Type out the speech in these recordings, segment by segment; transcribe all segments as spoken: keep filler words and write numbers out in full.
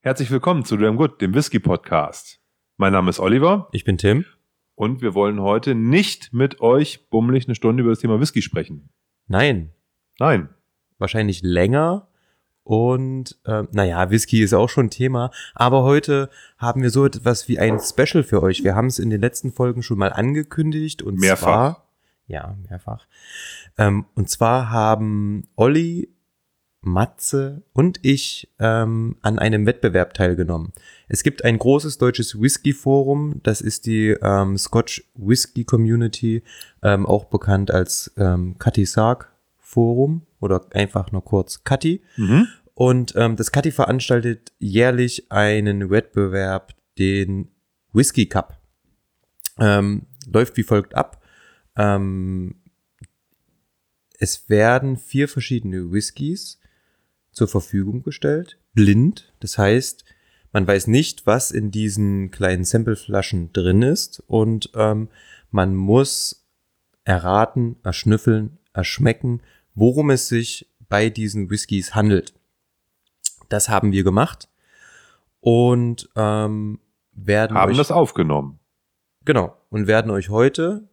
Herzlich willkommen zu Damn Good, dem Whisky-Podcast. Mein Name ist Oliver. Ich bin Tim. Und wir wollen heute nicht mit euch bummelig eine Stunde über das Thema Whisky sprechen. Nein. Nein. Wahrscheinlich länger. Und äh, naja, Whisky ist auch schon Thema. Aber heute haben wir so etwas wie ein Special für euch. Wir haben es in den letzten Folgen schon mal angekündigt. Und mehrfach. Zwar, ja, mehrfach. Ähm, und zwar haben Olli, Matze und ich ähm, an einem Wettbewerb teilgenommen. Es gibt ein großes deutsches Whisky-Forum, das ist die ähm, Scotch Whisky Community, ähm, auch bekannt als ähm, Cutty Sark Forum oder einfach nur kurz Cutty. Mhm. Und ähm, das Cutty veranstaltet jährlich einen Wettbewerb, den Whisky Cup. Ähm, läuft wie folgt ab. Ähm, es werden vier verschiedene Whiskys zur Verfügung gestellt, blind. Das heißt, man weiß nicht, was in diesen kleinen Sampleflaschen drin ist und ähm, man muss erraten, erschnüffeln, erschmecken, worum es sich bei diesen Whiskys handelt. Das haben wir gemacht und ähm, werden haben euch, das aufgenommen. Genau, und werden euch heute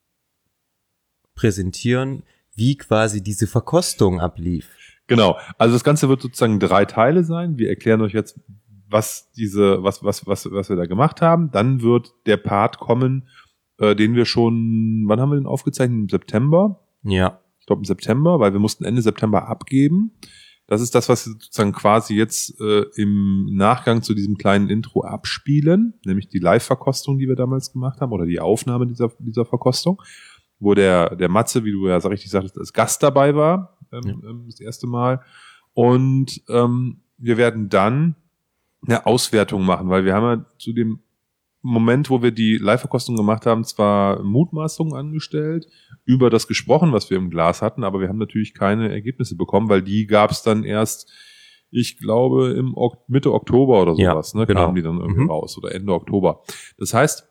präsentieren, wie quasi diese Verkostung ablief. Genau, also das Ganze wird sozusagen drei Teile sein. Wir erklären euch jetzt, was diese, was, was, was, was wir da gemacht haben. Dann wird der Part kommen, äh, den wir schon, wann haben wir den aufgezeichnet? Im September? Ja. Ich glaube im September, weil wir mussten Ende September abgeben. Das ist das, was wir sozusagen quasi jetzt äh, im Nachgang zu diesem kleinen Intro abspielen, nämlich die Live-Verkostung, die wir damals gemacht haben, oder die Aufnahme dieser, dieser Verkostung, wo der, der Matze, wie du ja so richtig sagtest, als Gast dabei war. Ähm, ja. Das erste Mal. Und ähm, wir werden dann eine Auswertung machen, weil wir haben ja zu dem Moment, wo wir die Live-Verkostung gemacht haben, zwar Mutmaßungen angestellt, über das gesprochen, was wir im Glas hatten, aber wir haben natürlich keine Ergebnisse bekommen, weil die gab es dann erst, ich glaube, im ok- Mitte Oktober oder sowas, ja, ne, genau. kamen die dann irgendwie mhm. raus oder Ende Oktober. Das heißt,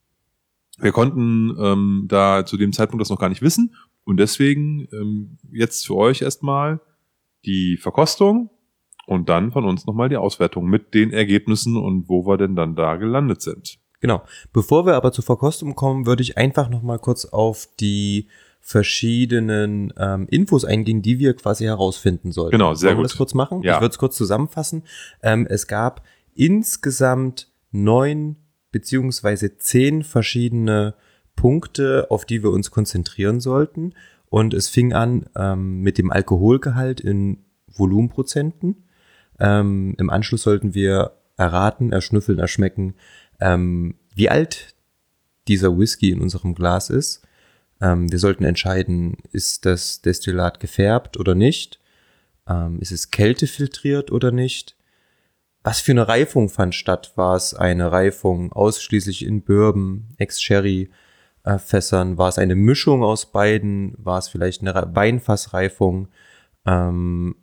wir konnten ähm, da zu dem Zeitpunkt das noch gar nicht wissen. Und deswegen ähm, jetzt für euch erstmal die Verkostung und dann von uns nochmal die Auswertung mit den Ergebnissen und wo wir denn dann da gelandet sind. Genau. Bevor wir aber zur Verkostung kommen, würde ich einfach nochmal kurz auf die verschiedenen ähm, Infos eingehen, die wir quasi herausfinden sollten. Genau, sehr Wollen gut. wir das kurz machen? Ja. Ich würde es kurz zusammenfassen. Ähm, es gab insgesamt neun beziehungsweise zehn verschiedene Punkte, auf die wir uns konzentrieren sollten. Und es fing an ähm, mit dem Alkoholgehalt in Volumenprozenten. Ähm, Im Anschluss sollten wir erraten, erschnüffeln, erschmecken, ähm, wie alt dieser Whisky in unserem Glas ist. Ähm, wir sollten entscheiden, ist das Destillat gefärbt oder nicht? Ähm, ist es kältefiltriert oder nicht? Was für eine Reifung fand statt? War es eine Reifung ausschließlich in Bourbon, Ex-Sherry, Äh, Fässern? War es eine Mischung aus beiden? War es vielleicht eine Re- Weinfassreifung? Ähm,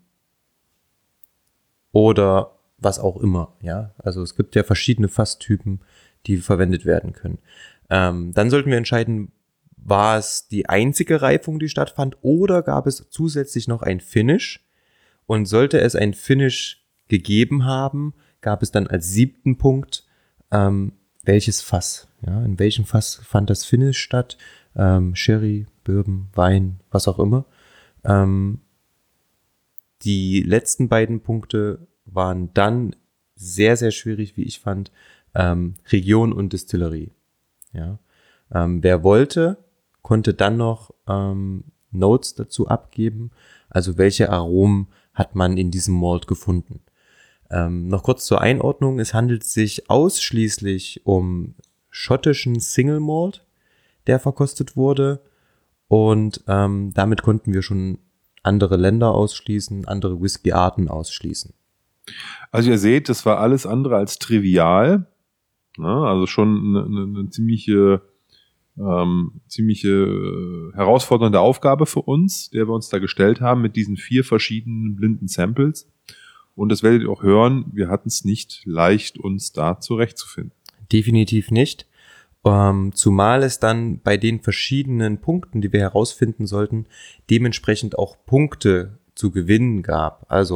oder was auch immer, ja? Also es gibt ja verschiedene Fasstypen, die verwendet werden können. Ähm, dann sollten wir entscheiden, war es die einzige Reifung, die stattfand, oder gab es zusätzlich noch ein Finish? Und sollte es ein Finish gegeben haben, gab es dann als siebten Punkt, ähm, welches Fass, ja, in welchem Fass fand das Finish statt, ähm, Sherry, Bourbon, Wein, was auch immer. Ähm, die letzten beiden Punkte waren dann sehr, sehr schwierig, wie ich fand, ähm, Region und Distillerie. Ja. Ähm, wer wollte, konnte dann noch ähm, Notes dazu abgeben, also welche Aromen hat man in diesem Malt gefunden. Ähm, noch kurz zur Einordnung, es handelt sich ausschließlich um schottischen Single Malt, der verkostet wurde, und ähm, damit konnten wir schon andere Länder ausschließen, andere Whisky-Arten ausschließen. Also ihr seht, das war alles andere als trivial, ne? Also schon eine, eine, eine ziemliche ähm, ziemliche äh, herausfordernde Aufgabe für uns, der wir uns da gestellt haben mit diesen vier verschiedenen blinden Samples. Und das werdet ihr auch hören, wir hatten es nicht leicht, uns da zurechtzufinden. Definitiv nicht. Ähm, zumal es dann bei den verschiedenen Punkten, die wir herausfinden sollten, dementsprechend auch Punkte zu gewinnen gab. Also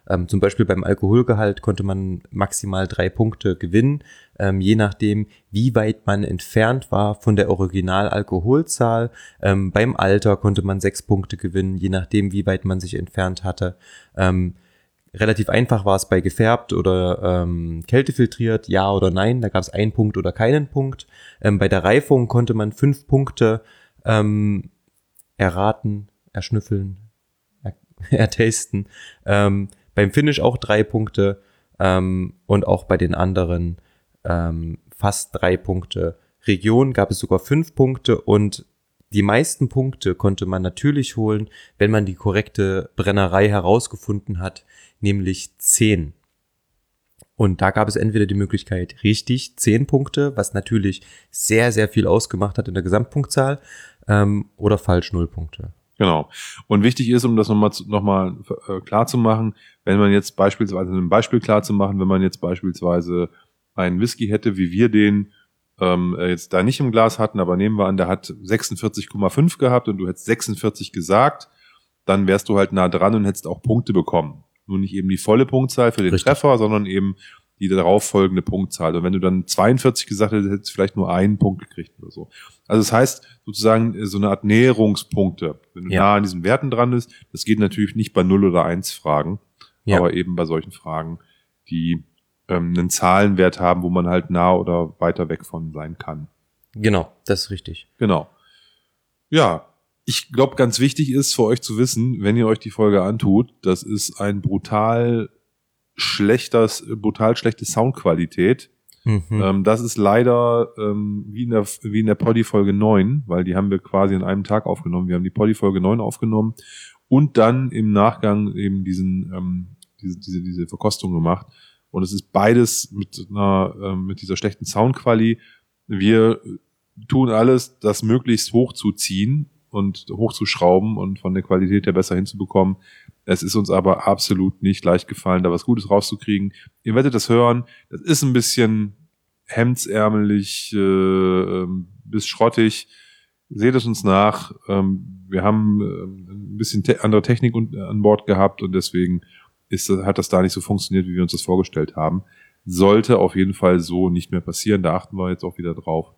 Ähm, zum Beispiel beim Alkoholgehalt konnte man maximal drei Punkte gewinnen, ähm, je nachdem, wie weit man entfernt war von der Originalalkoholzahl. Ähm, beim Alter konnte man sechs Punkte gewinnen, je nachdem, wie weit man sich entfernt hatte. Ähm, relativ einfach war es bei gefärbt oder ähm, kältefiltriert, ja oder nein. Da gab es einen Punkt oder keinen Punkt. Ähm, bei der Reifung konnte man fünf Punkte ähm, erraten, erschnüffeln, er, ertasten. Ähm, beim Finish auch drei Punkte ähm, und auch bei den anderen ähm, fast drei Punkte. Region gab es sogar fünf Punkte und die meisten Punkte konnte man natürlich holen, wenn man die korrekte Brennerei herausgefunden hat, nämlich zehn. Und da gab es entweder die Möglichkeit richtig zehn Punkte, was natürlich sehr, sehr viel ausgemacht hat in der Gesamtpunktzahl, ähm, oder falsch null Punkte. Genau. Und wichtig ist, um das nochmal noch mal, äh, klar zu machen, wenn man jetzt beispielsweise, ein Beispiel klar zu machen, wenn man jetzt beispielsweise einen Whisky hätte, wie wir den ähm, jetzt da nicht im Glas hatten, aber nehmen wir an, der hat sechsundvierzig Komma fünf gehabt und du hättest sechsundvierzig gesagt, dann wärst du halt nah dran und hättest auch Punkte bekommen. Nur nicht eben die volle Punktzahl für den Richtig. Treffer, sondern eben die darauf folgende Punktzahl. Und wenn du dann zweiundvierzig gesagt hättest, hättest du vielleicht nur einen Punkt gekriegt oder so. Also das heißt sozusagen so eine Art Näherungspunkte. Wenn du Ja. nah an diesen Werten dran bist, das geht natürlich nicht bei null oder eins Fragen, Ja. aber eben bei solchen Fragen, die ähm, einen Zahlenwert haben, wo man halt nah oder weiter weg von sein kann. Genau, das ist richtig. Genau. Ja, ich glaube, ganz wichtig ist für euch zu wissen, wenn ihr euch die Folge antut, das ist ein brutal schlechtes, brutal schlechte Soundqualität. Mhm. Ähm, das ist leider ähm, wie in der wie in der Poddy-Folge neun, weil die haben wir quasi an einem Tag aufgenommen. Wir haben die Poddy-Folge neun aufgenommen und dann im Nachgang eben diesen ähm, diese diese diese Verkostung gemacht. Und es ist beides mit einer ähm, mit dieser schlechten Soundqualität. Wir tun alles, das möglichst hochzuziehen und hochzuschrauben und von der Qualität her besser hinzubekommen. Es ist uns aber absolut nicht leicht gefallen, da was Gutes rauszukriegen. Ihr werdet das hören. Das ist ein bisschen hemdsärmelig äh, bis schrottig. Seht es uns nach. Ähm, wir haben äh, ein bisschen te- andere Technik un- an Bord gehabt und deswegen ist, hat das da nicht so funktioniert, wie wir uns das vorgestellt haben. Sollte auf jeden Fall so nicht mehr passieren. Da achten wir jetzt auch wieder drauf.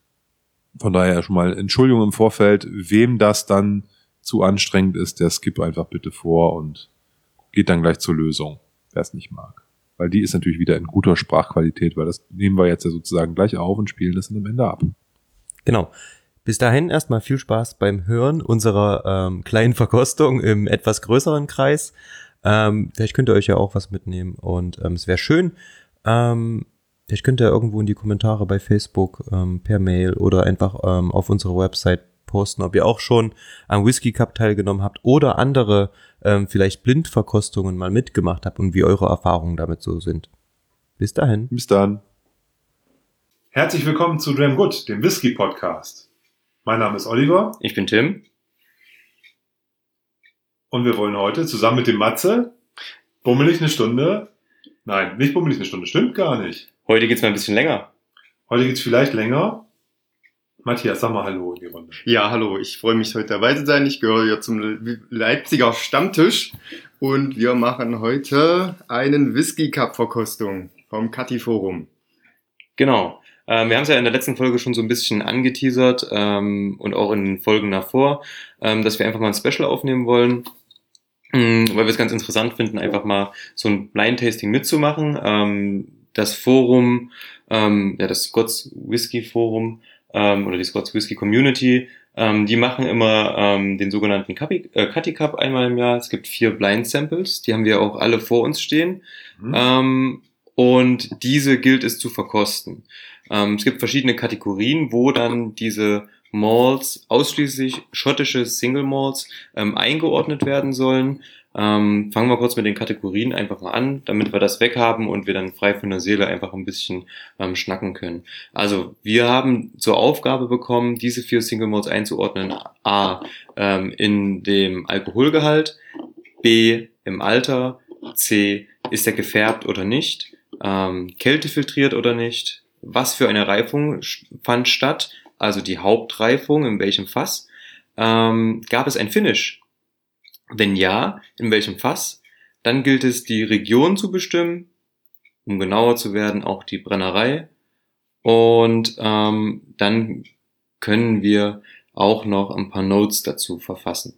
Von daher schon mal Entschuldigung im Vorfeld. Wem das dann zu anstrengend ist, der skippt einfach bitte vor und geht dann gleich zur Lösung, wer es nicht mag. Weil die ist natürlich wieder in guter Sprachqualität, weil das nehmen wir jetzt ja sozusagen gleich auf und spielen das dann am Ende ab. Genau. Bis dahin erstmal viel Spaß beim Hören unserer ähm, kleinen Verkostung im etwas größeren Kreis. Ähm, vielleicht könnt ihr euch ja auch was mitnehmen und ähm, es wäre schön, ähm, vielleicht könnt ihr irgendwo in die Kommentare bei Facebook ähm, per Mail oder einfach ähm, auf unserer Website posten, ob ihr auch schon am Whisky Cup teilgenommen habt oder andere ähm, vielleicht Blindverkostungen mal mitgemacht habt und wie eure Erfahrungen damit so sind. Bis dahin. Bis dann. Herzlich willkommen zu Dram Good, dem Whisky Podcast. Mein Name ist Oliver. Ich bin Tim. Und wir wollen heute zusammen mit dem Matze bummelig eine Stunde, nein, nicht bummelig eine Stunde, stimmt gar nicht. Heute geht's mal ein bisschen länger. Heute geht's vielleicht länger. Matthias, sag mal Hallo in die Runde. Ja, hallo, ich freue mich, heute dabei zu sein. Ich gehöre ja zum Leipziger Stammtisch und wir machen heute einen Whisky Cup Verkostung vom Cati Forum. Genau. Ähm, wir haben es ja in der letzten Folge schon so ein bisschen angeteasert ähm, und auch in den Folgen davor, ähm, dass wir einfach mal ein Special aufnehmen wollen, ähm, weil wir es ganz interessant finden, einfach mal so ein Blind Tasting mitzumachen. Ähm, das Forum, ähm, ja, das Scots Whisky Forum ähm, oder die Scots Whisky Community, ähm, die machen immer ähm, den sogenannten Cutty äh, Cutty Cup einmal im Jahr. Es gibt vier Blind Samples, die haben wir auch alle vor uns stehen. Mhm. Ähm, und diese gilt es zu verkosten. Ähm, es gibt verschiedene Kategorien, wo dann diese Malts, ausschließlich schottische Single Malts, ähm, eingeordnet werden sollen. Ähm, fangen wir kurz mit den Kategorien einfach mal an, damit wir das weghaben und wir dann frei von der Seele einfach ein bisschen ähm, schnacken können. Also wir haben zur Aufgabe bekommen, diese vier Single Malts einzuordnen. A, ähm, in dem Alkoholgehalt, B, im Alter, C, ist er gefärbt oder nicht, ähm, kältefiltriert oder nicht, was für eine Reifung fand statt, also die Hauptreifung, in welchem Fass, ähm, gab es ein Finish? Wenn ja, in welchem Fass? Dann gilt es, die Region zu bestimmen, um genauer zu werden, auch die Brennerei. Und ähm, dann können wir auch noch ein paar Notes dazu verfassen.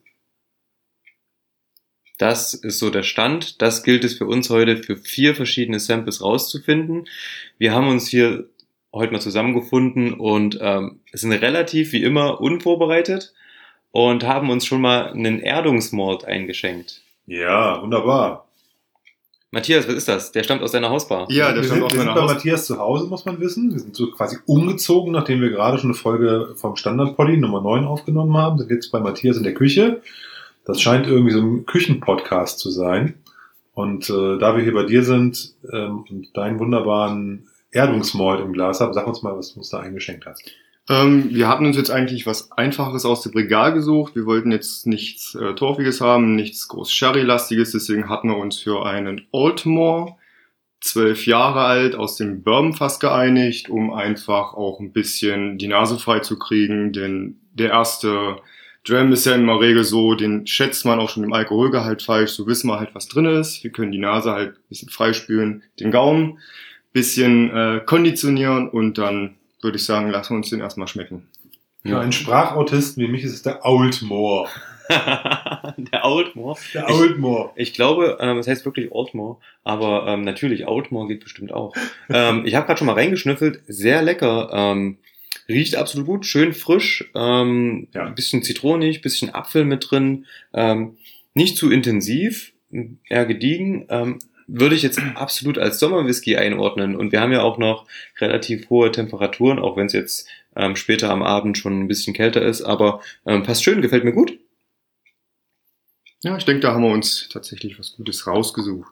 Das ist so der Stand. Das gilt es für uns heute für vier verschiedene Samples rauszufinden. Wir haben uns hier heute mal zusammengefunden und ähm, sind relativ wie immer unvorbereitet und haben uns schon mal einen Erdungsmalt eingeschenkt. Ja, wunderbar. Matthias, was ist das? Der stammt aus deiner Hausbar. Ja, der wir stammt sind, aus wir sind meiner bei Haus. Matthias zu Hause, muss man wissen. Wir sind so quasi umgezogen, nachdem wir gerade schon eine Folge vom Standard-Poddy Nummer neun aufgenommen haben. Sind jetzt bei Matthias in der Küche. Das scheint irgendwie so ein Küchenpodcast zu sein. Und äh, da wir hier bei dir sind ähm, und deinen wunderbaren Erdungsmalt im Glas haben, sag uns mal, was du uns da eingeschenkt hast. Ähm, wir hatten uns jetzt eigentlich was Einfaches aus dem Regal gesucht. Wir wollten jetzt nichts äh, Torfiges haben, nichts groß Sherry-lastiges. Deswegen hatten wir uns für einen Oldmore, zwölf Jahre alt, aus dem Bourbonfass geeinigt, um einfach auch ein bisschen die Nase frei zu kriegen. Denn der erste Dram ist ja in der Regel so, den schätzt man auch schon im Alkoholgehalt falsch. So wissen wir halt, was drin ist. Wir können die Nase halt ein bisschen freispülen, den Gaumen bisschen äh, konditionieren und dann würde ich sagen, lassen wir uns den erstmal schmecken. Für einen Sprachautisten wie mich ist es der Oldmore. Der Oldmore. Der Oldmore. Ich, ich glaube, ähm, es heißt wirklich Oldmore, aber ähm, natürlich Oldmore geht bestimmt auch. ähm, ich habe gerade schon mal reingeschnüffelt, sehr lecker, ähm, riecht absolut gut, schön frisch, ähm, Ja. ein bisschen zitronig, bisschen Apfel mit drin, ähm, nicht zu intensiv, eher gediegen. Ähm, würde ich jetzt absolut als Sommerwhisky einordnen. Und wir haben ja auch noch relativ hohe Temperaturen, auch wenn es jetzt ähm, später am Abend schon ein bisschen kälter ist. Aber ähm, passt schön, gefällt mir gut. Ja, ich denke, da haben wir uns tatsächlich was Gutes rausgesucht.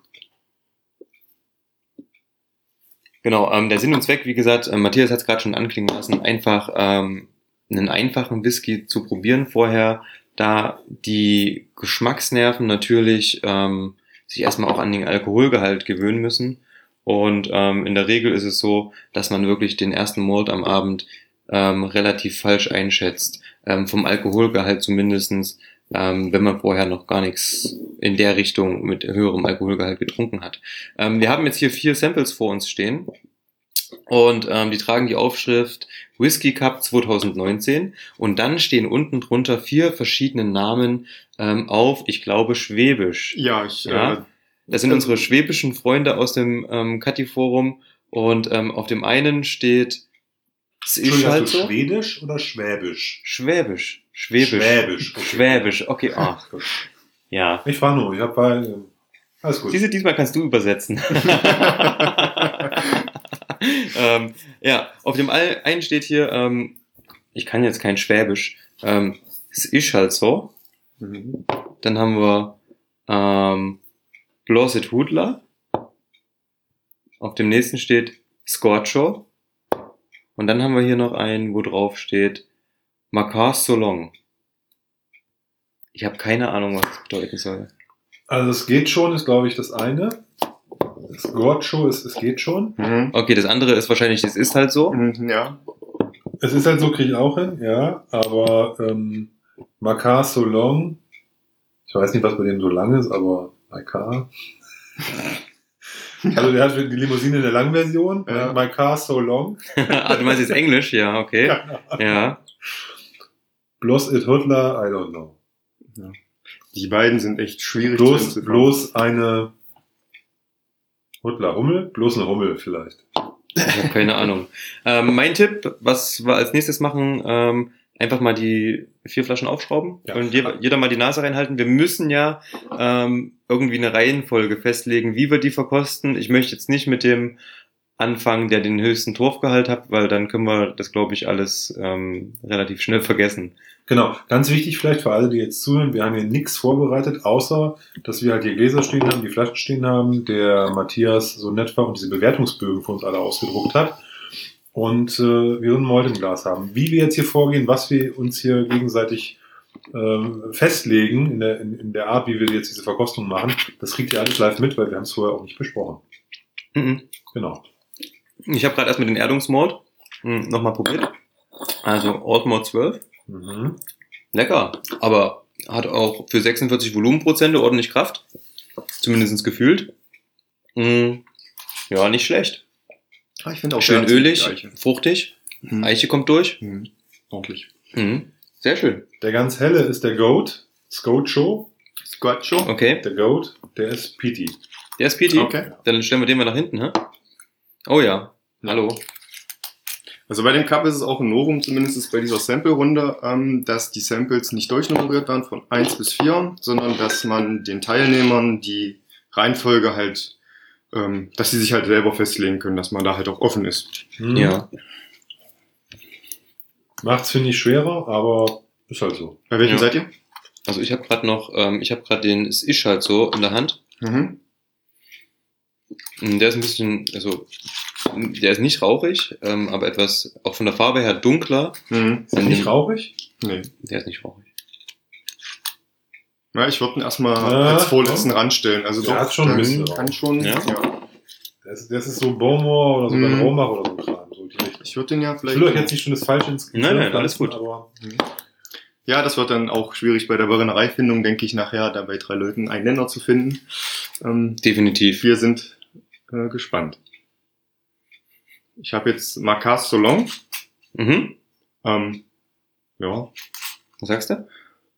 Genau, ähm, der Sinn und Zweck, wie gesagt, äh, Matthias hat es gerade schon anklingen lassen, einfach ähm, einen einfachen Whisky zu probieren vorher, da die Geschmacksnerven natürlich ähm, sich erstmal auch an den Alkoholgehalt gewöhnen müssen. Und ähm, in der Regel ist es so, dass man wirklich den ersten Malt am Abend ähm, relativ falsch einschätzt. Ähm, vom Alkoholgehalt zumindestens, ähm, wenn man vorher noch gar nichts in der Richtung mit höherem Alkoholgehalt getrunken hat. Ähm, wir haben jetzt hier vier Samples vor uns stehen. Und ähm, die tragen die Aufschrift Whisky Cup zwanzig neunzehn und dann stehen unten drunter vier verschiedene Namen ähm, auf, ich glaube, Schwäbisch. Ja, ich... Ja, Äh, das sind unsere schwäbischen Freunde aus dem ähm, Kati-Forum und ähm, auf dem einen steht es ist Entschuldigung, halt hast du so. Schwedisch oder Schwäbisch? Schwäbisch. Schwäbisch. Schwäbisch. Okay. Schwäbisch, okay, ah, Gut. ja. Ich fahr nur, ich hab bei... äh, Alles gut. Diese, diesmal kannst du übersetzen. ähm, ja, auf dem einen steht hier, ähm, ich kann jetzt kein Schwäbisch, ähm, es ist halt so. Mhm. Dann haben wir ähm, Bloset Hudler. Auf dem nächsten steht Scorcho. Und dann haben wir hier noch einen, wo drauf steht Makar Solong. Ich habe keine Ahnung, was das bedeuten soll. Also es geht schon, ist glaube ich das eine. Das Gorcho ist, es geht schon. Mhm. Okay, das andere ist wahrscheinlich, das ist halt so. Mhm, ja. Es ist halt so, kriege ich auch hin, ja. Aber ähm, Makar so long, ich weiß nicht, was bei dem so lang ist, aber Makar. Also der hat die Limousine in der langen Version. Ja. Makar so long. Ah, du meinst jetzt Englisch? Ja, okay. Ja. Bloß it Hudler, I don't know. Die beiden sind echt schwierig zu Bloß, entziffern. bloß eine Hudler Hummel? Bloß eine Hummel vielleicht. Ich habe keine Ahnung. Ähm, mein Tipp, was wir als nächstes machen, ähm, einfach mal die vier Flaschen aufschrauben Ja. und je, jeder mal die Nase reinhalten. Wir müssen ja ähm, irgendwie eine Reihenfolge festlegen, wie wir die verkosten. Ich möchte jetzt nicht mit dem anfangen, der den höchsten Torfgehalt hat, weil dann können wir das, glaube ich, alles ähm, relativ schnell vergessen. Genau, ganz wichtig vielleicht für alle, die jetzt zuhören, wir haben hier nichts vorbereitet, außer, dass wir halt die Gläser stehen haben, die Flaschen stehen haben, der Matthias so nett war und diese Bewertungsbögen für uns alle ausgedruckt hat und äh, wir so einen Malt im Glas haben. Wie wir jetzt hier vorgehen, was wir uns hier gegenseitig ähm, festlegen in der, in, in der Art, wie wir jetzt diese Verkostung machen, das kriegt ihr alles live mit, weil wir haben es vorher auch nicht besprochen. Mhm. Genau. Ich habe gerade erstmal den Erdungsmalt hm, nochmal probiert. Also Oldmore zwölf. Mhm. Lecker, aber hat auch für sechsundvierzig Volumenprozente ordentlich Kraft. Zumindest gefühlt. Mm, ja, nicht schlecht. Ah, ich finde auch Schön sehr ölig, die Eiche. fruchtig. Mhm. Eiche kommt durch. Mhm. Ordentlich. Mhm. Sehr schön. Der ganz helle ist der Goat, Scocho. Scotcho. Okay, Der Goat, der ist Peaty. der ist Piti. Okay. Dann stellen wir den mal nach hinten, hä? Oh ja. Hallo. Also bei dem Cup ist es auch ein Novum, zumindest bei dieser Sample-Runde, ähm, dass die Samples nicht durchnummeriert werden von eins bis vier, sondern dass man den Teilnehmern die Reihenfolge halt, ähm, dass sie sich halt selber festlegen können, dass man da halt auch offen ist. Hm. Ja. Macht's, finde ich, schwerer, aber ist halt so. Bei welchem Ja. seid ihr? Also ich habe gerade noch, ähm, ich habe gerade den, es ist halt so in der Hand. Mhm. Mm, Der ist ein bisschen, also der ist nicht rauchig, ähm, aber etwas auch von der Farbe her dunkler. Mhm. Ist der nicht rauchig? Nee. Der ist nicht rauchig. Ja, ich würde ihn erstmal Ja, als vorletzten ja. ranstellen. Also Der doch, hat schon ein das bisschen kann Rauch. schon, Ja? ja. Das ist, das ist so Beaumont oder so Mhm. Ben Romach oder so ein Kram. So die Richtung. Ich würde den ja Ich vielleicht... will euch jetzt nicht schon das Falsche ins Gehirn Nein, nein, alles pflanzen, gut. Aber Ja, das wird dann auch schwierig bei der Brennereifindung, denke ich, nachher da bei drei Leuten einen Nenner zu finden. Ähm, Definitiv. wir sind äh, gespannt. Ich habe jetzt Marcas Solon. Mhm. Ähm, ja, Was sagst du?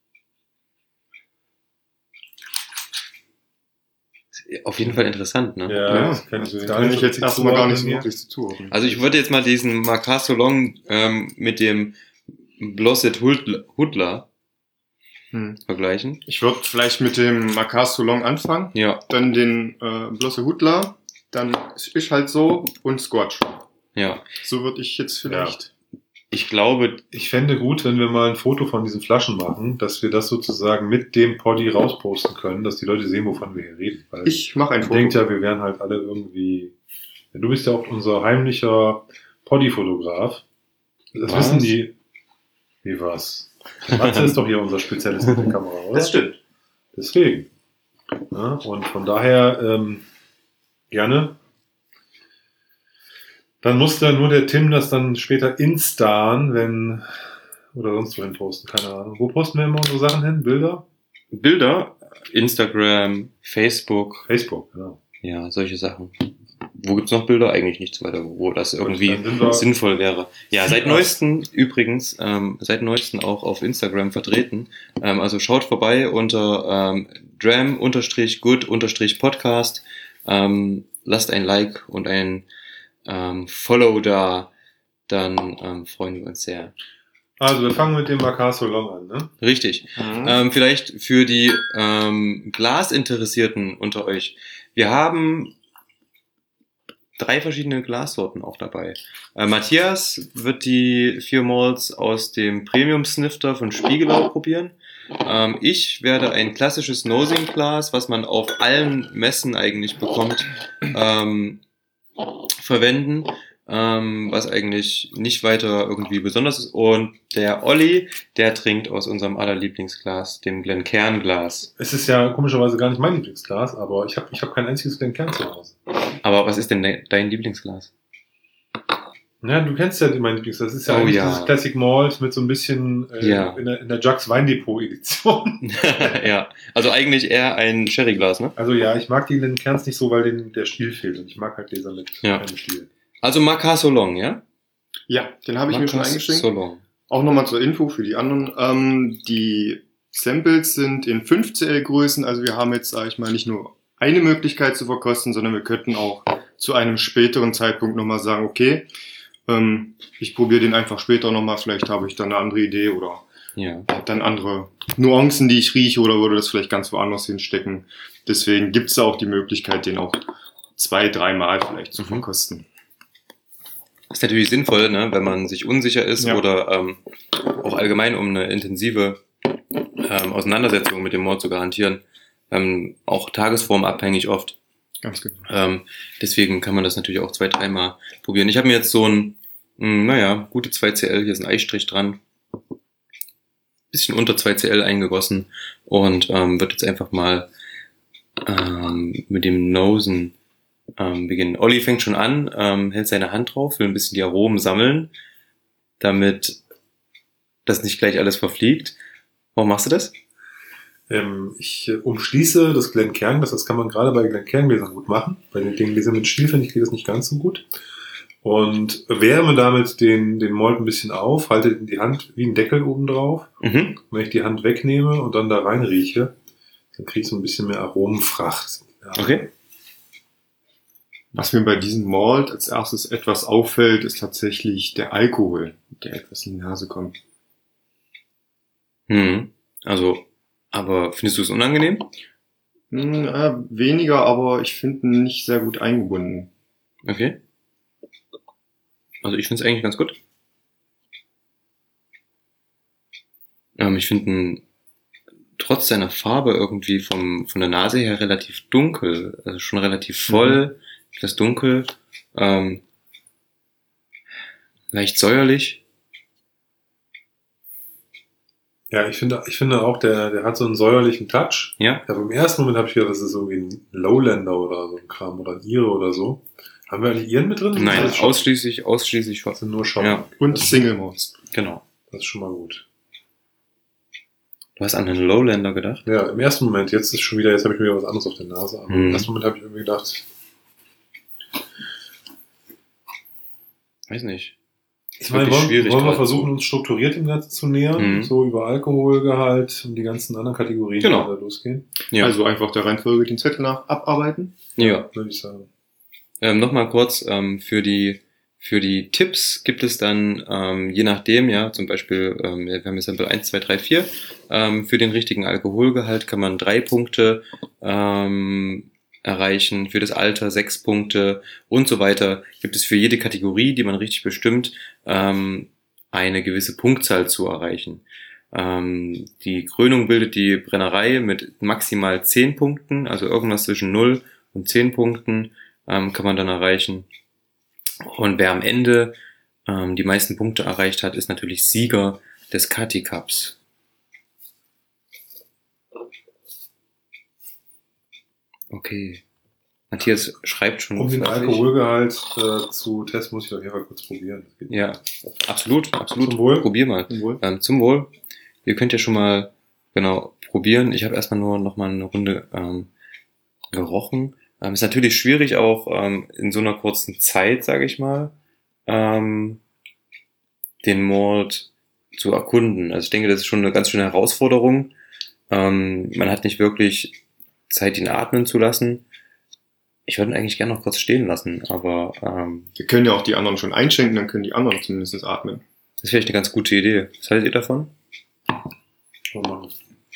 Auf jeden Fall interessant, ne? ja, ja, das kann ich, so da bin ich jetzt erstmal gar nicht so wirklich zu zuordnen. Also ich würde jetzt mal diesen Marcas Solong ähm, mit dem Blosset Hudler Hm. vergleichen. Ich würde vielleicht mit dem Marcas Solon anfangen, Ja, dann den äh, Blosse Hudler, dann ist halt so und Squatch. ja. So würde ich jetzt vielleicht... Ich glaube, Ich fände gut, wenn wir mal ein Foto von diesen Flaschen machen, dass wir das sozusagen mit dem Poddy rausposten können, dass die Leute sehen, wovon wir hier reden. Weil Ich mache ein man Foto. denkt ja, wir wären halt alle irgendwie... Ja, du bist ja auch unser heimlicher Poddy-Fotograf. Das Was? wissen die... Wie was? Matze ist doch hier unser Spezialist mit der Kamera, oder? das stimmt. Deswegen. Ja, und von daher ähm, gerne. Dann muss da nur der Tim das dann später instan, wenn oder sonst wohin posten, keine Ahnung. Wo posten wir immer unsere Sachen hin? Bilder? Bilder, Instagram, Facebook, Facebook, genau. ja, solche Sachen. Wo gibt's noch Bilder? Eigentlich nichts weiter, wo das irgendwie Dann sind wir- sinnvoll wäre. Ja, seit Ja. neuesten übrigens, ähm, seit neuesten auch auf Instagram vertreten. Ähm, also schaut vorbei unter ähm, dram-good-podcast. Ähm, lasst ein Like und ein ähm, Follow da, dann ähm, freuen wir uns sehr. Also wir fangen mit dem Marcas Solon an, ne? Richtig. Mhm. Ähm, vielleicht für die ähm, Glasinteressierten unter euch. Wir haben drei verschiedene Glassorten auch dabei. Äh, Matthias wird die vier Malls aus dem Premium Snifter von Spiegelau probieren. Ähm, ich werde ein klassisches Nosing-Glas, was man auf allen Messen eigentlich bekommt, ähm, verwenden, ähm, was eigentlich nicht weiter irgendwie besonders ist. Und der Olli, der trinkt aus unserem allerlieblingsglas, dem Glencairn-Glas. Es ist ja komischerweise gar nicht mein Lieblingsglas, aber ich habe ich hab kein einziges Glencairn zu Hause. Aber was ist denn de dein Lieblingsglas? Ja, du kennst ja mein Lieblingsglas. Das ist ja Oh eigentlich ja. dieses Classic Malt mit so ein bisschen äh, Ja. in der, in der Jux Weindepot-Edition. Ja, also eigentlich eher ein Sherryglas, ne? Also ja, ich mag die Glencairns nicht so, weil denen der Stiel fehlt. Und ich mag halt Gläser mit Ja. keinem Stiel. Also Marcas Solong, ja? Ja, den habe ich mir schon Marcas eingeschenkt. Solong. Auch nochmal zur Info für die anderen. Ähm, die Samples sind in fünf C L Größen, also wir haben jetzt, sage ich mal, nicht nur eine Möglichkeit zu verkosten, sondern wir könnten auch zu einem späteren Zeitpunkt nochmal sagen, okay, ähm, ich probiere den einfach später nochmal, vielleicht habe ich dann eine andere Idee oder Ja. habe dann andere Nuancen, die ich rieche oder würde das vielleicht ganz woanders hinstecken. Deswegen gibt es da auch die Möglichkeit, den auch zwei, dreimal vielleicht zu Mhm. verkosten. Ist natürlich sinnvoll, ne, wenn man sich unsicher ist Ja. oder ähm, auch allgemein, um eine intensive ähm, Auseinandersetzung mit dem Mord zu garantieren, ähm, auch tagesformabhängig oft. Ganz genau. Ähm, deswegen kann man das natürlich auch zwei, dreimal probieren. Ich habe mir jetzt so ein, mh, naja, gute zwei C L, hier ist ein Eistrich dran, bisschen unter zwei C L eingegossen und ähm, wird jetzt einfach mal ähm, mit dem Nosen ähm, beginnen. Olli fängt schon an, ähm, hält seine Hand drauf, will ein bisschen die Aromen sammeln, damit das nicht gleich alles verfliegt. Warum machst du das? Ähm, ich äh, umschließe das Glencairn-Glas, das kann man gerade bei Glencairn-Gläsern gut machen. Bei den Gläsern mit Stiel, finde ich, geht das nicht ganz so gut. Und wärme damit den, den Malt ein bisschen auf, halte in die Hand wie ein Deckel oben drauf. Mhm. Wenn ich die Hand wegnehme und dann da rein rieche, dann kriege ich so ein bisschen mehr Aromenfracht. Ja. Okay. Was mir bei diesem Malt als erstes etwas auffällt, ist tatsächlich der Alkohol, der etwas in die Nase kommt. Hm. Also, aber findest du es unangenehm? Hm, äh, weniger, aber ich finde ihn nicht sehr gut eingebunden. Okay. Also ich finde es eigentlich ganz gut. Ähm, ich finde ihn trotz seiner Farbe irgendwie vom, von der Nase her relativ dunkel. Also schon relativ voll, mhm. etwas dunkel, ähm, leicht säuerlich. Ja, ich finde, ich finde auch, der, der hat so einen säuerlichen Touch. Ja. Aber im ersten Moment habe ich gedacht, das ist irgendwie ein Lowlander oder so ein Kram oder ein Ire oder so. Haben wir eigentlich Iren mit drin? Nein, das ausschließlich, ausschließlich das sind nur Schotten. Ja. Und Single Malts. Genau. Das ist schon mal gut. Du hast an einen Lowlander gedacht? Ja, im ersten Moment. Jetzt ist schon wieder, jetzt habe ich mir wieder was anderes auf der Nase. Aber Hm. im ersten Moment habe ich irgendwie gedacht, Weiß nicht. ich meine, wollen, wollen wir versuchen, uns strukturiert dem Ganzen zu nähern? Mhm. So über Alkoholgehalt und die ganzen anderen Kategorien, Genau. die da losgehen? Ja. Also einfach der Reihenfolge den Zettel nach abarbeiten. Ja. Würde ich sagen. Ähm, Nochmal kurz, ähm, für die für die Tipps gibt es dann, ähm, je nachdem, ja, zum Beispiel, ähm, wir haben jetzt Sample eins, zwei, drei, vier, ähm, für den richtigen Alkoholgehalt kann man drei Punkte ähm, erreichen, für das Alter sechs Punkte und so weiter. Gibt es für jede Kategorie, die man richtig bestimmt, ähm, eine gewisse Punktzahl zu erreichen. Ähm, die Krönung bildet die Brennerei mit maximal zehn Punkten, also irgendwas zwischen null und zehn Punkten ähm, kann man dann erreichen. Und wer am Ende ähm, die meisten Punkte erreicht hat, ist natürlich Sieger des Cutty Cups. Okay. Matthias schreibt schon. Um den fleißig. Alkoholgehalt äh, zu testen, muss ich auf jeden Fall kurz probieren. Das geht Ja, absolut, absolut. Zum Wohl. Probier mal. Zum Wohl. Ähm, zum Wohl. Ihr könnt ja schon mal genau probieren. Ich habe erstmal nur noch mal eine Runde ähm, gerochen. Ähm, ist natürlich schwierig auch ähm, in so einer kurzen Zeit, sage ich mal, ähm, den Malt zu erkunden. Also ich denke, das ist schon eine ganz schöne Herausforderung. Ähm, man hat nicht wirklich Zeit, ihn atmen zu lassen. Ich würde ihn eigentlich gerne noch kurz stehen lassen, aber ähm, Wir können ja auch die anderen schon einschenken, dann können die anderen zumindest atmen. das ist vielleicht eine ganz gute Idee. Was haltet ihr davon? schon machen.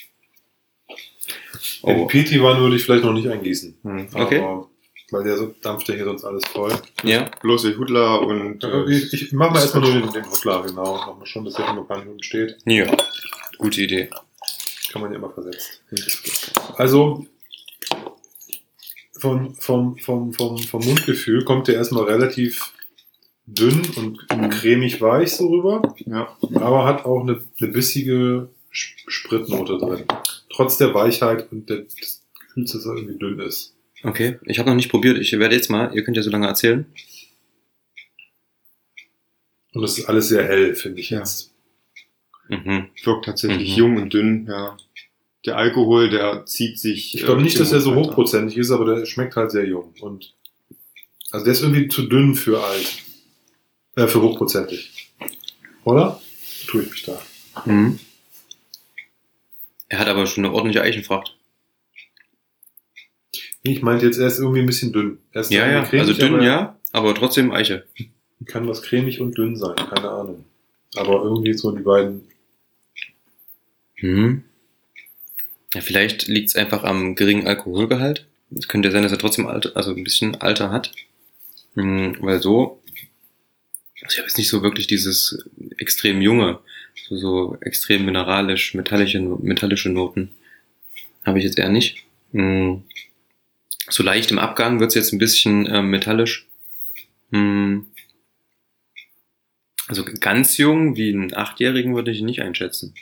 Oh. Den P T One würde ich vielleicht noch nicht eingießen. Hm. Okay. Aber, weil der so dampft ja hier sonst alles voll. Ja. Bloß der Hudler und Ja, äh, ich ich mache mal erstmal nur den, den Hutler, genau. Machen wir schon, bis der ein paar Minuten steht. Ja. Gute Idee. Kann man ja immer versetzt. Also, vom, vom, vom, vom, vom Mundgefühl kommt der erstmal relativ dünn und cremig weich so rüber, ja. aber hat auch eine, eine bissige Sp- Spritnote drin. Trotz der Weichheit und des Gefühls, dass er irgendwie dünn ist. Okay. Ich habe noch nicht probiert. Ich werde jetzt mal, ihr könnt ja so lange erzählen. Und das ist alles sehr hell, finde ich Ja. jetzt. Mhm. Wirkt tatsächlich Mhm. jung und dünn, ja. Der Alkohol, der zieht sich. Ich glaube nicht, dass er so hochprozentig hochprozentig ist, aber der schmeckt halt sehr jung. Und also der ist irgendwie zu dünn für alt. Äh, für hochprozentig. Oder? Tue ich mich da. Mhm. Er hat aber schon eine ordentliche Eichenfracht. Ich meinte jetzt, er ist irgendwie ein bisschen dünn. Er ist Ja, ja. irgendwie cremig, Also dünn, aber ja, aber trotzdem Eiche. Kann was cremig und dünn sein, keine Ahnung. Aber irgendwie so die beiden. Mhm. Ja, vielleicht liegt es einfach am geringen Alkoholgehalt. Es könnte ja sein, dass er trotzdem Alter, also ein bisschen Alter hat. Mhm, weil so, also ich habe jetzt nicht so wirklich dieses extrem junge, so, so extrem mineralisch, metallische, metallische Noten. Habe ich jetzt eher nicht. Mhm. So leicht im Abgang wird es jetzt ein bisschen äh, metallisch. Mhm. Also ganz jung, wie einen Achtjährigen, würde ich ihn nicht einschätzen.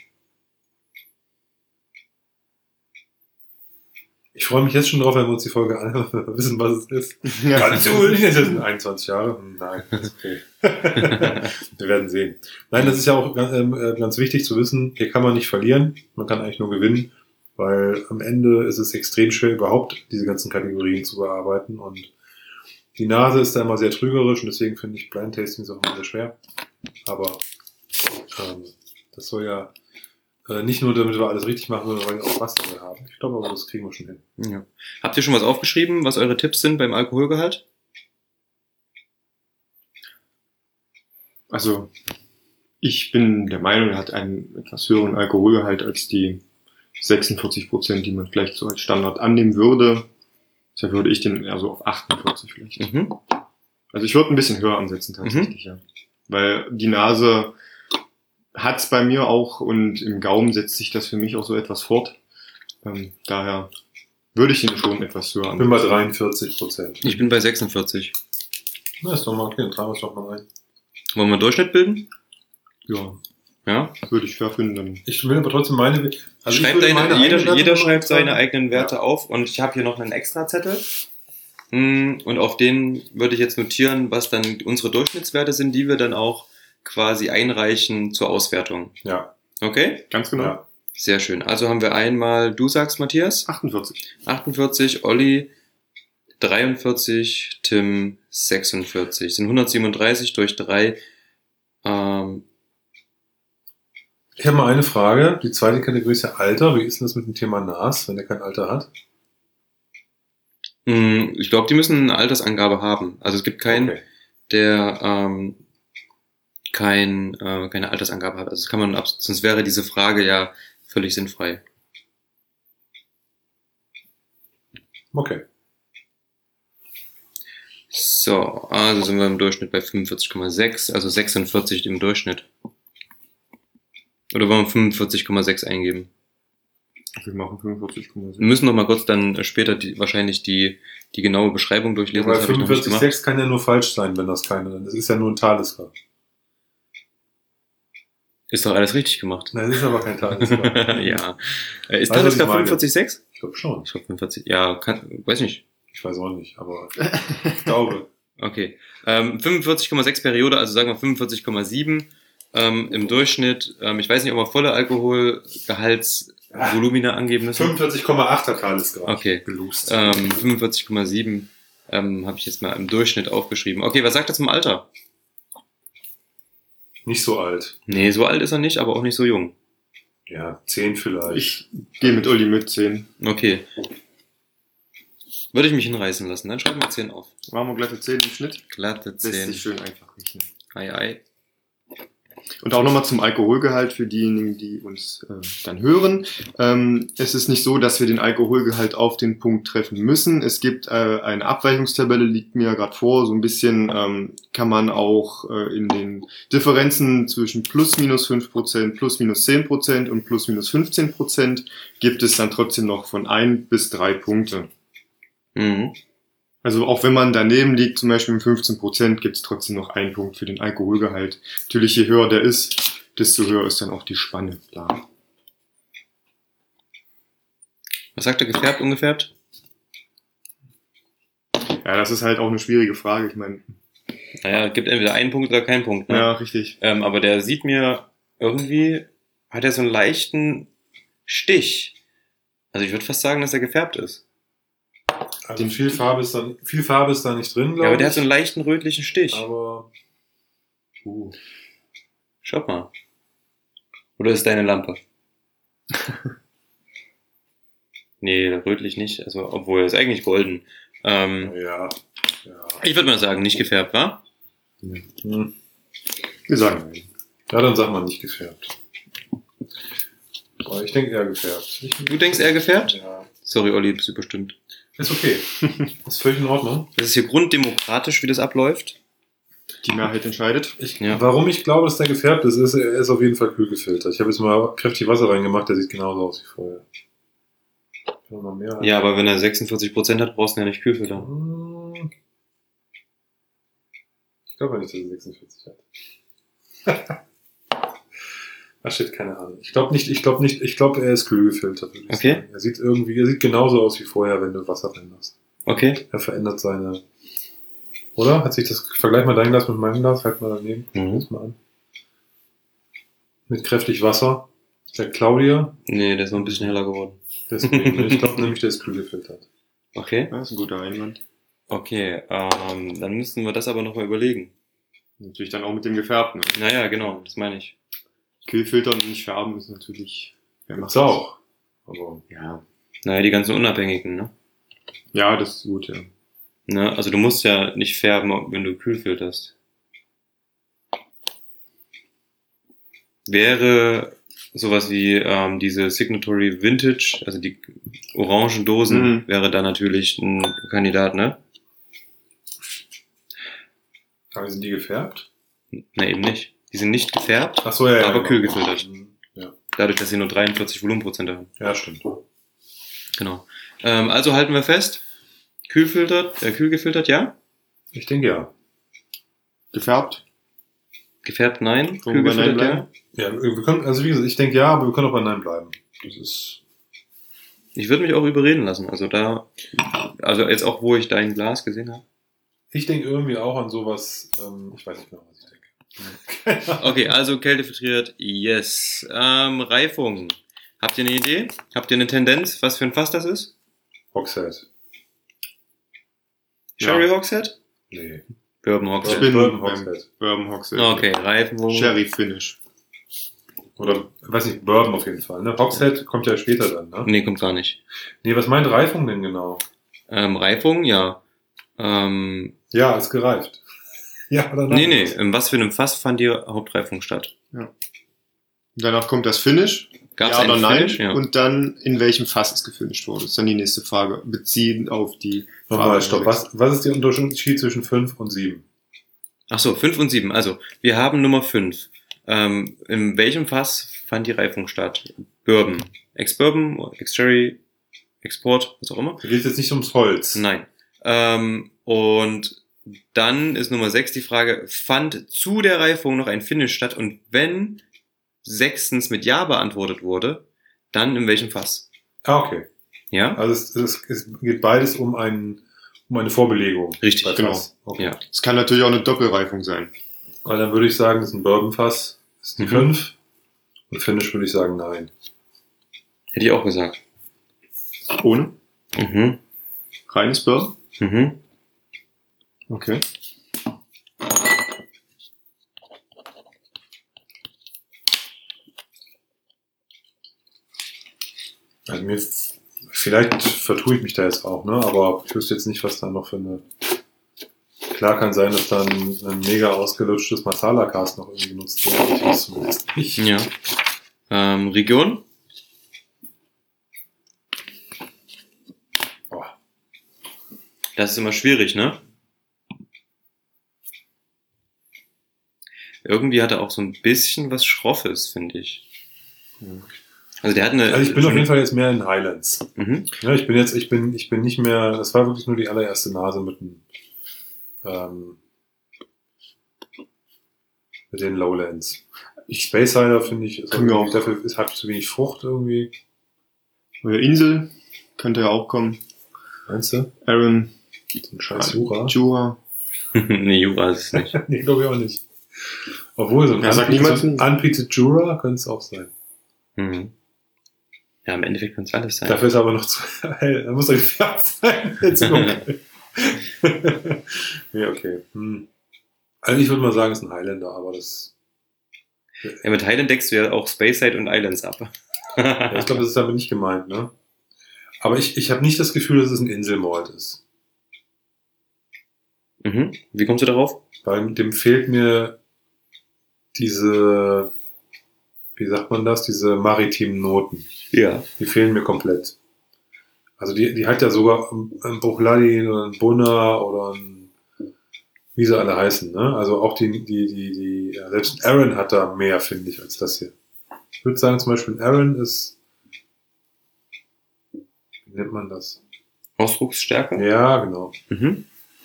Ich freue mich jetzt schon drauf, wenn wir uns die Folge anhören, wenn wir wissen, was es ist. Ja. Ganz jung, das sind einundzwanzig Jahre. Hm, Nein, das ist okay. Wir werden sehen. Nein, das ist ja auch ähm, äh, ganz wichtig zu wissen, hier kann man nicht verlieren, man kann eigentlich nur gewinnen. Weil am Ende ist es extrem schwer, überhaupt diese ganzen Kategorien zu bearbeiten. Und die Nase ist da immer sehr trügerisch und deswegen finde ich Blind Tastings auch immer sehr schwer. Aber ähm, das soll ja äh, nicht nur, damit wir alles richtig machen, sondern weil wir auch Spaß dabei haben. Ich glaube aber, das kriegen wir schon hin. Ja. Habt ihr schon was aufgeschrieben, was eure Tipps sind beim Alkoholgehalt? Also, ich bin der Meinung, er hat einen etwas höheren Alkoholgehalt als die sechsundvierzig Prozent, die man vielleicht so als Standard annehmen würde. Deshalb würde ich den eher so auf achtundvierzig vielleicht. Mhm. Also ich würde ein bisschen höher ansetzen tatsächlich, mhm. ja. Weil die Nase hat's bei mir auch und im Gaumen setzt sich das für mich auch so etwas fort. Ähm, daher würde ich ihn schon etwas höher ansetzen. Ich bin bei dreiundvierzig Prozent. Ich bin bei sechsundvierzig. Na, ist doch mal okay, dann tragen wir es doch mal rein. Wollen wir einen Durchschnitt bilden? Ja. Ja? Würde ich fair finden. Ich will aber trotzdem meine... Also schreibt deine, meine jeder jeder schreibt seine eigenen Werte ja. auf und ich habe hier noch einen Extrazettel. Und auf den würde ich jetzt notieren, was dann unsere Durchschnittswerte sind, die wir dann auch quasi einreichen zur Auswertung. Ja. Okay? Ganz genau. Ja. Sehr schön. Also haben wir einmal, du sagst, Matthias? achtundvierzig. achtundvierzig, Olli dreiundvierzig, Tim sechsundvierzig. Sind hundertsiebenunddreißig durch drei. Ähm, ich habe mal eine Frage. Die zweite Kategorie ist ja Alter. Wie ist denn das mit dem Thema N A S, wenn er kein Alter hat? Ich glaube, die müssen eine Altersangabe haben. Also es gibt keinen, okay. der ähm, kein, äh, keine Altersangabe hat. Also das kann man, sonst wäre diese Frage ja völlig sinnfrei. Okay. So, also sind wir im Durchschnitt bei fünfundvierzig Komma sechs, also sechsundvierzig im Durchschnitt. Oder wollen wir fünfundvierzig Komma sechs eingeben? Wir machen fünfundvierzig Komma sechs. Wir müssen noch mal kurz dann später die, wahrscheinlich die, die genaue Beschreibung durchlesen. Ja, weil fünfundvierzig Komma sechs kann ja nur falsch sein, wenn das keine, das ist ja nur ein Talisker. Ist doch alles richtig gemacht. Nein, das ist aber kein Talisker. Ja. Ist Talisker fünfundvierzig Komma sechs? Ich glaube schon. Ich glaube fünfundvierzig, ja, kann, weiß nicht. Ich weiß auch nicht, aber ich glaube. Okay. Ähm, fünfundvierzig Komma sechs Periode, also sagen wir fünfundvierzig Komma sieben ähm, im Durchschnitt. Ähm, ich weiß nicht, ob wir volle Alkoholgehaltsvolumina angeben müssen. fünfundvierzig Komma acht hat Talis gerade. Okay. Ähm, fünfundvierzig Komma sieben ähm, habe ich jetzt mal im Durchschnitt aufgeschrieben. Okay, was sagt er zum Alter? Nicht so alt. Nee, so alt ist er nicht, aber auch nicht so jung. Ja, zehn vielleicht. Ich gehe mit Uli mit zehn. Okay. Würde ich mich hinreißen lassen, dann schreiben wir zehn auf. Machen wir glatte zehn im Schnitt. Glatte zehn. Lässt sich schön einfach rechnen. Ei, ei. Und auch nochmal zum Alkoholgehalt für diejenigen, die uns äh, dann hören. Ähm, es ist nicht so, dass wir den Alkoholgehalt auf den Punkt treffen müssen. Es gibt äh, eine Abweichungstabelle, liegt mir gerade vor. So ein bisschen ähm, kann man auch äh, in den Differenzen zwischen plus minus fünf Prozent, plus minus zehn Prozent und plus minus fünfzehn Prozent gibt es dann trotzdem noch von ein bis drei Punkte. Mhm. Also auch wenn man daneben liegt, zum Beispiel mit fünfzehn Prozent, gibt es trotzdem noch einen Punkt für den Alkoholgehalt. Natürlich, je höher der ist, desto höher ist dann auch die Spanne. Klar. Was sagt er, gefärbt, ungefärbt? Ja, das ist halt auch eine schwierige Frage. Ich meine, naja, es gibt entweder einen Punkt oder keinen Punkt. Ne? Ja, richtig. Ähm, aber der sieht mir irgendwie, hat er so einen leichten Stich. Also ich würde fast sagen, dass er gefärbt ist. Also viel Farbe ist da, viel Farbe ist da nicht drin, glaube ich. Ja, aber der hat so einen leichten rötlichen Stich. Aber, uh. Schaut mal. Oder ist deine Lampe? Nee, rötlich nicht. Also, obwohl, er ist eigentlich golden. Ähm, ja, ja. Ich würde mal sagen, nicht gefärbt, wa? Hm. Wir sagen nein. Ja, dann sagt man nicht gefärbt. Aber ich denke eher gefärbt. Ich du denkst eher gefärbt? Ja. Sorry, Olli, bist du bestimmt. Ist okay. Ist völlig in Ordnung. Das ist hier grunddemokratisch, wie das abläuft. Die Mehrheit entscheidet. Ich, ja. Warum ich glaube, dass der gefärbt ist, ist, er ist auf jeden Fall kühl gefiltert. Ich habe jetzt mal kräftig Wasser reingemacht, der sieht genauso aus wie vorher. Noch mehr ja, aber wenn er sechsundvierzig Prozent hat, brauchst du ja nicht Kühlfilter. Ich glaube nicht, dass er sechsundvierzig hat. Ach shit, keine Ahnung. Ich glaube nicht, ich glaube nicht, ich glaube, er ist kühl gefiltert. Okay. Sagen. Er sieht irgendwie, er sieht genauso aus wie vorher, wenn du Wasser reinmachst. Okay. Er verändert seine, oder? Hat sich das, vergleich mal dein Glas mit meinem Glas, halt mal daneben. Mhm. Schau mal an. Mit kräftig Wasser. Der Claudia. Nee, der ist noch ein bisschen heller geworden. Deswegen, ich glaube nämlich, der ist kühl gefiltert. Okay. Das ist ein guter Einwand. Okay, ähm, dann müssten wir das aber nochmal überlegen. Natürlich dann auch mit dem Gefärbten. Naja, genau, das meine ich. Kühlfiltern und nicht färben ist natürlich... Wer Gibt's macht das? auch. Aber Ja. Naja, die ganzen Unabhängigen, ne? Ja, das ist gut, ja. ne? Also du musst ja nicht färben, wenn du kühl filterst. Wäre sowas wie ähm, diese Signatory Vintage, also die orangen Dosen, Mhm. wäre da natürlich ein Kandidat, ne? Aber sind die gefärbt? Na eben nicht. Die sind nicht gefärbt, Ach so, ja, ja. aber genau. kühl gefiltert. Ja, Dadurch, dass sie nur dreiundvierzig Volumenprozent haben. ja stimmt. Genau. Ähm, also halten wir fest, kühl filtert, äh, kühl gefiltert, ja? Ich denke ja. Gefärbt? Gefärbt, nein. Wollen Kühl wir bei Nein gefiltert, ja. Ja, wir können, also wie gesagt, ich denke ja, aber wir können auch bei Nein bleiben. Das ist. Ich würde mich auch überreden lassen. Also da, also jetzt auch, wo ich dein Glas gesehen habe. Ich denke irgendwie auch an sowas, ähm, ich weiß nicht genau, was ich denke. Okay, also kältefiltriert, yes. Ähm, Reifung. Habt ihr eine Idee? Habt ihr eine Tendenz, was für ein Fass das ist? Hogshead. Sherry Ja. Hogshead? Nee. Bourbon Ich Hogshead. bin Bourbon beim Hogshead. Bourbon Hogshead. Okay, Reifung. Sherry Finish. Oder, weiß nicht, Bourbon auf jeden Fall, ne? Hogshead kommt ja später dann, ne? Nee, kommt gar nicht. Nee, was meint Reifung denn genau? Ähm, Reifung, ja. Ähm, Ja, ist gereift. Ja, oder nee, nee, in was für einem Fass fand die Hauptreifung statt? Danach kommt das Finish. Gab's ja oder einen nein? Finish? Ja. Und dann, in welchem Fass es gefinisht wurde. Das ist dann die nächste Frage. Beziehend auf die Nochmal, Farbe. stopp. Was, was ist der Unterschied zwischen fünf und sieben? Ach so, fünf und sieben. Also, wir haben Nummer fünf. Ähm, in welchem Fass fand die Reifung statt? Bourbon. Ex-Bourbon, Ex-Sherry, Export, was auch immer? Da geht es jetzt nicht ums Holz. Nein. Ähm, und dann ist Nummer sechs die Frage, fand zu der Reifung noch ein Finish statt? Und wenn sechstens mit Ja beantwortet wurde, dann in welchem Fass? Ah, okay. Ja? Also es, es, es geht beides um, ein, um eine Vorbelegung. Richtig, Bei genau. Fass. Okay. Ja. Es kann natürlich auch eine Doppelreifung sein. Weil dann würde ich sagen, das ist ein Bourbon-Fass, das ist die Mhm. fünf. Und Finish würde ich sagen, nein. Hätte ich auch gesagt. Ohne? Mhm. Reines Bourbon? Mhm. Okay. Also mir, vielleicht vertue ich mich da jetzt auch, ne? Aber ich wüsste jetzt nicht, was da noch für eine... Klar kann sein, dass da ein, ein mega ausgelutschtes Masala-Cast noch irgendwie genutzt wird. aber Ich weiß zumindest nicht. Ja. Ähm, Region? Boah. Das ist immer schwierig, ne? Irgendwie hat er auch so ein bisschen was Schroffes, finde ich. Also der hat eine... Also ich bin auf jeden Fall jetzt mehr in Highlands. Mhm. Ja, ich bin jetzt, ich bin, ich bin nicht mehr, das war wirklich nur die allererste Nase mit dem, ähm, mit den Lowlands. Ich Space Cider finde ich, ist Können wir irgendwie- auch. dafür ist, hat zu wenig Frucht irgendwie. Oder Insel. Könnte ja auch kommen. Meinst du? Aaron. So ein scheiß Jura. Jura. nee, Jura ist es nicht. Nee, glaube ich auch nicht. Obwohl, so ein Ja, sagt unpeated- niemand- unpeated Jura könnte es auch sein. Mhm. Ja, im Endeffekt kann es alles sein. Dafür ist er aber noch zu hell. Da muss er gefärbt sein. Jetzt dunkel. Nee, okay. Hm. Also ich würde mal sagen, es ist ein Highlander, aber das, Ja, mit Highland deckst du ja auch Speyside und Islands ab. ja, ich glaube, das ist damit nicht gemeint, ne? Aber ich, ich habe nicht das Gefühl, dass es ein Inselmalt ist. mhm. Wie kommst du darauf? Weil dem fehlt mir diese, wie sagt man das, diese maritimen Noten. Ja. Die fehlen mir komplett. Also die, die hat ja sogar ein Bruchladi oder ein Bunner oder ein, wie sie alle heißen, ne? Also auch die, die, die, die, ja, selbst ein Aaron hat da mehr, finde ich, als das hier. Ich würde sagen, zum Beispiel ein Aaron ist, wie nennt man das? Ausdrucksstärke? Ja, genau. Mhm.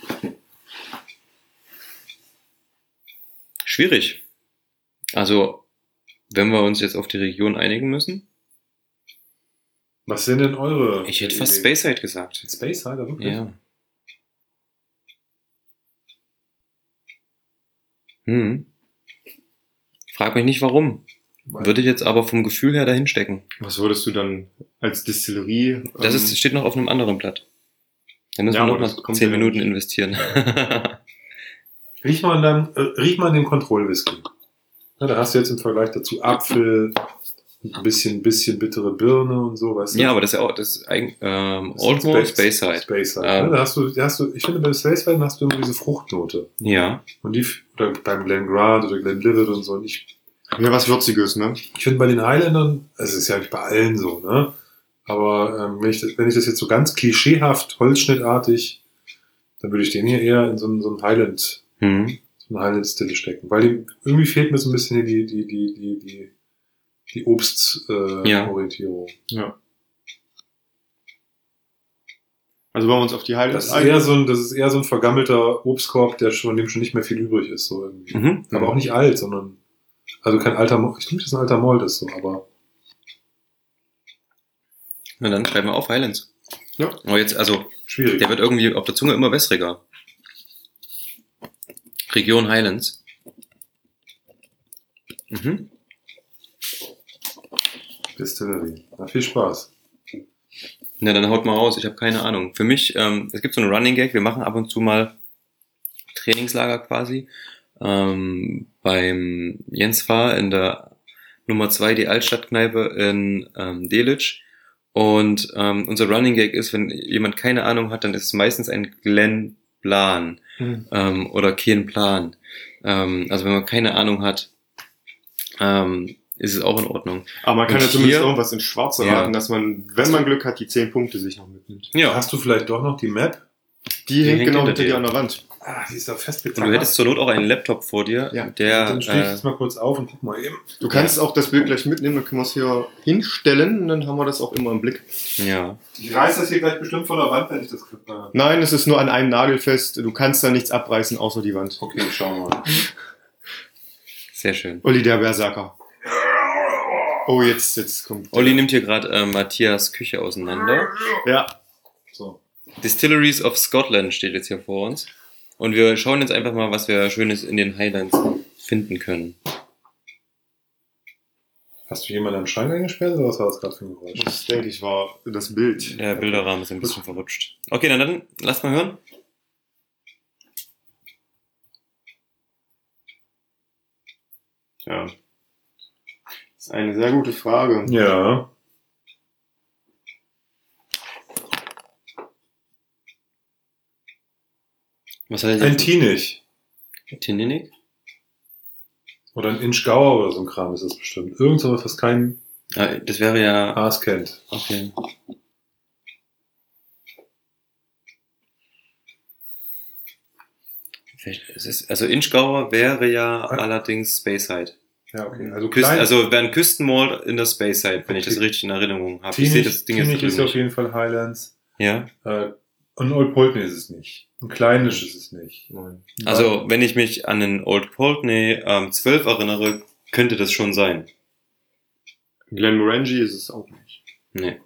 Schwierig. Also, wenn wir uns jetzt auf die Region einigen müssen, Was sind denn eure? ich hätte fast Ideen? Speyside gesagt. Space Cider, wirklich? Ja. Hm. Ich frage mich nicht warum. Würde ich jetzt aber vom Gefühl her dahin stecken. Was würdest du dann als Distillerie? Das ähm, ist, steht noch auf einem anderen Blatt. Da müssen Ja, wir aber noch das mal kommt zehn ja Minuten nicht. investieren. Riech mal an deinem, äh, riech mal an dem Kontrollwhisky. Ja, da hast du jetzt im Vergleich dazu Apfel, ein bisschen, bisschen bittere Birne und so, weißt du? Ja, aber das ist ja auch, das ist eigentlich, ähm, Das ist Oldmore Space- Speyside. Speyside. Ähm. Ne? Da hast du, da hast du, ich finde, bei Speyside hast du immer diese Fruchtnote. Ja. Und die, oder beim Glen Grant oder Glen Livet und so. Und ich, Ja, was Würziges, ne? ich finde bei den Highlandern, es ist ja nicht bei allen so, ne? Aber ähm, wenn, ich das, wenn ich das jetzt so ganz klischeehaft, holzschnittartig, dann würde ich den hier eher in so einen, so einen Highland, Hm. so einen Highland-Stille stecken. Weil die, irgendwie fehlt mir so ein bisschen die, die, die, die, die, die Obst-Orientierung. Äh, Ja. Orientierung. Ja. Also wollen wir uns auf die Highlights Das ist eher so ein, das ist eher so ein vergammelter Obstkorb, der schon, von dem schon nicht mehr viel übrig ist, so irgendwie. Mhm. Aber auch nicht alt, sondern, also kein alter, Mo- ich denke, das ist ein alter Malt ist so, aber. Na dann schreiben wir auf Highlands. Ja. Aber jetzt, also, Schwierig. der wird irgendwie auf der Zunge immer wässriger. Region Highlands. Mhm. Distillery. Na, viel Spaß. Na, dann haut mal raus. Ich habe keine Ahnung. Für mich, ähm, es gibt so einen Running Gag. Wir machen ab und zu mal Trainingslager quasi. Ähm, beim Jens Fahr in der Nummer zwei, die Altstadtkneipe in ähm, Delitzsch. Und ähm, unser Running Gag ist, wenn jemand keine Ahnung hat, dann ist es meistens ein Glenn Plan Mhm. ähm, oder kein Plan. Ähm, also wenn man keine Ahnung hat, ähm, ist es auch in Ordnung. Aber man kann Und ja zumindest hier- irgendwas ins Schwarze Ja. raten, dass man, wenn man Glück hat, die zehn Punkte sich noch mitnimmt. Ja. Hast du vielleicht doch noch die Map? Die, hängt hängt genau hinter hinter dir. dir an der Wand. Ah, die ist da Und festgetackert. du hättest zur Not auch einen Laptop vor dir, Ja. der Dann stehe ich äh, jetzt mal kurz auf und guck mal eben. Du kannst auch das Bild gleich mitnehmen, dann können wir es hier hinstellen und dann haben wir das auch immer im Blick. ja. Ich reiß das hier gleich bestimmt von der Wand, wenn ich das äh, Nein, es ist nur an einem Nagel fest. Du kannst da nichts abreißen, außer die Wand. Okay, schauen wir mal. Sehr schön. Olli der Berserker. Oh, jetzt, jetzt kommt. Olli nimmt hier gerade äh, Matthias Küche auseinander. Ja. So. Distilleries of Scotland steht jetzt hier vor uns. Und wir schauen jetzt einfach mal, was wir Schönes in den Highlands finden können. Hast du jemanden am Schrank eingesperrt oder was war das gerade für ein Geräusch? Das denke ich war das Bild. Der Bilderrahmen ist ein bisschen verrutscht. Okay, na dann, lass mal hören. Ja. Das ist eine sehr gute Frage. Ja. Was hat er Ein jetzt? Tinich. Tininik? Oder ein Inchgauer oder so ein Kram ist das bestimmt. Irgend sowas, was kein Ah, das wäre ja... Aas kennt. Okay. Vielleicht ist es, also Inchgauer wäre ja Ah. allerdings Speyside. Ja, okay. Also Küsten, klein. also wäre ein Küstenmall in der Speyside, wenn ich das Okay. richtig in Erinnerung habe. Ich sehe Tinich, das Ding Tinich jetzt ist auf nicht. jeden Fall Highlands. Ja. Äh, ein Old Pulteney ist es nicht. Ein kleinisch ist es nicht. Nein. Also, wenn ich mich an den Old Pulteney ähm, zwölf erinnere, könnte das schon sein. Glenmorangie ist es auch nicht. Nee.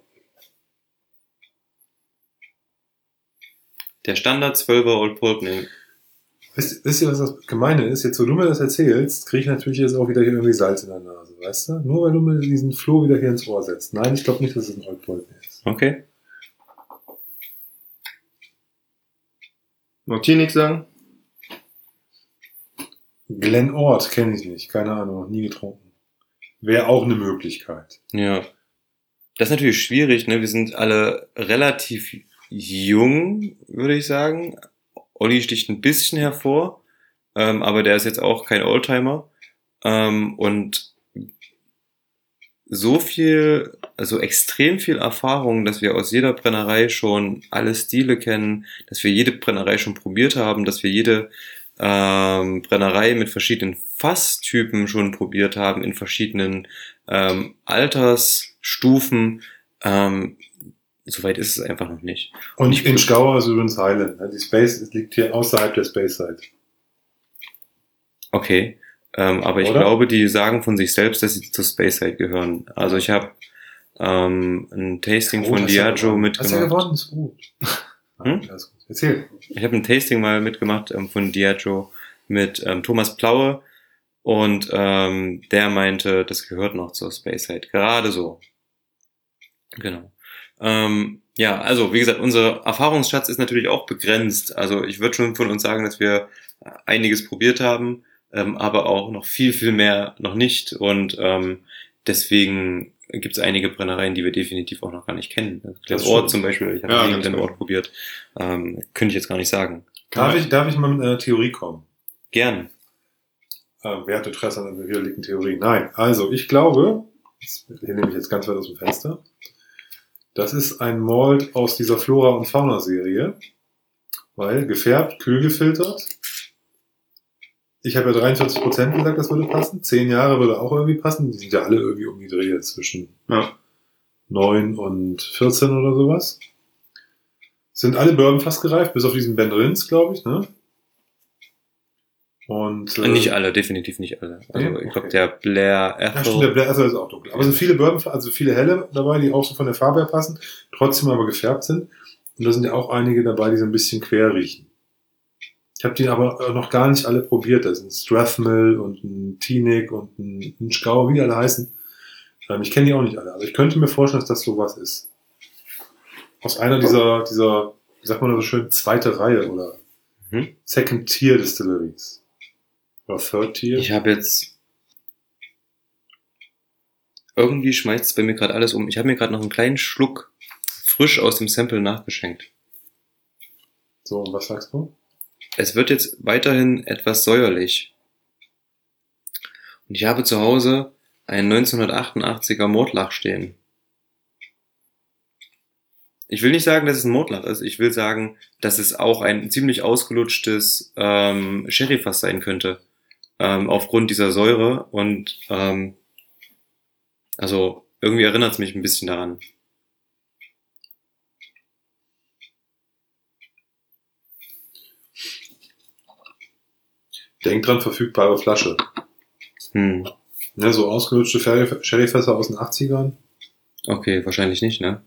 Der Standard zwölfer Old Pulteney. Wisst, wisst ihr, was das Gemeine ist? Jetzt, wo du mir das erzählst, kriege ich natürlich jetzt auch wieder hier irgendwie Salz in der Nase, weißt du? Nur weil du mir diesen Floh wieder hier ins Ohr setzt. Nein, ich glaube nicht, dass es ein Old Pulteney ist. Okay. Noch hier nichts sagen? Glen Ord kenne ich nicht. Keine Ahnung, noch nie getrunken. Wäre auch eine Möglichkeit. Ja. Das ist natürlich schwierig, ne? Wir sind alle relativ jung, würde ich sagen. Olli sticht ein bisschen hervor, ähm, aber der ist jetzt auch kein Oldtimer. Ähm, und so viel, also extrem viel Erfahrung, dass wir aus jeder Brennerei schon alle Stile kennen, dass wir jede Brennerei schon probiert haben, dass wir jede ähm, Brennerei mit verschiedenen Fasstypen schon probiert haben, in verschiedenen ähm, Altersstufen. Ähm, Soweit ist es einfach noch nicht. Und ich- Inchgauer ist übrigens Highland. Ne? Die Space es liegt hier außerhalb der Space-Side. Okay. Ähm, aber ich Oder? glaube, die sagen von sich selbst, dass sie zur Speyside gehören. Also ich habe ähm, ein Tasting von Hast ja Diageo gewonnen. Hast ja mitgemacht. gewonnen, ist gut. Hm? Ja, ist gut. Erzähl. Ich habe ein Tasting mal mitgemacht ähm, von Diageo mit ähm, Thomas Plaue. Und ähm, der meinte, das gehört noch zur Speyside. Gerade so. Genau. Ähm, ja, also wie gesagt, unser Erfahrungsschatz ist natürlich auch begrenzt. Also ich würde schon von uns sagen, dass wir einiges probiert haben, ähm, aber auch noch viel, viel mehr noch nicht. Und ähm, deswegen gibt es einige Brennereien, die wir definitiv auch noch gar nicht kennen. Der Das Ort stimmt. zum Beispiel, ich habe Ja, nie ganz den genau. Ort probiert. Ähm, könnte ich jetzt gar nicht sagen. Darf ich, darf ich mal mit einer Theorie kommen? Gern. Äh, wer hat Interesse an einer widerlegten Theorie? Nein. Also, ich glaube, hier nehme ich jetzt ganz weit aus dem Fenster, das ist ein Malt aus dieser Flora- und Fauna-Serie, weil gefärbt, kühl gefiltert. Ich habe ja dreiundvierzig Prozent gesagt, das würde passen. Zehn Jahre würde auch irgendwie passen. Die sind ja alle irgendwie um die Dreh zwischen Ja. neun und vierzehn oder sowas. Sind alle Bourbon fast gereift, bis auf diesen Ben Rins, glaube ich, ne? Und, äh, Nicht alle, definitiv nicht alle. Also Nee? ich glaube, Okay. der Blair Ja, stimmt, der Ethel, Blair Ethel ist auch dunkel. Aber es sind viele Bourbon, also viele helle dabei, die auch so von der Farbe her passen, trotzdem aber gefärbt sind. Und da sind ja auch einige dabei, die so ein bisschen quer riechen. Ich habe die aber noch gar nicht alle probiert. Da sind ein Strathmill und ein Teaneck und ein Inchgau, wie die alle heißen. Ähm, Ich kenne die auch nicht alle, aber ich könnte mir vorstellen, dass das sowas ist. Aus einer dieser, dieser, wie sagt man da so schön, zweite Reihe oder Mhm. Second Tier Distilleries. Oder Third Tier. ich habe jetzt irgendwie schmeißt es bei mir gerade alles um. Ich habe mir gerade noch einen kleinen Schluck frisch aus dem Sample nachgeschenkt. So, und was sagst du? Es wird jetzt weiterhin etwas säuerlich. Und ich habe zu Hause einen neunzehnhundertachtundachtziger Mordlach stehen. Ich will nicht sagen, dass es ein Mordlach ist. Ich will sagen, dass es auch ein ziemlich ausgelutschtes ähm, Sherryfass sein könnte. Ähm, aufgrund dieser Säure. Und ähm, also irgendwie erinnert es mich ein bisschen daran. Denk dran, verfügbare Flasche. Hm. Ja, so ausgelutschte Sherry- Sherryfässer aus den achtzigern. Okay, wahrscheinlich nicht, ne?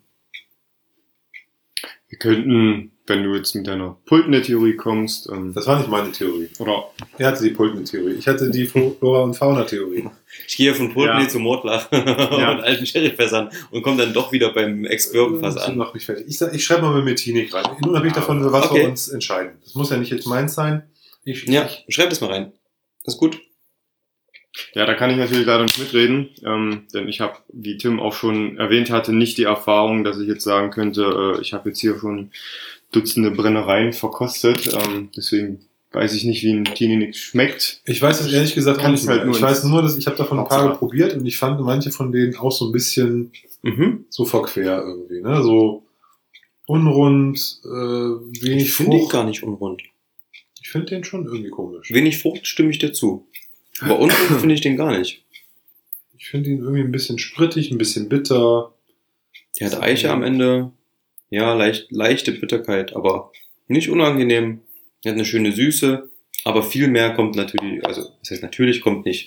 Wir könnten, wenn du jetzt mit deiner Pultner-Theorie kommst, ähm, Das war nicht meine Theorie. oder Er hatte die Pulten-Theorie. Ich hatte die Flora- und Fauna-Theorie. Ich gehe von Pulteney Ja. zu Mordlach Ja. und alten Sherryfässern und komme dann doch wieder beim Ex-Bourbon-Fass Das an. macht mich fertig. Ich, sag- ich schreibe mal mit Metinic rein. Unabhängig davon, für was Okay. wir uns entscheiden. Das muss ja nicht jetzt meins sein. Ich, Ja, ich, schreib das mal rein. Das ist gut. ja, da kann ich natürlich leider nicht mitreden, ähm, denn ich habe, wie Tim auch schon erwähnt hatte, nicht die Erfahrung, dass ich jetzt sagen könnte, äh, ich habe jetzt hier schon Dutzende Brennereien verkostet, ähm, deswegen weiß ich nicht, wie ein Teenie schmeckt. ich weiß es ehrlich gesagt auch Kann nicht es halt mehr. nur Ich weiß ins nur, dass ich habe davon ein paar Hauptsache. probiert und ich fand manche von denen auch so ein bisschen Mhm. so verquer irgendwie. Ne? So unrund, äh, wenig Ich finde ihn Frucht. gar nicht unrund. Ich finde den schon irgendwie komisch. Wenig Frucht stimme ich dir zu. Aber unrund finde ich den gar nicht. Ich finde ihn irgendwie ein bisschen sprittig, ein bisschen bitter. Der hat Eiche am Ende. Ja, leicht, leichte Bitterkeit, aber nicht unangenehm. Er hat eine schöne Süße, aber viel mehr kommt natürlich, also, das heißt natürlich kommt nicht.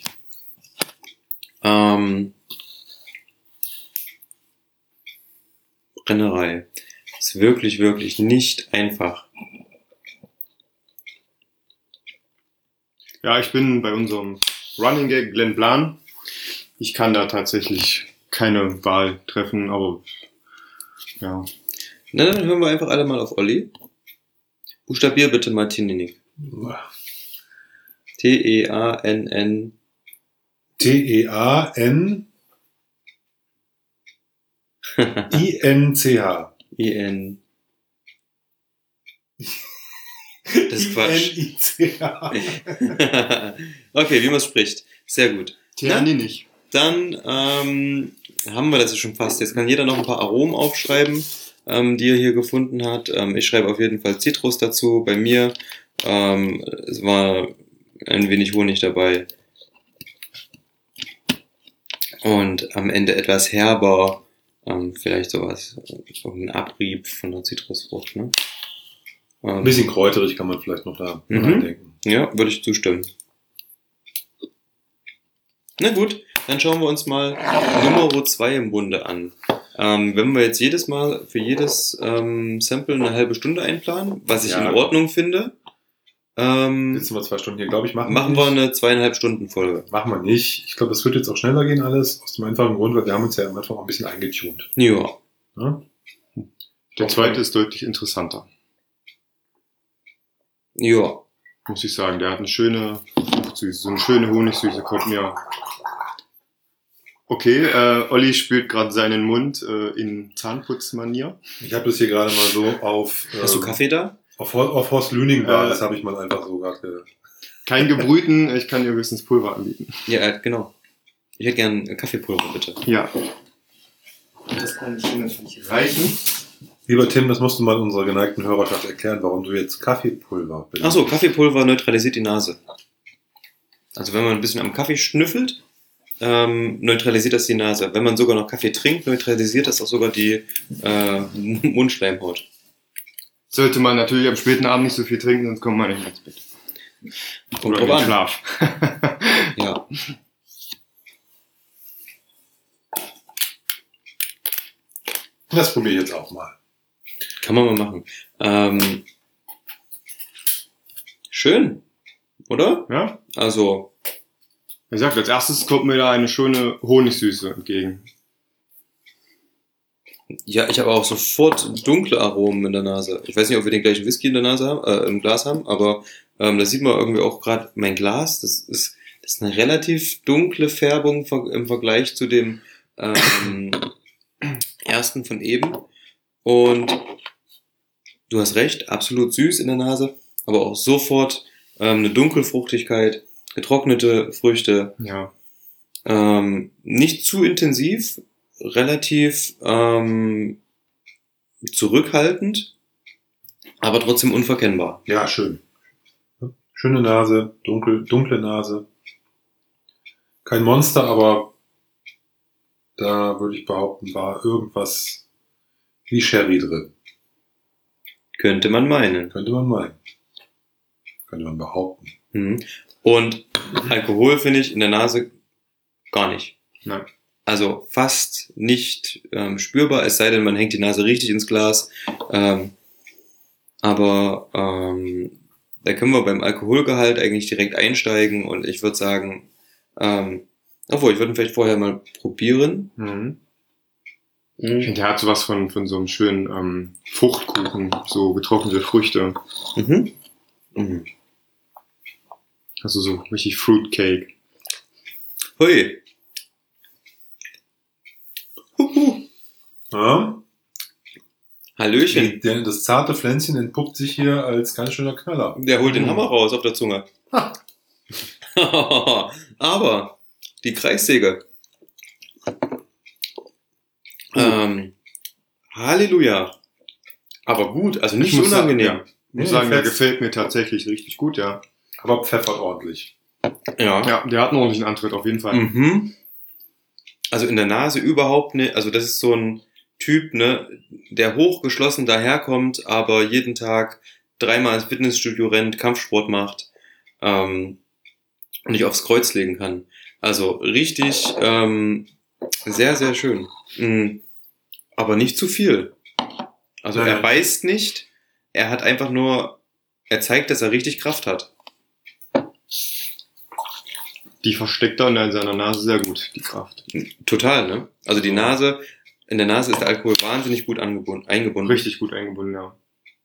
Ähm, Brennerei. Ist wirklich, wirklich nicht einfach. Ja, ich bin bei unserem Running Gag Glenn Blan. Ich kann da tatsächlich keine Wahl treffen, aber ja. Na, dann hören wir einfach alle mal auf Olli. Buchstabier bitte mal Tininik. T E A N N. T E A N I N C H. I N. Das ist Quatsch. I N I C H. Okay, wie man es spricht. Sehr gut. Tja, nee, nicht. Dann ähm, haben wir das schon fast. Jetzt kann jeder noch ein paar Aromen aufschreiben, ähm, die er hier gefunden hat. Ähm, ich schreibe auf jeden Fall Zitrus dazu. Bei mir ähm, es war ein wenig Honig dabei. Und am Ende etwas herber. Ähm, vielleicht sowas, so ein Abrieb von der Zitrusfrucht. Ne? Ähm, Ein bisschen kräuterig kann man vielleicht noch da Mhm. reindenken. Ja, würde ich zustimmen. Na gut, dann schauen wir uns mal Nummer zwei im Bunde an. Ähm, wenn wir jetzt jedes Mal für jedes ähm, Sample eine halbe Stunde einplanen, was ich Ja. in Ordnung finde, Ähm, Jetzt sind wir zwei Stunden hier, glaube ich. Machen, machen wir eine zweieinhalb Stunden Folge. Machen wir nicht. Ich glaube, das wird jetzt auch schneller gehen alles. Aus dem einfachen Grund, weil wir haben uns ja am Anfang auch ein bisschen eingetunt. Ja. Ja? Der zweite ist deutlich interessanter, Ja. muss ich sagen. Der hat eine schöne Fruchtsüße, so eine schöne Honigsüße kommt mir. Okay, äh, Olli spült gerade seinen Mund äh, in Zahnputzmanier. Ich habe das hier gerade mal so auf... Hast du ähm, Kaffee da? Auf, auf Horst Lüning war, Äh, das habe ich mal einfach so gerade ge- Kein gebrühten, ich kann dir höchstens Pulver anbieten. Ja, äh, genau. Ich hätte gern Kaffeepulver, bitte. Ja. Das kann ich Ihnen natürlich reichen. Lieber Tim, das musst du mal unserer geneigten Hörerschaft erklären, warum du jetzt Kaffeepulver benutzt. Ach so, Kaffeepulver neutralisiert die Nase. Also wenn man ein bisschen am Kaffee schnüffelt, ähm, neutralisiert das die Nase. Wenn man sogar noch Kaffee trinkt, neutralisiert das auch sogar die äh, Mundschleimhaut. Sollte man natürlich am späten Abend nicht so viel trinken, sonst kommt man nicht ins Bett. Kommt Oder in drauf den an. Schlaf. Ja. Das probiere ich jetzt auch mal. Kann man mal machen. Ähm, schön, oder? Ja? Also, Wie gesagt, als erstes kommt mir da eine schöne Honigsüße entgegen. ja, ich habe auch sofort dunkle Aromen in der Nase. Ich weiß nicht, ob wir den gleichen Whisky in der Nase haben, äh, im Glas haben, aber ähm, das sieht man irgendwie auch gerade. Mein Glas, das ist, das ist eine relativ dunkle Färbung ver- im Vergleich zu dem ähm, ersten von eben. Und du hast recht, absolut süß in der Nase, aber auch sofort ähm, eine Dunkelfruchtigkeit, getrocknete Früchte, Ja. ähm, nicht zu intensiv, relativ ähm, zurückhaltend, aber trotzdem unverkennbar. Ja, schön. Schöne Nase, dunkel, dunkle Nase. Kein Monster, aber da würde ich behaupten, war irgendwas wie Sherry drin. Könnte man meinen. Könnte man meinen. Könnte man behaupten. Mhm. Und Alkohol finde ich in der Nase gar nicht. Nein. Also fast nicht ähm, spürbar, es sei denn, man hängt die Nase richtig ins Glas. Ähm, aber ähm, da können wir beim Alkoholgehalt eigentlich direkt einsteigen und ich würde sagen, ähm, obwohl, ich würde ihn vielleicht vorher mal probieren. Mhm. Ich finde, der hat sowas von, von so einem schönen ähm, Fruchtkuchen, so getrocknete Früchte. Mhm. Mhm. Also so richtig Fruitcake. Hui. Huhu. Ja? Hallöchen. Die, der, das zarte Pflänzchen entpuppt sich hier als ganz schöner Knaller. Der holt den Hammer raus auf der Zunge. Ha. Aber die Kreissäge. Ähm, Halleluja. Aber gut, also nicht Ich muss sagen, unangenehm. ja. Ich muss Nee, sagen, der fetzt. gefällt mir tatsächlich richtig gut, ja. Aber pfeffert ordentlich. Ja. Ja, der hat einen ordentlichen Antritt auf jeden Fall. Mhm. Also in der Nase überhaupt nicht. Also das ist so ein Typ, ne, der hochgeschlossen daherkommt, aber jeden Tag dreimal ins Fitnessstudio rennt, Kampfsport macht ähm, und nicht aufs Kreuz legen kann. Also richtig ähm, sehr, sehr schön. Mhm. Aber nicht zu viel. Also Nein, er nein. beißt nicht, er hat einfach nur, er zeigt, dass er richtig Kraft hat. Die versteckt dann in seiner Nase sehr gut, die Kraft. Total, ne? Also die Nase, in der Nase ist der Alkohol wahnsinnig gut angebunden, eingebunden. Richtig gut eingebunden, ja.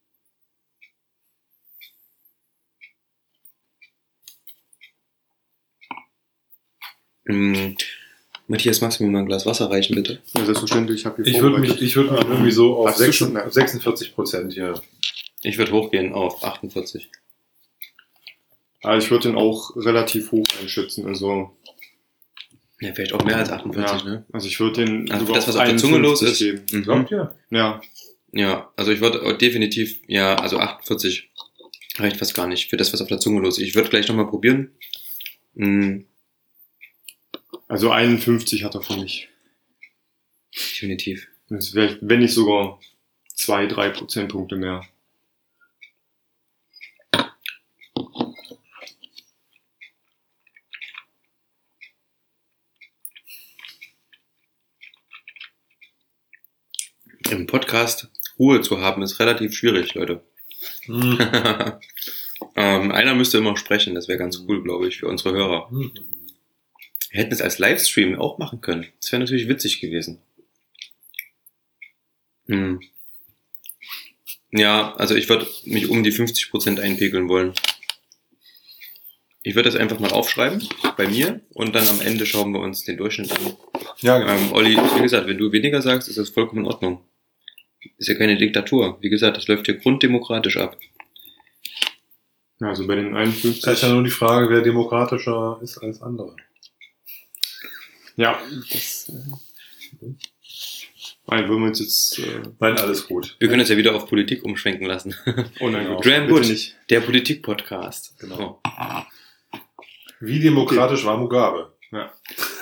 Mm. Matthias, magst du mir mal ein Glas Wasser reichen, bitte? Ja, selbstverständlich, ich habe hier Ich würde mich, ich würde mich irgendwie so auf Hast du schon, ne? sechsundvierzig Prozent hier. Ich würde hochgehen auf achtundvierzig. Also ich würde den auch relativ hoch einschätzen. Also, Ja, vielleicht auch mehr als achtundvierzig, ja. ne? Also ich würde den Also sogar das, was auf der Zunge los ist. geben. Mhm. Glaubt ihr? Ja, Ja, also ich würde definitiv, ja, also achtundvierzig reicht fast gar nicht für das, was auf der Zunge los ist. Ich würde gleich nochmal probieren. Mm, also einundfünfzig hat er für mich. definitiv. Das wäre, wenn nicht sogar zwei, drei Prozentpunkte mehr. Im Podcast Ruhe zu haben ist relativ schwierig, Leute. Hm. ähm, Ähm, einer müsste immer sprechen, das wäre ganz cool, glaube ich, für unsere Hörer. Mhm. Wir hätten es als Livestream auch machen können. Das wäre natürlich witzig gewesen. Hm. Ja, also ich würde mich um die fünfzig Prozent einpegeln wollen. Ich würde das einfach mal aufschreiben bei mir und dann am Ende schauen wir uns den Durchschnitt an. Ja, genau. Ähm, Olli, wie gesagt, wenn du weniger sagst, ist das vollkommen in Ordnung. Ist ja keine Diktatur. Wie gesagt, das läuft hier grunddemokratisch ab. Ja, also bei den Das ist einundfünfzig. ja nur die Frage, wer demokratischer ist als andere. Ja, das, äh, nein, wollen wir uns jetzt, äh, Nein, alles gut. Wir können das ja wieder auf Politik umschwenken lassen. oh nein, Genau. gut, Graham bitte Bush, nicht. der Politik-Podcast. Genau. Oh. Wie demokratisch war Mugabe? Ja.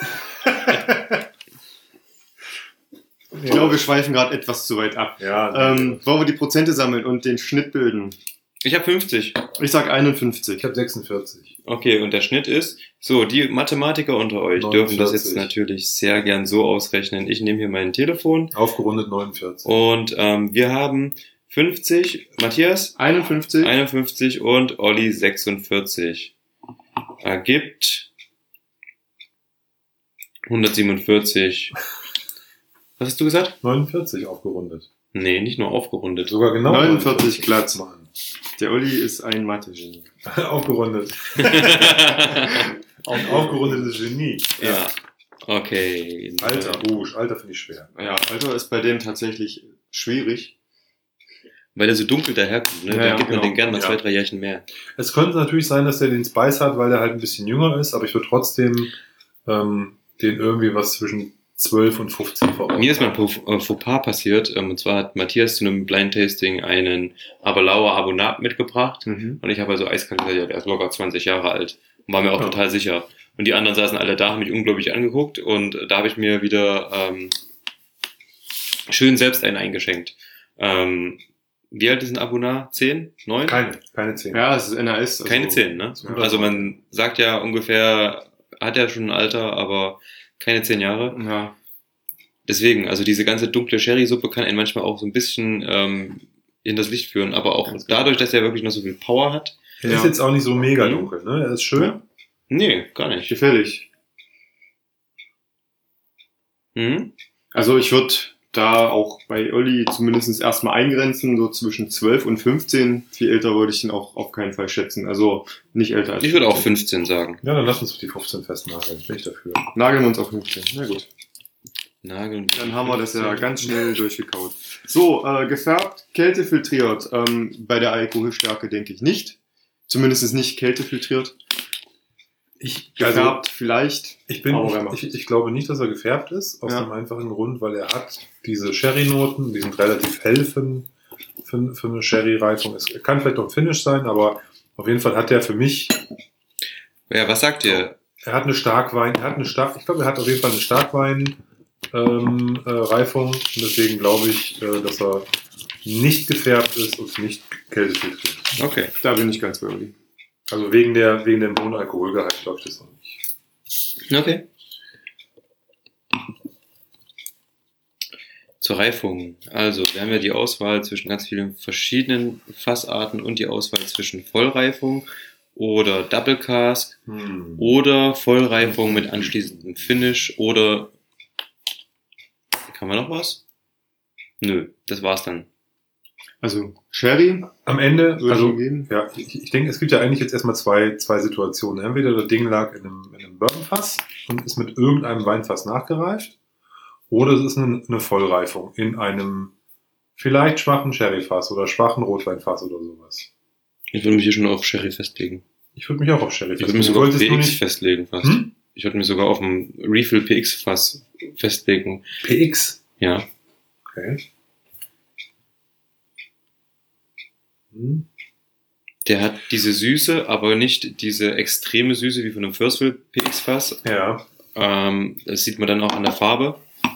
Ich glaube, wir schweifen gerade etwas zu weit ab. Ja, Ähm, wollen wir die Prozente sammeln und den Schnitt bilden? Ich habe fünfzig. Ich sag einundfünfzig. ich habe sechsundvierzig. Okay, und der Schnitt ist, so, die Mathematiker unter euch dürfen das jetzt neunundvierzig. natürlich sehr gern so ausrechnen. Ich nehme hier mein Telefon Aufgerundet neunundvierzig. und ähm, wir haben fünfzig, Matthias einundfünfzig. einundfünfzig und Olli sechsundvierzig. Ergibt hundertsiebenundvierzig. Was hast du gesagt? neunundvierzig aufgerundet. Nee, nicht nur aufgerundet. Sogar genau neunundvierzig glatt. Mann. Der Olli ist ein Mathe-Genie. Aufgerundet. Ein aufgerundetes Genie. Ja, okay. Alter, Busch. Alter finde ich schwer. Ja, Alter ist bei dem tatsächlich schwierig. Weil der so dunkel daherkommt, ne? Ja, Da ja, gibt man genau. den gerne mal Ja. zwei, drei Jährchen mehr. Es könnte natürlich sein, dass er den Spice hat, weil er halt ein bisschen jünger ist, aber ich würde trotzdem ähm, den irgendwie was zwischen zwölf und fünfzehn voraus. Mir ist mal ein Faux äh, Fauxpas passiert, ähm, und zwar hat Matthias zu einem Blind Tasting einen Aberlauer Abonat mitgebracht Mhm. und ich habe also eiskalt gesagt, ja, der ist locker zwanzig Jahre alt und war mir auch Ja. total sicher. Und die anderen saßen alle da, haben mich unglaublich angeguckt und da habe ich mir wieder ähm, schön selbst einen eingeschenkt. Ähm, wie alt ist ein Abonat? zehn? neun? Keine, keine zehn. Ja, es ist N A S. Also Keine zehn, ne? Ja. Also man sagt ja ungefähr, hat er schon ein Alter, aber keine zehn Jahre. Ja. Deswegen, also diese ganze dunkle Sherry-Suppe kann einen manchmal auch so ein bisschen ähm, in das Licht führen, aber auch Ganz genau. dadurch, dass er wirklich noch so viel Power hat. Er Ja. ist jetzt auch nicht so mega Mhm. dunkel, ne? Er ist schön. Ja. Nee, gar nicht. Gefällig. Mhm. Also ich würde da auch bei Olli zumindest erstmal eingrenzen, so zwischen zwölf und fünfzehn. Viel älter würde ich ihn auch auf keinen Fall schätzen. Also nicht älter als Ich würde auch fünfzehn sagen. Ja, dann lass uns die fünfzehn festnageln. Bin ich dafür. Nageln wir uns auf fünfzehn. Na gut. Nageln. Dann haben wir das ja ganz schnell durchgekaut. So, äh, gefärbt, kältefiltriert. Ähm, bei der Alkoholstärke denke ich nicht. Zumindest nicht kältefiltriert. Ich, Gefärbt vielleicht. ich, bin, Aber wer macht ich, es? ich glaube nicht, dass er gefärbt ist, aus Ja. dem einfachen Grund, weil er hat diese Sherry-Noten, die sind relativ hell für, für, für eine Sherry-Reifung. Es kann vielleicht auch ein Finish sein, aber auf jeden Fall hat er für mich, Ja, was sagt ihr? er hat eine Starkwein, er hat eine Stark, ich glaube, er hat auf jeden Fall eine Starkwein, ähm, äh, Reifung und deswegen glaube ich, äh, dass er nicht gefärbt ist und nicht kältefiltriert. Okay. Da bin ich ganz bei Olli. Also wegen der wegen dem hohen Alkoholgehalt glaube ich das noch nicht. Okay. Zur Reifung. Also, wir haben ja die Auswahl zwischen ganz vielen verschiedenen Fassarten und die Auswahl zwischen Vollreifung oder Double Cask Hm. oder Vollreifung mit anschließendem Finish oder kann man noch was? Nö, das war's dann. Also Sherry Am Ende, würde ich also ihm geben. ja, ich, ich denke, es gibt ja eigentlich jetzt erstmal zwei, zwei Situationen. Entweder das Ding lag in einem, in einem Bourbonfass und ist mit irgendeinem Weinfass nachgereift, oder es ist eine, eine Vollreifung in einem vielleicht schwachen Sherryfass oder schwachen Rotweinfass oder sowas. Ich würde mich hier schon auf Sherry festlegen. Ich würde mich auch auf Sherry Ich würde mich festlegen. sogar auf Wolltest du P X nicht- festlegen fast. Hm? Ich würde mich sogar auf ein Refill P X Fass festlegen. P X. Ja. Okay. Hm. Der hat diese Süße, aber nicht diese extreme Süße wie von einem Firstville P X Fass. Ja. Ähm, das sieht man dann auch an der Farbe.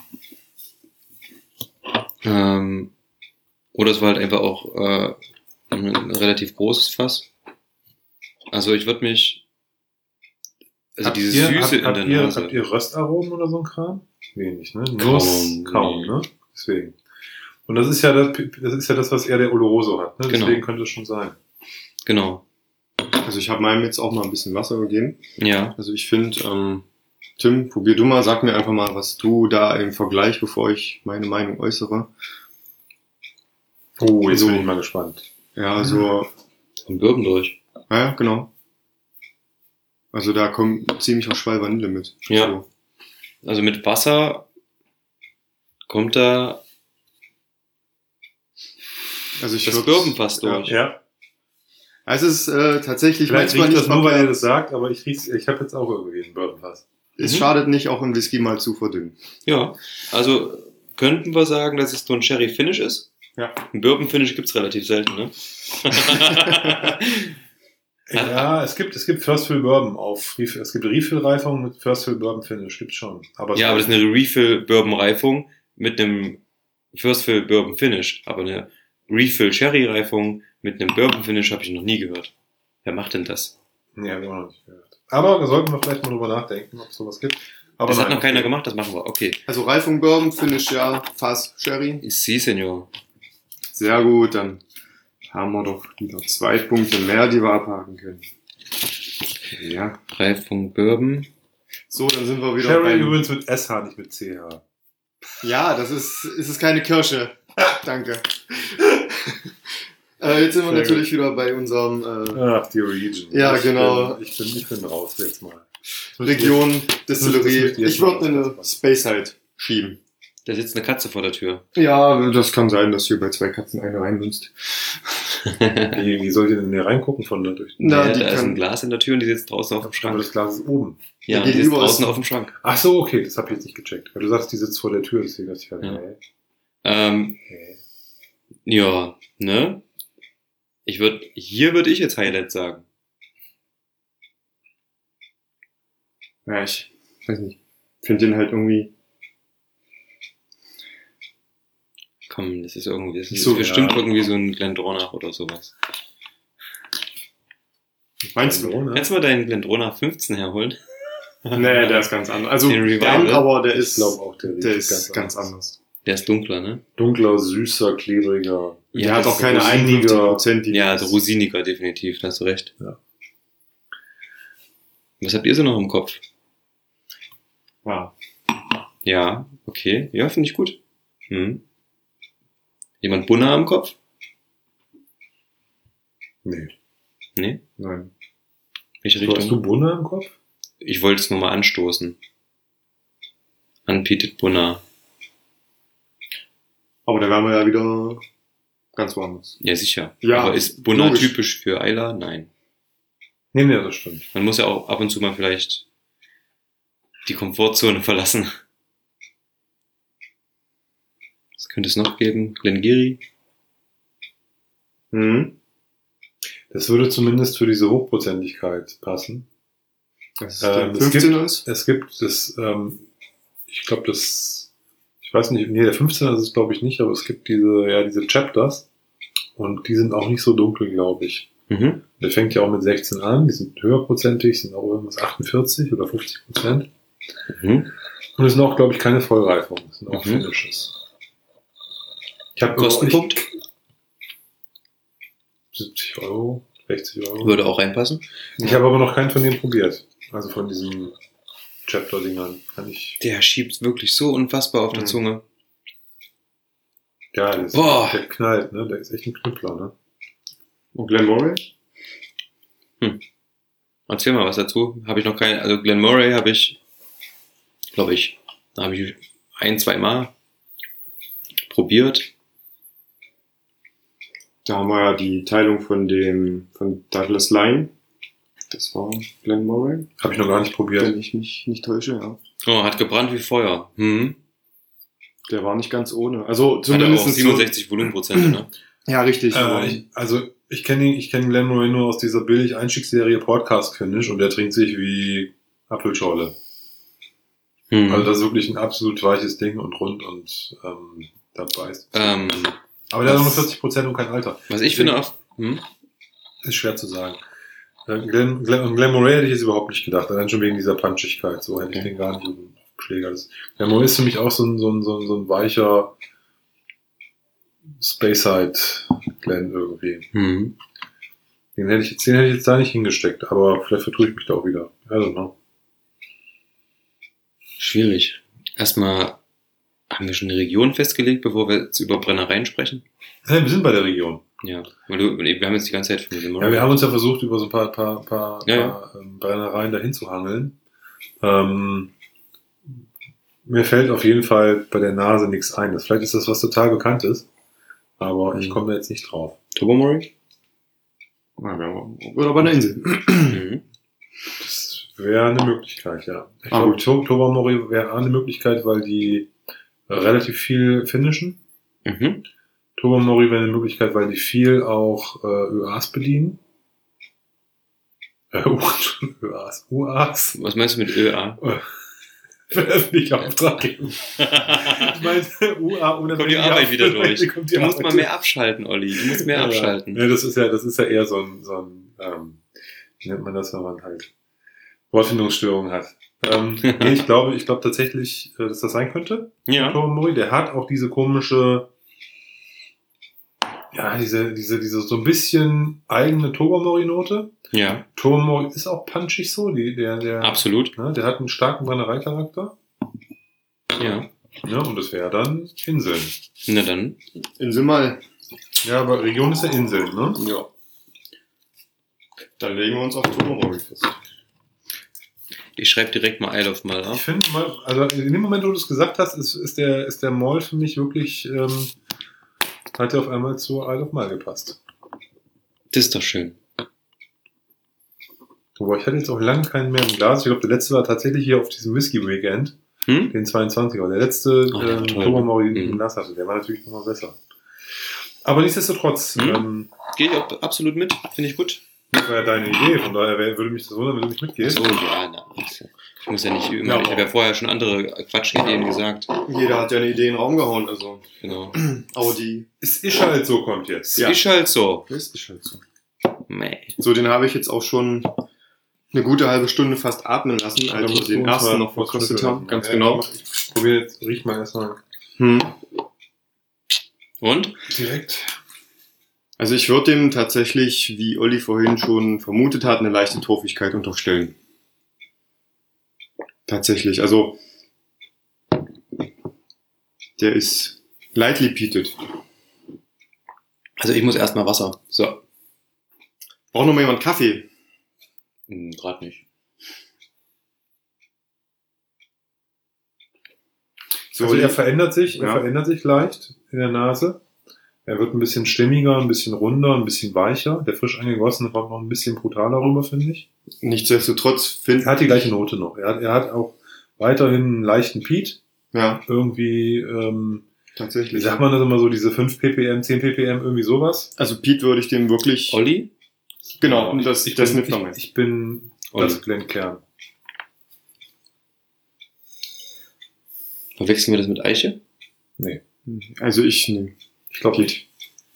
Ähm, oder es war halt einfach auch äh, ein, ein relativ großes Fass. Also ich würde mich, also Habt diese ihr, Süße habt, in habt der ihr, Nase. Habt ihr Röstaromen oder so ein Kram? Wenig, ne? Kaum, Nuss, kaum, nee. ne? Deswegen. Und das ist ja das, das ist ja das, was eher der Oloroso hat, ne? Genau. Deswegen könnte es schon sein. Genau. Also ich habe meinem jetzt auch mal ein bisschen Wasser gegeben. Ja. Also ich finde, ähm, Tim, probier du mal, sag mir einfach mal, was du da im Vergleich, bevor ich meine Meinung äußere. Oh, jetzt So. bin ich mal gespannt. Ja, also, Ein Bourbon durch. ja, genau. Also da kommt ein ziemlicher Schwall Vanille mit. Ja. So. Also mit Wasser kommt da Also ich das würd- Bourbon fast ja. durch. Ja, Also es ist äh, tatsächlich vielleicht manchmal riecht nicht das nur, weil er verkehrt. das sagt, aber ich riech's, ich habe jetzt auch irgendwie einen Bourbonfass. Es Mhm. schadet nicht, auch einen Whisky mal zu verdünnen. Ja, also könnten wir sagen, dass es so ein Sherry-Finish ist? Ja. Ein Bourbon-Finish gibt's relativ selten, ne? Ja, es gibt, es gibt First Fill Bourbon auf, Refill- es gibt Refill-Reifung mit First Fill Bourbon Finish, gibt's schon. Aber Ja, aber das ist eine Refill-Bourbon-Reifung mit einem First-Fill-Bourbon-Finish. Aber eine Refill-Sherry-Reifung mit einem Bourbon-Finish habe ich noch nie gehört. Wer macht denn das? Nee, hab ich auch noch nicht gehört. Aber da sollten wir vielleicht mal drüber nachdenken, ob es sowas gibt. Aber Das hat nein, noch keiner okay. gemacht, das machen wir. Okay. Also Reifung Bourbon, Finish ja, Fass Sherry. Si, Senor. Sehr gut, dann haben wir doch wieder zwei Punkte mehr, die wir abhaken können. Ja. Reifung Bourbon. So, dann sind wir wieder Sherry beim... übrigens mit S H, nicht mit C H. Ja, das ist, ist es keine Kirsche. Danke. äh, jetzt sind wir Sehr natürlich wieder bei unserem äh, Ach, die Region. Ja, ich genau. Bin, ich, bin, ich bin raus jetzt mal. Region Distillerie. das müsst ihr jetzt Ich würde mal eine aufpassen. Speyside schieben. Da sitzt eine Katze vor der Tür. Ja, das kann sein, dass hier bei zwei Katzen eine reinwünscht. Wie, wie soll die denn hier reingucken von da durch? Na, ja, die da ist kann- ein Glas in der Tür und die sitzt draußen auf dem Aber Schrank. das Glas ist oben. Ja, Ja, die sitzt gegenüber ist- draußen auf dem Schrank. Ach so, okay, das habe ich jetzt nicht gecheckt. Weil du sagst, die sitzt vor der Tür, deswegen dachte ich halt, Ja. hey, Ähm, hey. ja, ne? Ich würde, hier würde ich jetzt Highlight sagen. Ja, ich weiß nicht. Finde den halt irgendwie... Komm, das ist irgendwie, das ist So, bestimmt ja. irgendwie so ein Glendronach oder sowas. Meinst du? Ne? Kannst du mal deinen Glendronach fünfzehn herholen? Nee, der ist ganz anders. Also, Den Revival? gern, aber der Ich ist, glaube auch, der, der riecht ist ganz anders. Der ist dunkler, ne? Dunkler, süßer, klebriger. Der Ja, hat das auch keine rosiniger- einundfünfzig Prozent. Ja, also rosiniger definitiv, da hast du recht. Ja. Was habt ihr so noch im Kopf? Ja. Ja, okay. Ja, finde ich gut. Hm. Jemand Bunner im Kopf? Nee. Nee? Nein. Welche So, hast du Richtung? Bunner im Kopf? Ich wollte es nur mal anstoßen. An Petit Bunner. Aber da wären wir ja wieder ganz woanders. Ja, sicher. Ja, Aber ist Bunner logisch. typisch für Eiler? Nein. Nee, nee, das stimmt. Man muss ja auch ab und zu mal vielleicht die Komfortzone verlassen. Was könnte es noch geben? Glengarry? Mhm. Das würde zumindest für diese Hochprozentigkeit passen. Das ist Ähm, der es fünfzehner ist. Es gibt das, ähm, ich glaube, das, ich weiß nicht, nee, der fünfzehner ist es glaube ich nicht, aber es gibt diese, ja, diese Chapters und die sind auch nicht so dunkel, glaube ich. Mhm. Der fängt ja auch mit sechzehn an, die sind höherprozentig, sind auch irgendwas achtundvierzig oder fünfzig Prozent. Mhm. Und es sind auch, glaube ich, keine Vollreifung, es sind auch Mhm. Finishes. Ich habe Kostenpunkt? siebzig Euro, sechzig Euro. Würde auch reinpassen. Ich habe aber noch keinen von denen probiert. Also von diesen Chapter-Dingern. Kann ich. Der schiebt wirklich so unfassbar auf der Mhm. Zunge. Ja, der, ist, Boah. der knallt, ne? Der ist echt ein Knüppler, ne? Und Glenmorangie? Erzähl mal was dazu. Habe ich noch keinen, also Glen Murray habe ich, glaube ich, da habe ich ein, zwei Mal probiert. Da haben wir ja die Teilung von dem, von Douglas Lyon. Das war Glenmorangie, Habe ich noch gar nicht probiert. wenn ich mich nicht täusche, ja. Oh, hat gebrannt wie Feuer. Hm. Der war nicht ganz ohne. Also Hat er auch zumindest siebenundsechzig Volumenprozente, ne? Ja, richtig. aber- Äh, ich, also ich kenne ich kenn Glen Moray nur aus dieser billig Einstiegsserie Podcast Finish und der trinkt sich wie Apfelschorle. Hm. Also das ist wirklich ein absolut weiches Ding und rund und ähm, da beißt. ähm, Aber der hat auch nur was- vierzig Prozent und kein Alter. was ich finde auch, hm? Ist schwer zu sagen. Äh, Glen, Glen, Glen Moray hätte ich jetzt überhaupt nicht gedacht, allein schon wegen dieser Punchigkeit. So hätte ich Okay. den gar nicht auf dem Schläger. Das, Glen Moray ist für mich auch so ein, so ein, so ein, so ein weicher Speyside Glen irgendwie. Hm. Den hätte ich jetzt, den hätte ich jetzt da nicht hingesteckt, aber vielleicht vertue ich mich da auch wieder. I don't know. Schwierig. Erstmal, haben wir schon eine Region festgelegt, bevor wir jetzt über Brennereien sprechen? Ja, wir sind bei der Region. Ja, weil du, wir haben jetzt die ganze Zeit von Ja, wir haben uns ja versucht, über so ein paar, paar, paar, Ja, paar ähm, Brennereien dahin zu hangeln. Ähm, mir fällt auf jeden Fall bei der Nase nichts ein. Das, vielleicht ist das was total Bekanntes, aber ich Mhm. komme da jetzt nicht drauf. Tobermory? Oder bei einer Insel. Mhm. Das wäre eine Möglichkeit, ja. Ich Ah, glaube, gut. to Tobermory wäre eine Möglichkeit, weil die äh, relativ viel finishen. Mhm. Tobermory wäre eine Möglichkeit, weil die viel auch äh, Ö As bedienen. Äh, Ö As, U As. Was meinst du mit Ö A? Für öffentliche Auftrag geben. Ich meine, U A ohne Kommt die Arbeit wieder durch. Kommt die Du musst Arbeit mal mehr abschalten, Olli. Du musst mehr Ja, abschalten. Ja, das ist ja, das ist ja eher so ein, so ein ähm, wie nennt man das, wenn man halt Wortfindungsstörungen hat. Ähm, nee, ich glaube, ich glaube tatsächlich, äh, dass das sein könnte. Ja. Tobermory, der hat auch diese komische, ja, diese, diese, diese so ein bisschen eigene Tobermory-Note. Ja, Tobermory ist auch punchig so, die, der, der, absolut. ne, der hat einen starken Brennereicharakter. Ja. Ne, und das wäre dann Inseln. Na dann. Insel mal. Ja, aber Region ist ja Inseln, ne? Ja. Dann legen wir uns auf Tobermory fest. Ich schreibe direkt mal Isle of Mal Ich auf. finde mal, also in dem Moment, wo du es gesagt hast, ist, ist der, ist der Mall für mich wirklich, ähm, hat er auf einmal zu Isle of Mal gepasst. Das ist doch schön. Wobei ich hatte jetzt auch lange keinen mehr im Glas. Ich glaube, der letzte war tatsächlich hier auf diesem Whisky Weekend, Hm? den zweiundzwanziger. Der letzte, Oh, der war ähm, toll, Tobermory, ne? den ich Mhm. im Glas hatte, der war natürlich nochmal besser. Aber nichtsdestotrotz, Mhm. ähm, Gehe ich auch absolut mit. Finde ich gut. das war ja deine Idee, von daher wär- würde mich das wundern, wenn du nicht mitgehst. So, ja, na. Ich muss ja nicht immer. Ja, Ich habe ja vorher schon andere Quatschideen gesagt. Jeder hat ja eine Idee in den Raum gehauen, also. Genau. Aber die. Es ist halt so, kommt jetzt. Ja. Ist halt so. Das ist halt so. Meh. So, den habe ich jetzt auch schon eine gute halbe Stunde fast atmen lassen, Da als musst wir du den uns mal ersten noch was verkostet schnüffeln haben. lassen. Ganz Ja, genau. Ich probiere jetzt, riech mal erstmal Hm. Und? direkt. Also ich würde dem tatsächlich, wie Olli vorhin schon vermutet hat, eine leichte Torfigkeit unterstellen. Tatsächlich, also der ist lightly peated. Also ich muss erstmal Wasser. So. Braucht noch mal jemand Kaffee? Hm, Gerade nicht. So, Also er verändert sich, er Ja. verändert sich leicht in der Nase. Er wird ein bisschen stimmiger, ein bisschen runder, ein bisschen weicher. Der frisch eingegossene kommt noch ein bisschen brutaler rüber, finde ich. nichtsdestotrotz Er finden, hat die gleiche Note noch. Er hat, er hat auch weiterhin einen leichten Peat. ja, Irgendwie, ähm, wie tatsächlich. sagt man das immer so, diese fünf ppm, zehn ppm, irgendwie sowas. Also Pete würde ich dem wirklich, Olli? genau, und das, ich das bin, nimmt noch ich, ich bin Olli. das Glenkern. Verwechseln wir das mit Eiche? Nee, Also ich nehme ich glaube nicht.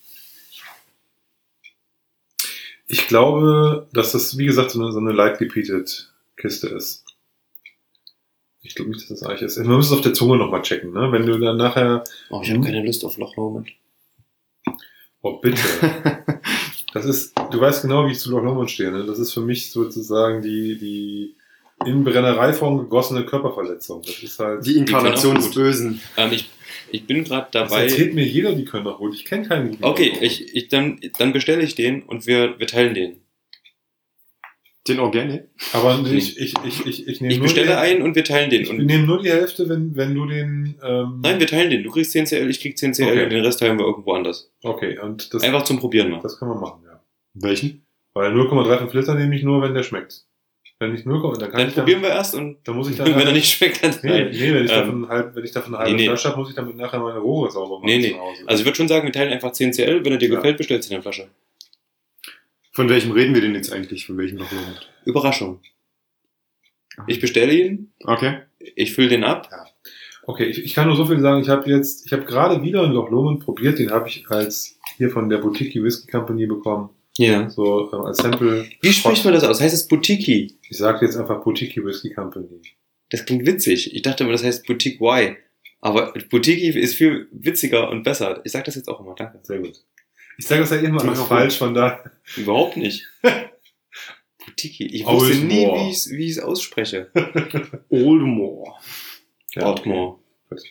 Ich glaube, dass das, wie gesagt, so eine, so eine lightly peated Kiste ist. Ich glaube nicht, dass das Eich ist. Man muss es auf der Zunge nochmal checken, ne? Wenn du dann nachher, Oh, ich habe keine Lust auf Loch Lomond. oh bitte. Das ist, du weißt genau, wie ich zu Loch Lomond stehe, ne? Das ist für mich sozusagen die, die in Brennereiform gegossene Körperverletzung. Das ist halt, die Inkarnation Die des können auch Bösen. Ähm, ich, ich bin gerade das dabei. erzählt mir jeder, die können doch gut. Ich kenne keinen guten Okay, Könner. ich, ich, dann, dann bestelle ich den und wir, wir teilen den. Den Organic? Aber ich, ich, ich, ich, ich nehme Ich nur bestelle die, einen und wir teilen den. Ich Und nehme nur die Hälfte, wenn, wenn du den, ähm, nein, wir teilen den. Du kriegst zehn C L, ich krieg zehn C L Okay. und den Rest teilen wir irgendwo anders. okay, und das, Einfach zum Probieren mal. das kann man machen, ja. Welchen? Weil null Komma drei fünf Liter nehme ich nur, wenn der schmeckt. Wenn ich null, dann kann Dann ich probieren wir erst und dann muss ich dann wenn er nicht schmeckt, dann nee, nein. nee, wenn ich Ähm, davon halb, wenn ich davon eine halbe nee, nee. Flasche habe, muss ich damit nachher meine Rohre sauber machen Nee, nee. zu Hause. Also ich würde schon sagen, wir teilen einfach zehn C L. Wenn er dir Ja. gefällt, bestellst du eine Flasche. Von welchem reden wir denn jetzt eigentlich? Von welchem Loch Lomond? Überraschung. Ich bestelle ihn, Okay. ich fülle den ab. Okay, ich, ich kann nur so viel sagen, ich habe jetzt, ich habe gerade wieder einen Loch Lomond probiert, den habe ich als hier von der Boutique Whisky Company bekommen, Ja. so äh, als Sample. Wie spricht man das aus? Heißt es Boutique? Ich sage jetzt einfach Boutique Whisky Company. Das klingt witzig. Ich dachte immer, das heißt Boutique Y. Aber Boutique ist viel witziger und besser. Ich sag das jetzt auch immer, danke. Sehr gut. Ich sage das ja immer alles falsch, von da. Überhaupt nicht. Butiki. Ich Oldmore. wusste nie, wie ich es wie ich's ausspreche. Oldmore. Ja, Oldmore.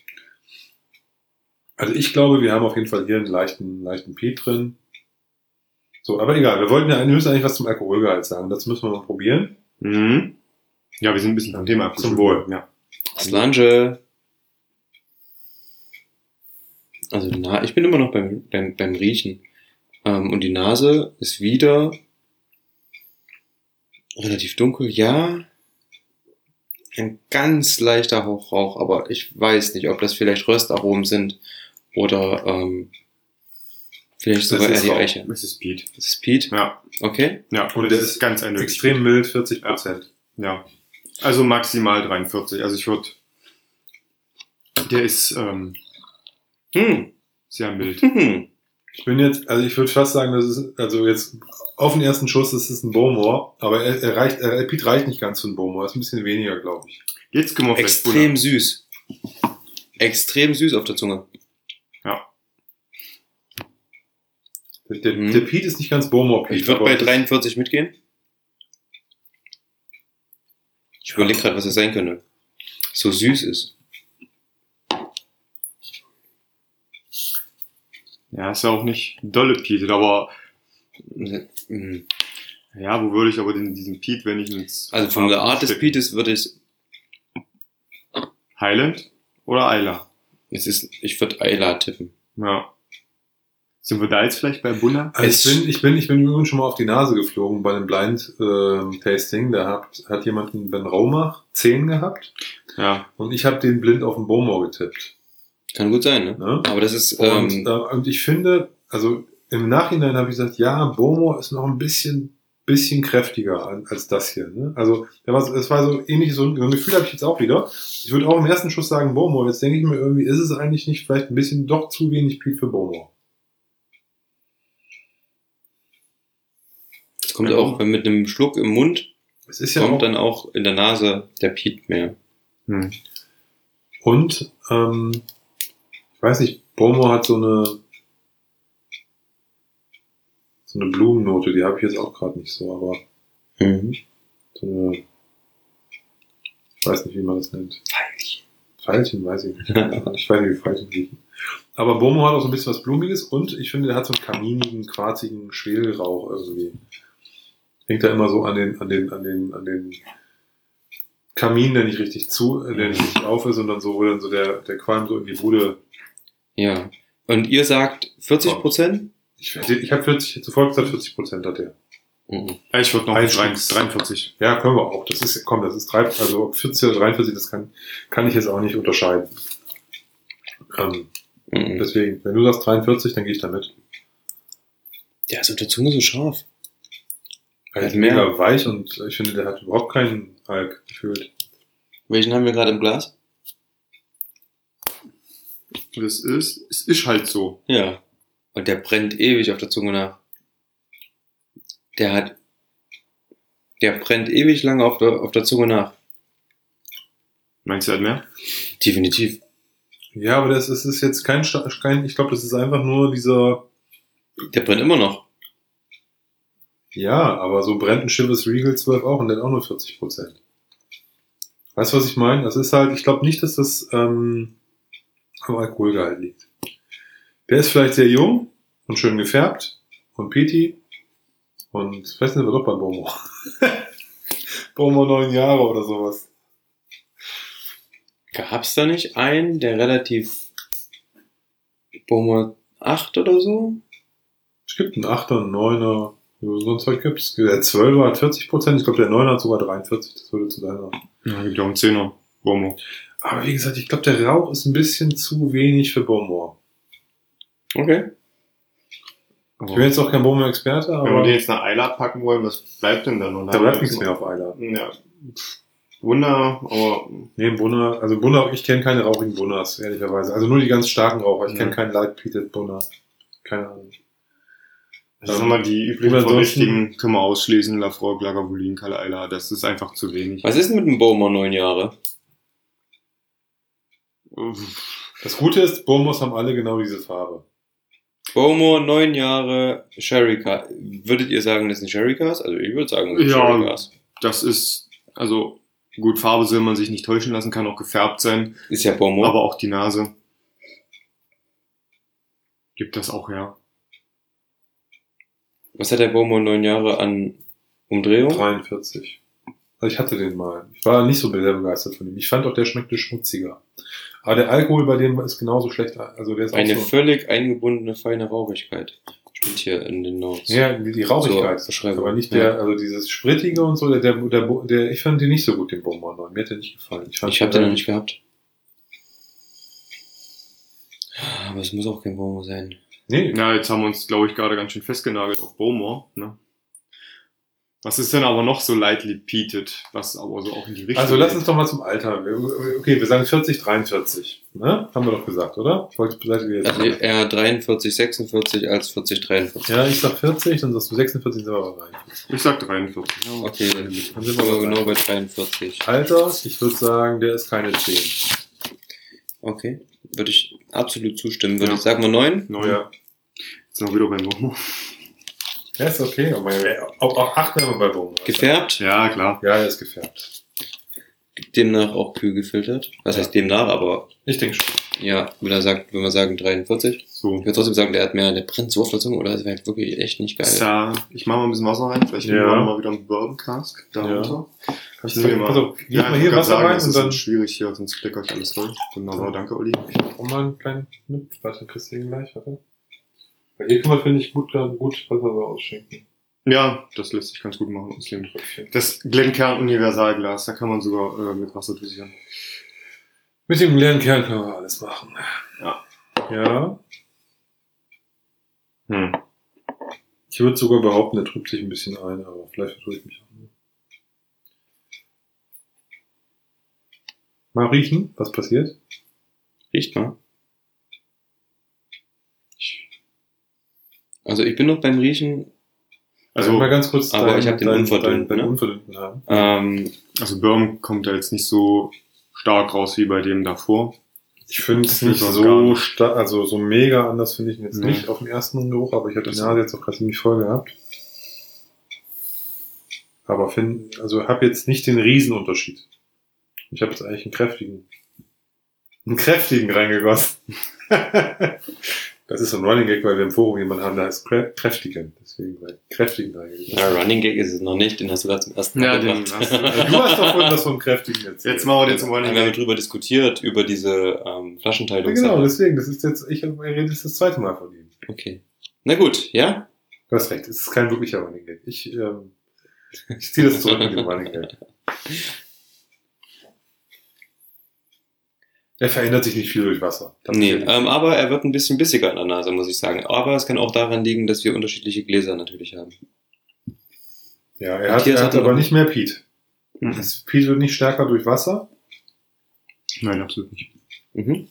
Also ich glaube, wir haben auf jeden Fall hier einen leichten, leichten Peat drin. So, aber egal, wir wollten ja, wir müssen eigentlich was zum Alkoholgehalt sagen. Das müssen wir mal probieren. Mhm. Ja, wir sind ein bisschen vom Thema ab. Zum Wohl. Ja. Slange. Also na, ich bin immer noch beim, beim, beim Riechen. Ähm, und die Nase ist wieder relativ dunkel. Ja, ein ganz leichter Hauch Rauch, aber ich weiß nicht, ob das vielleicht Röstaromen sind oder ähm, vielleicht sogar eher die auch- Eiche. Es ist Peat. Das ist Peat. Ja, Okay. ja. Und der es ist ganz eindeutig. Extrem mild, vierzig Prozent. Ja. Also maximal dreiundvierzig. Also ich würde, der ist ähm, Hm. sehr mild. Hm. Ich bin jetzt, also ich würde fast sagen, das ist, also jetzt auf den ersten Schuss ist es ein Bowmore, aber er, er reicht, er, Peat reicht nicht ganz für ein Bowmore, ist ein bisschen weniger, glaube ich. Jetzt können wir vielleicht Extrem süß. Extrem süß auf der Zunge. Ja. Der, der, Mhm. der Peat ist nicht ganz Bowmore Peat. Ich würde aber bei das- dreiundvierzig mitgehen. Ich überlege gerade, was das sein könnte. So süß ist. Ja, ist ja auch nicht dolle Peat, aber Mhm. ja, wo würde ich aber denn diesen Peat, wenn ich ins Also von der Art des Peates würde ich, Highland oder Isla? es ist, ich würde Ayla tippen. Ja. Sind wir da jetzt vielleicht bei Bunna? Also Es- ich bin, ich bin, ich bin übrigens schon mal auf die Nase geflogen bei einem Blind ähm, Tasting. Da hat, hat jemand einen Ben Raumach zehn gehabt Ja. und ich habe den blind auf den Bowmore getippt. Kann gut sein, ne? Ne? Aber das ist, Und, ähm, äh, und ich finde, also im Nachhinein habe ich gesagt, ja, Bowmore ist noch ein bisschen, bisschen kräftiger an- als das hier. Ne? Also der war, so- es war so ähnlich, so ein, so ein Gefühl habe ich jetzt auch wieder. Ich würde auch im ersten Schuss sagen Bowmore. Jetzt denke ich mir irgendwie, ist es eigentlich nicht vielleicht ein bisschen doch zu wenig Peat für Bowmore? es kommt auch mit einem Schluck im Mund, Es ist ja kommt auch, dann auch in der Nase der Peat mehr. Hm. und ähm, ich weiß nicht, Bowmore hat so eine so eine Blumennote, die habe ich jetzt auch gerade nicht so, aber Mhm. so eine, ich weiß nicht, wie man das nennt. Veilchen, weiß ich nicht. Ich weiß nicht, wie Veilchen riechen. Aber Bowmore hat auch so ein bisschen was Blumiges und ich finde, der hat so einen kaminigen, quarzigen Schwelrauch irgendwie. Hängt da immer so an den, an den, an den, an den Kamin, der nicht richtig zu, äh, der nicht richtig auf ist, sondern so, wo dann so der, der Qualm so in die Bude. Ja. Und ihr sagt vierzig Prozent? Ich, ich habe vierzig, zuvor gesagt vierzig Prozent hat der. Mhm. Ja, ich würde noch Ein drei- Schuss. dreiundvierzig. Ja, können wir auch. Das ist, komm, das ist drei, also ob vierzig oder dreiundvierzig, das kann, kann ich jetzt auch nicht unterscheiden. Ähm, Mhm. deswegen, wenn du sagst dreiundvierzig, dann gehe ich damit. Der ist auf der Zunge so scharf. Er ist Hat mehr. mega weich und ich finde, der hat überhaupt keinen Alk gefühlt. Welchen haben wir gerade im Glas? Das ist, es ist halt so. Ja. Und der brennt ewig auf der Zunge nach. Der hat, der brennt ewig lange auf der, auf der Zunge nach. Meinst du halt mehr? Definitiv. Ja, aber das ist, ist jetzt kein, Sta- kein ich glaube, das ist einfach nur dieser, Der brennt immer noch. ja, aber so brennt ein Chivas Regal zwölf auch und der hat auch nur vierzig Prozent. Weißt du, was ich meine? Das ist halt, ich glaube nicht, dass das ähm, am Alkoholgehalt liegt. Der ist vielleicht sehr jung und schön gefärbt und peaty und ich weiß nicht, was doch bei Bowmore. Bowmore neun Jahre oder sowas. Gab's da nicht einen, der relativ Bowmore acht oder so? Es gibt einen Achter, einen Neuner, so ein Zeug gibt's. Der Zwölfer hat vierzig Prozent, ich glaube der Neuner hat sogar dreiundvierzig, das würde zu deiner. Ja, gibt ja auch einen Zehner. Bomo. Aber wie gesagt, ich glaube der Rauch ist ein bisschen zu wenig für Bowmore. Okay. Ich bin jetzt auch kein Bowmore-Experte, Wenn wir aber den jetzt nach Eila packen wollen, was bleibt denn da noch? da bleibt nichts mehr auf Eiler. Ja. Wunder, aber Nee, Bunner, also Bunner, ich kenne keine rauchigen Bunners, ehrlicherweise. Also nur die ganz starken Raucher. Ich Ja. kenne keinen Light Peated Bunner. Keine Ahnung. das ist nochmal die üblichen Oder ansonsten- Verdächtigen, können wir ausschließen, Lafroig, Lagavulin, Kalle Eila, das ist einfach zu wenig. Was ist denn mit dem Bowmore neun Jahre? Das Gute ist, Bowmores haben alle genau diese Farbe. Bowmore, neun Jahre, Sherry Cask. Würdet ihr sagen, das ist ein Sherry Cask? Also ich würde sagen, das ist ein Ja. Sherry Cask. Das ist, also gut, Farbe soll man sich nicht täuschen lassen, kann auch gefärbt sein, Ist ja Bowmore. aber auch die Nase gibt das auch her. Was hat der Bowmore neun Jahre an Umdrehung? dreiundvierzig. Also ich hatte den mal. Ich war nicht so sehr begeistert von ihm. Ich fand auch, der schmeckte schmutziger. Aber der Alkohol bei dem ist genauso schlecht. Also der ist auch Eine so. völlig eingebundene, feine Rauchigkeit. Steht hier in den Notes. Ja, die, die Rauchigkeit. So, Beschreibung. aber nicht Ja. der, also dieses Sprittige und so, der, der, der, der ich fand den nicht so gut, den Bowmore neun. Mir hat der nicht gefallen. Ich, fand Ich habe den noch nicht gehabt. Aber es muss auch kein Bowmore sein. Nee, Ja, jetzt haben wir uns, glaube ich, gerade ganz schön festgenagelt auf Bowmore, ne? Was ist denn aber noch so lightly peated, was aber so auch in die Richtung also lass geht? uns doch mal zum Alter. Okay, wir sagen vierzig, dreiundvierzig. Ne? Haben wir doch gesagt, oder? Ich wollte beseitige jetzt. Also eher dreiundvierzig, sechsundvierzig als vierzig, dreiundvierzig. Ja, ich sag vierzig, dann sagst du sechsundvierzig, sind wir aber rein. Ich sag dreiundvierzig. Ja. Okay, Dann dann sind sind wir wir aber genau bei dreiundvierzig. Alter, ich würde sagen, der ist keine zehn. Okay, würde ich absolut zustimmen. Würde Ja. ich sagen wir neun? Neun. Ja. Jetzt noch wieder beim Bowmore. Ja, ist okay, aber auch, auch acht haben wir bei Bowmore. Gefärbt, Ja, klar. Ja, er ist gefärbt. demnach auch kühl gefiltert. Was Ja. heißt demnach, aber Ich denke schon. ja, wenn er sagt, wenn wir sagen dreiundvierzig. So. Ich würde trotzdem sagen, der hat mehr, der brennt so auf der Zunge, oder? Das wäre halt wirklich echt nicht geil. Ja, ich mache mal ein bisschen Wasser rein. Vielleicht Ja. nehmen wir mal wieder einen Bourbon Cask darunter. Kannst Ich du nehme pass auf, gib mal ich hier kann Wasser sagen, rein das und ist dann dann schwierig hier, sonst kleckert euch alles voll. Wunderbar, danke, Olli. auch mal einen kleinen mit. Warte, kriegst du den gleich, warte. Weil hier kann man, finde ich, gut, gut Wasser so ausschenken. Ja, das lässt sich ganz gut machen aus dem Das Glencairn Universalglas, da kann man sogar äh, mit Wasser dosieren. Mit dem leeren Kern können wir alles machen. Ja. Ja. Hm. Ich würde sogar behaupten, der trübt sich ein bisschen ein, aber vielleicht vertue ich mich auch nicht. Mal riechen, was passiert? Riecht mal. Also ich bin noch beim Riechen, Also mal ganz kurz, aber dein, ich hab den dein, unverdünnten, dein, dein ne? unverdünnten haben. ähm, Also Bourbon kommt da jetzt nicht so stark raus wie bei dem davor. Ich finde es Finde nicht ich auch gar so nicht. stark, also so mega anders finde ich ihn jetzt Nee. nicht auf den ersten Geruch, aber ich habe die Das- Nase jetzt auch gerade ziemlich voll gehabt. Aber finde, also habe jetzt nicht den Riesenunterschied. Ich habe jetzt eigentlich einen kräftigen, einen kräftigen reingegossen. Das ist so ein Running Gag, weil wir im Forum jemanden haben, der heißt Krä- kräftigen. Deswegen bei kräftigen reingegossen. ja, Running Gag ist es noch nicht, den hast du gerade zum ersten Mal Ja, den gebracht. hast du- Du hast doch vorhin was vom kräftigen erzählt. Jetzt machen wir den zum Running Wir haben Gag. drüber diskutiert, über diese ähm, Ja, Flaschenteilung. genau, deswegen, das ist jetzt, ich rede jetzt das zweite Mal von ihm. Okay. Na gut, ja? Du hast recht, es ist kein wirklicher Running Gag. Ich, ähm, ich ziehe das zurück mit dem Running Gag. Er verändert sich nicht viel durch Wasser. Das Nee, ist ja ähm, nicht- aber er wird ein bisschen bissiger an der Nase, muss ich sagen. Aber es kann auch daran liegen, dass wir unterschiedliche Gläser natürlich haben. ja, er hat, Matthias er hat hat aber noch- nicht mehr Peat. Mhm. Das Peat wird nicht stärker durch Wasser. Nein, absolut nicht. Mhm.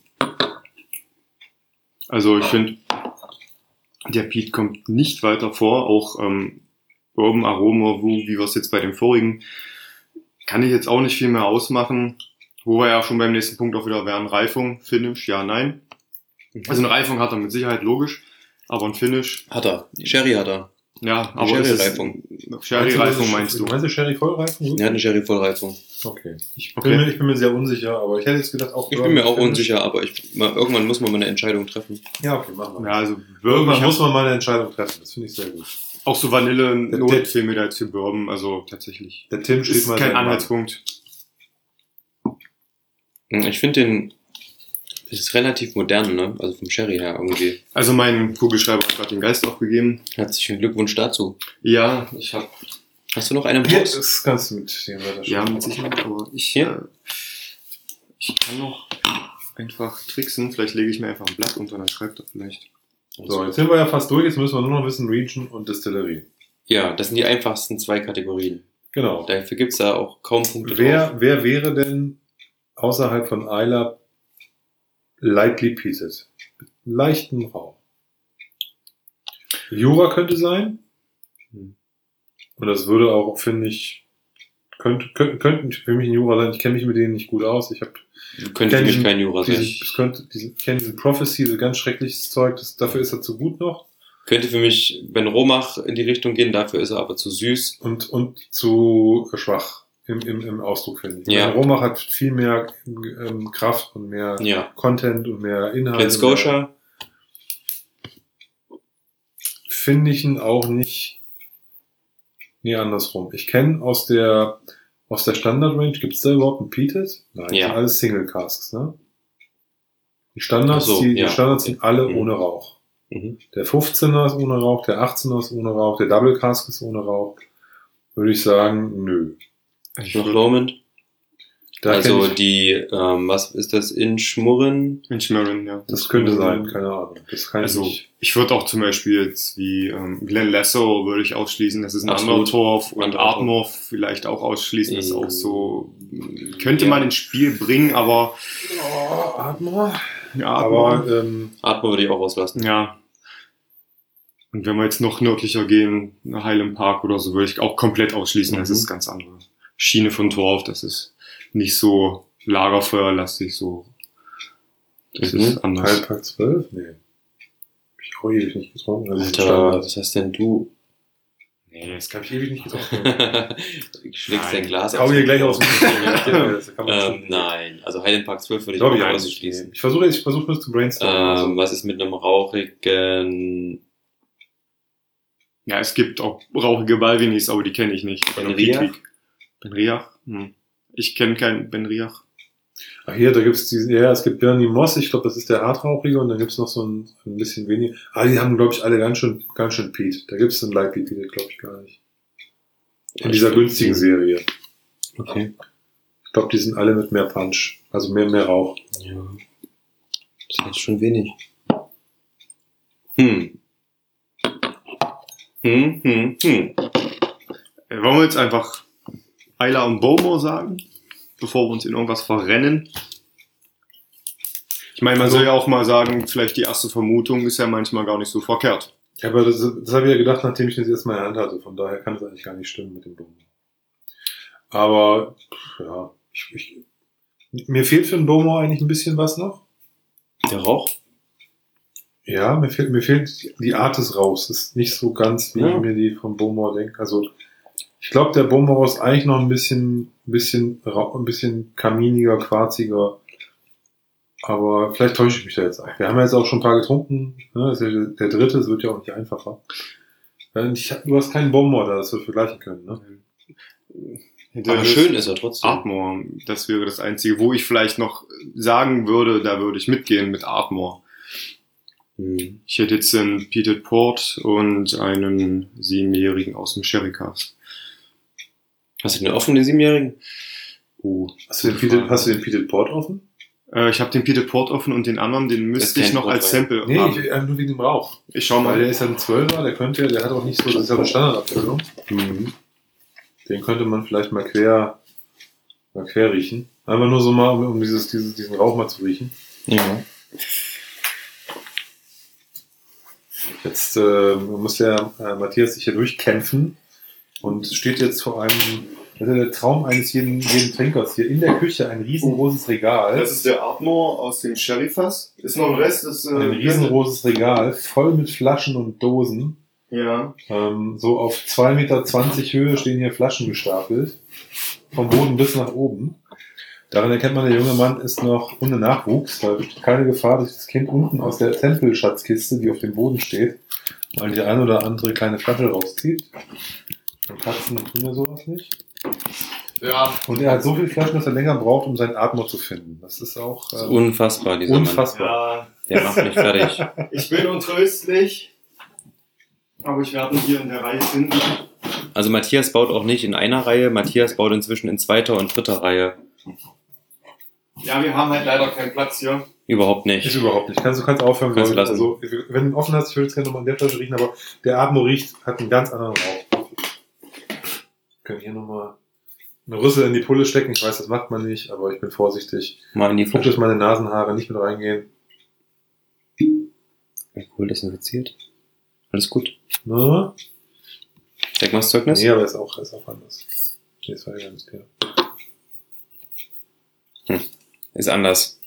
Also ich finde, der Peat kommt nicht weiter vor, auch ähm, Bourbon, Aroma, wo, wie wir es jetzt bei dem vorigen, kann ich jetzt auch nicht viel mehr ausmachen, wo wir ja schon beim nächsten Punkt auch wieder wären, Reifung, Finish, ja, nein. Also eine Reifung hat er mit Sicherheit, logisch, aber ein Finish, Hat er. Sherry hat er. ja, Die aber es ist- Sherry-Reifung. Sherry-Reifung meinst du? Meinst du Sherry-Vollreifung? Er hat eine Sherry-Vollreifung. Okay. Ich, Okay. Bin mir, ich bin mir sehr unsicher, aber ich hätte jetzt gedacht, auch Ich bin mir auch Finish. unsicher, aber ich, mal, irgendwann muss man mal eine Entscheidung treffen. Ja, okay, machen wir. Ja, also Irgendwann Bourbon, muss man mal eine Entscheidung treffen. Das finde ich sehr gut. auch so Vanille, Der- Not fehlen mir da jetzt für Bourbon, also tatsächlich. Der Tim steht Ist mal kein seinen Mann. Anhaltspunkt. Ich finde den, es ist relativ modern, ne? Also vom Sherry her irgendwie. Also mein Kugelschreiber hat gerade den Geist aufgegeben. Herzlichen Glückwunsch dazu. Ja, ich habe Hast du noch einen im Ja, Haus? das kannst du mit dem weiter Ja, mit Sicherheit, aber ich, Hier? äh, ich kann noch einfach tricksen. Vielleicht lege ich mir einfach ein Blatt unter, dann schreibt er vielleicht. So, jetzt sind wir ja fast durch. Jetzt müssen wir nur noch wissen, Region und Distillerie. Ja, das sind die einfachsten zwei Kategorien. Genau. Dafür gibt's da auch kaum Punkte drauf. Wer, wer wäre denn außerhalb von Isla lightly peated? Mit leichtem Rauch. Jura könnte sein. Hm. Und das würde auch, finde ich, könnte, könnten, könnten für mich ein Jura sein. Ich kenne mich mit denen nicht gut aus. Ich habe Könnte für mich kein Jura sein. Ich könnte, diesen, ich kenne diesen Prophecy, so ganz schreckliches Zeug. Das, dafür ist er zu gut noch. Könnte für mich Ben Romach in die Richtung gehen, dafür ist er aber zu süß. Und, und zu schwach im, im, im Ausdruck, finde ich. Ja. Ben Romach hat viel mehr ähm, Kraft und mehr Ja. Content und mehr Inhalt. Glenn Scotia. Finde ich ihn auch nicht. Nee, andersrum. Ich kenne aus der aus der Standard-Range, gibt es da überhaupt ein Peated? Nein, Ja. sind alles Single-Casks, ne? Die Standards, Ach so, die, ja. die Standards sind alle Mhm. ohne Rauch. Mhm. Der fünfzehner ist ohne Rauch, der achtzehner ist ohne Rauch, der Double Cask ist ohne Rauch. Würde ich sagen, nö. Noch Lomond. Da Also kenn ich, die, ähm, was ist das, in Schmurren? In Schmerin, ja. das könnte sein, keine Ahnung. Das kann Also, ich nicht. ich würde auch zum Beispiel jetzt wie ähm, Glenn Lasso würde ich ausschließen, das ist ein Absolut. anderer Torf und Anderer Torf. Ardmore vielleicht auch ausschließen, das ist auch so, Mm, könnte ja. man ins Spiel bringen, aber Oh, Ardmore. ja, Ardmore, Aber ähm, Atmo würde ich auch auslassen. ja. Und wenn wir jetzt noch nördlicher gehen, nach Highland Park oder so, würde ich auch komplett ausschließen, das Mhm. ist ganz andere Schiene von Torf, das ist nicht so lagerfeuerlastig, so, das Mhm. ist anders. Halbpack zwölf? Nee. Hab ich auch ewig nicht getrunken. Also Alter, Standard. was hast denn du? Nee, Das habe ich ewig nicht getrunken. Du schlägst dein Nein. Glas Hau hier gleich aus dem ähm, Nein, also Highland Park zwölf würde ich Doch, auch ja, ausschließen. ich versuche ich versuche nur zu brainstormen. Ähm, was ist mit einem rauchigen Ja, es gibt auch rauchige Balvinis, aber die kenne ich nicht. Ben Riach? Ben Riach? Hm. Ich kenne keinen Ben Riach. Ach hier, da gibt's diese, ja, es gibt Bernie Moss, ich glaube, das ist der hartrauchige, und dann gibt's noch so ein, ein bisschen weniger. Ah, die haben, glaube ich, alle ganz schön, ganz schön Peat. Da gibt's einen Lightly Peat, glaube ich, gar nicht. In dieser günstigen Serie. Okay. Ich glaube, die sind alle mit mehr Punch. Also mehr, mehr Rauch. Ja. Das ist jetzt schon wenig. Hm. Hm, hm, hm. Äh, wollen wir jetzt einfach Isla und Bowmore sagen, bevor wir uns in irgendwas verrennen? Ich meine, man Also- soll ja auch mal sagen, vielleicht die erste Vermutung ist ja manchmal gar nicht so verkehrt. Ja, aber das, das habe ich ja gedacht, nachdem ich das erste Mal in der Hand hatte. Von daher kann es eigentlich gar nicht stimmen mit dem Bowmore. Aber, ja, ich, ich, mir fehlt für den Bowmore eigentlich ein bisschen was noch. Der Rauch? Ja, mir fehlt, mir fehlt die Art des Rauchs. Das ist nicht so ganz, wie Ja. ich mir die vom Bowmore denke. Also, ich glaube, der Bowmore ist eigentlich noch ein bisschen, ein bisschen, rau- ein bisschen kaminiger, quarziger. Aber vielleicht täusche ich mich da jetzt ein. Wir haben ja jetzt auch schon ein paar getrunken. Ne? Das ist ja der dritte, es wird ja auch nicht einfacher. Ja, Ich, hab- du hast keinen Bowmore da, das wir vergleichen können. Ne? Aber schön ist er trotzdem. Ardmore, das wäre das Einzige, wo ich vielleicht noch sagen würde, da würde ich mitgehen mit Ardmore. Hm. Ich hätte jetzt einen Peated Port und einen Siebenjährigen aus dem Sherry Cask. Hast du den offen, den Siebenjährigen? Oh. Hast du den Peated, hast du den Peated Port offen? Äh, ich habe den Peated Port offen und den anderen, den müsste kein ich noch Port als rein. Sample Nee, haben. ich, äh, nur wegen dem Rauch. Ich schau Weil der mal. ist ja ein Zwölfer, der könnte ja, der hat auch nicht so, das ist ja eine Standardabfüllung. Mhm. Den könnte man vielleicht mal quer, mal quer riechen. Einfach nur so mal, um, um dieses, dieses, diesen Rauch mal zu riechen. Ja. Jetzt äh, muss der äh, Matthias sich hier durchkämpfen und steht jetzt vor einem, das ist ja der Traum eines jeden, jeden Trinkers hier, in der Küche ein riesengroßes Regal. Das ist der Ardmore aus dem Sherry-Fass. Ist noch ein Rest. Das, äh, Ein riesengroßes Regal, voll mit Flaschen und Dosen. Ja. Ähm, so auf zwei Meter zwanzig Höhe stehen hier Flaschen gestapelt. Vom Boden bis nach oben. Daran erkennt man, der junge Mann ist noch ohne Nachwuchs. Da besteht keine Gefahr, dass das Kind unten aus der Tempelschatzkiste, die auf dem Boden steht, mal die ein oder andere kleine Flasche rauszieht. Und Katzen tun ja sowas nicht. Ja. Und er hat so viele Flaschen, dass er länger braucht, um seinen Atmo zu finden. Das ist auch Das ist äh, unfassbar, dieser unfassbar. Ja. Mann. Der macht mich fertig. Ich bin untröstlich. Aber ich werde ihn hier in der Reihe finden. Also Matthias baut auch nicht in einer Reihe, Matthias baut inzwischen in zweiter und dritter Reihe. Ja, wir haben halt leider keinen Platz hier. Überhaupt Ist nicht. überhaupt nicht. Kannst, du kannst aufhören. Kannst du Leute. lassen. Also, wenn du ihn offen hast, ich würde jetzt gerne nochmal in der Flasche riechen, aber der Atmo riecht, hat einen ganz anderen Rauch. Wir können hier nochmal eine Rüssel in die Pulle stecken. Ich weiß, das macht man nicht, aber ich bin vorsichtig. Mal in die Guck, Flasche. dass meine Nasenhaare nicht mit reingehen. Cool, desinfiziert. Alles gut. Na? Zeig mal das Zeugnis. Nee, aber ist auch, ist auch anders. Nee, das war ja ganz klar. Hm. Ist anders.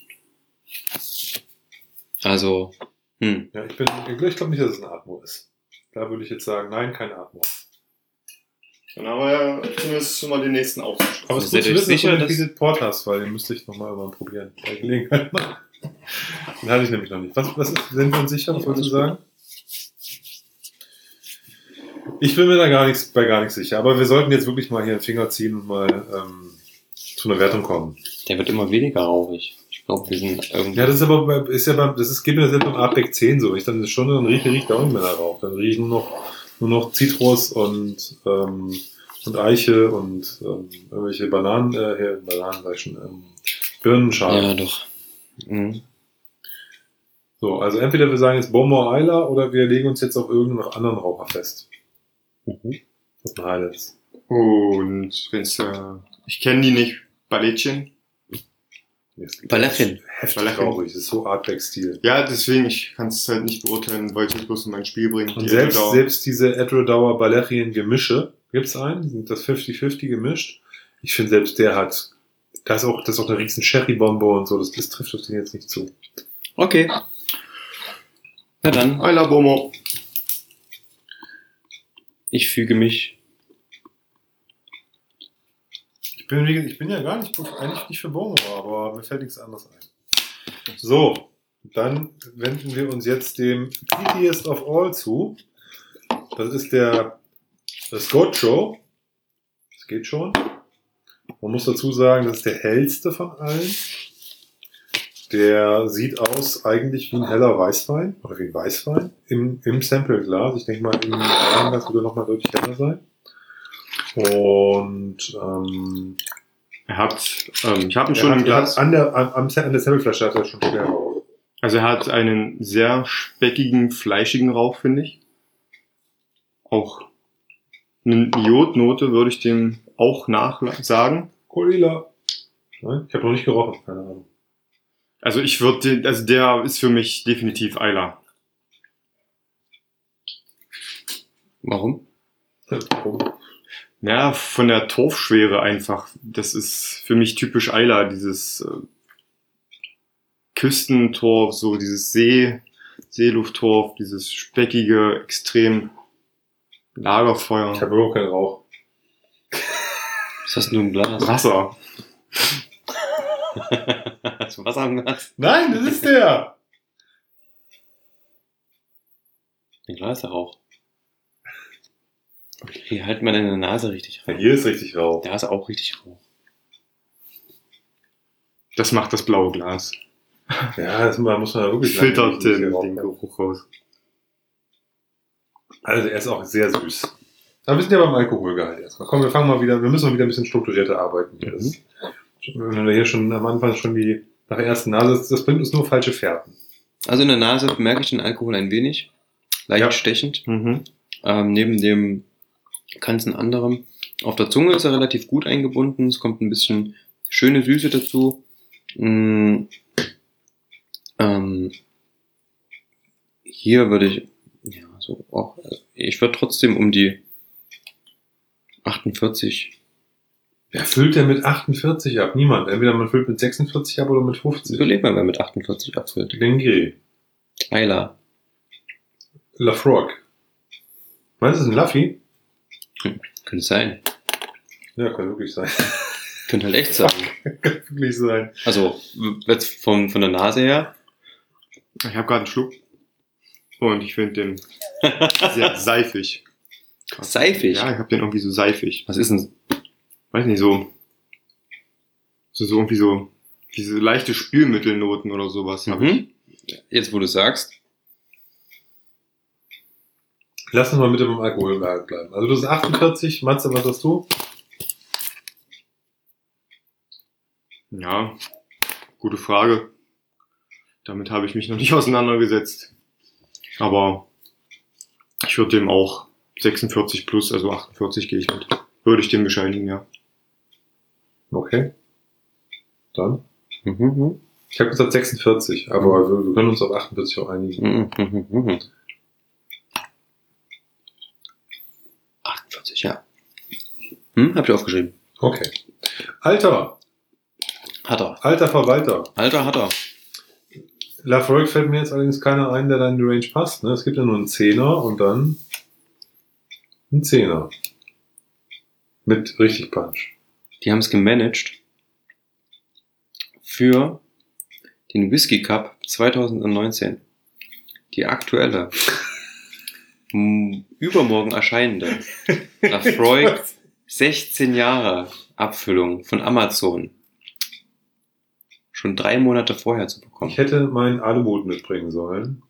Also, hm. Ja, ich bin, ich glaube nicht, dass es ein Atmo ist. Da würde ich jetzt sagen, nein, kein Atmo. Dann haben wir ja zumindest schon mal den nächsten Aufschluss. Aber es ist Seid gut zu ihr wissen, sicher, dass du dass- einen Port hast, weil den müsste ich nochmal irgendwann probieren. Bei Gelegenheit mal. Den hatte ich nämlich noch nicht. Was, was ist, sind wir uns sicher? Was wolltest du sagen? Ich bin mir da gar nichts, bei gar nichts sicher. Aber wir sollten jetzt wirklich mal hier einen Finger ziehen und mal ähm, zu einer Wertung kommen. Der wird immer weniger rauchig. Ich glaube, wir sind irgendwie. Ja, das ist aber bei, ist ja beim, das ist, geht mir selbst beim Artback zehn so. Ich dann schon, dann rieche, riecht auch nicht mehr nach Rauch. Dann riechen nur noch, nur noch Zitrus und, ähm, und Eiche und ähm, irgendwelche Bananen, äh, hier, Bananen, sag ich schon, ähm, Birnenschalen. Ja, doch. Mhm. So, also entweder wir sagen jetzt Beaumont Isla oder wir legen uns jetzt auf irgendeinen anderen Raucher fest. Mhm. Das ist ein Highlights. Und wenn's, äh, ich kenne die nicht, Balletchen. Ballerchen. Heftig Ballerchen. rauchig, das ist so Artback-Stil. Ja, deswegen, ich kann es halt nicht beurteilen, weil ich es bloß in mein Spiel bringe. Und Die selbst, Edelgauer. selbst diese Edredauer Ballerien Gemische, gibt's einen, sind das fünfzig fünfzig gemischt. Ich finde selbst der hat, da ist auch, das ist auch eine riesen Cherry-Bombe und so, das, das trifft auf den jetzt nicht zu. Okay. Na dann, Eila Bomo. ich füge mich. Ich bin, wie gesagt, ich bin ja gar nicht, eigentlich nicht für Beaumont, aber mir fällt nichts anderes ein. So, dann wenden wir uns jetzt dem Pettiest of All zu. Das ist der Scotcho. Das geht schon. Man muss dazu sagen, das ist der hellste von allen. Der sieht aus eigentlich wie ein heller Weißwein oder wie ein Weißwein im, im Sampleglas. Ich denke mal, im Glas würde er nochmal deutlich heller sein. Und ähm, Er hat, ähm, ich habe ihn er schon hat, im Glas. An der, an, an der Sampleflasche hat er schon schwer Rauch. Also er hat einen sehr speckigen, fleischigen Rauch, finde ich. Auch eine Iodnote würde ich dem auch nachsagen. Colila. Nein, ich habe noch nicht gerochen, keine Ahnung. Also ich würde, also der ist für mich definitiv Eila. Warum? Ja, von der Torfschwere einfach. Das ist für mich typisch Eila, dieses äh, Küstentorf, so dieses See, Seelufttorf, dieses speckige, extrem Lagerfeuer. Ich habe überhaupt keinen Rauch. Was hast du im Glas? Wasser. Hast du Wasser im Glas? Nein, das ist der! Ein Glas Rauch. Wie halt man deine Nase richtig Ja, rein? hier ist richtig Rauch. Da ist auch richtig Rauch. Das macht das blaue Glas. Ja, das muss man da wirklich Filtert lange den, riechen, den Geruch raus. Also er ist auch sehr süß. Aber wir sind ja beim Alkoholgehalt erstmal. Komm, wir fangen mal wieder, wir müssen mal wieder ein bisschen strukturierter arbeiten. Hier. Das, wenn wir hier schon am Anfang schon die, nach der ersten Nase, das, das bringt uns nur falsche Fährten. Also in der Nase merke ich den Alkohol ein wenig. Leicht Ja. stechend. Mhm. Ähm, neben dem ganzen anderen. Auf der Zunge ist er relativ gut eingebunden. Es kommt ein bisschen schöne Süße dazu. Mm, ähm, hier würde ich, ja, so auch, ich würde trotzdem um die achtundvierzig. Wer füllt denn mit achtundvierzig ab? Niemand. Entweder man füllt mit sechsundvierzig ab oder mit fünfzig. Überlegt man, wer mit achtundvierzig abfüllt. Lengri. Eila. Lafroig. Meinst du, das ist ein Laffy? Könnte sein. Ja, kann wirklich sein. Könnte halt echt sein. Kann wirklich sein. Also, jetzt von, von der Nase her. Ich habe gerade einen Schluck. Und ich finde den sehr seifig. Seifig. Ja, ich habe den irgendwie so seifig. Was ist denn? Weiß nicht, so. So, so irgendwie so. Diese leichte Spülmittelnoten oder sowas. hab ich. Mhm. Jetzt, wo du sagst. Lass uns mal bitte beim Alkoholgehalt bleiben. Also du bist achtundvierzig. Matze, was hast du? Ja, gute Frage. Damit habe ich mich noch nicht auseinandergesetzt. Aber ich würde dem auch sechsundvierzig plus, also achtundvierzig gehe ich mit. Würde ich dem bescheinigen, ja. Okay. Dann. Mhm. Ich habe gesagt sechsundvierzig, aber wir, wir können uns auf achtundvierzig auch einigen. Mhm. Mhm. achtundvierzig, ja. Hm, hab ich aufgeschrieben. Okay. Alter. Hat er. Alter Verwalter. Alter hat er. Lafroig fällt mir jetzt allerdings keiner ein, der da in die Range passt. Ne? Es gibt ja nur einen Zehner und dann einen Zehner. Mit richtig Punch. Die haben es gemanagt für den Whisky Cup zwanzig neunzehn. Die aktuelle, m- übermorgen erscheinende Lafroig sechzehn Jahre Abfüllung von Amazon. Schon drei Monate vorher zu bekommen. Ich hätte meinen Aluboot mitbringen sollen.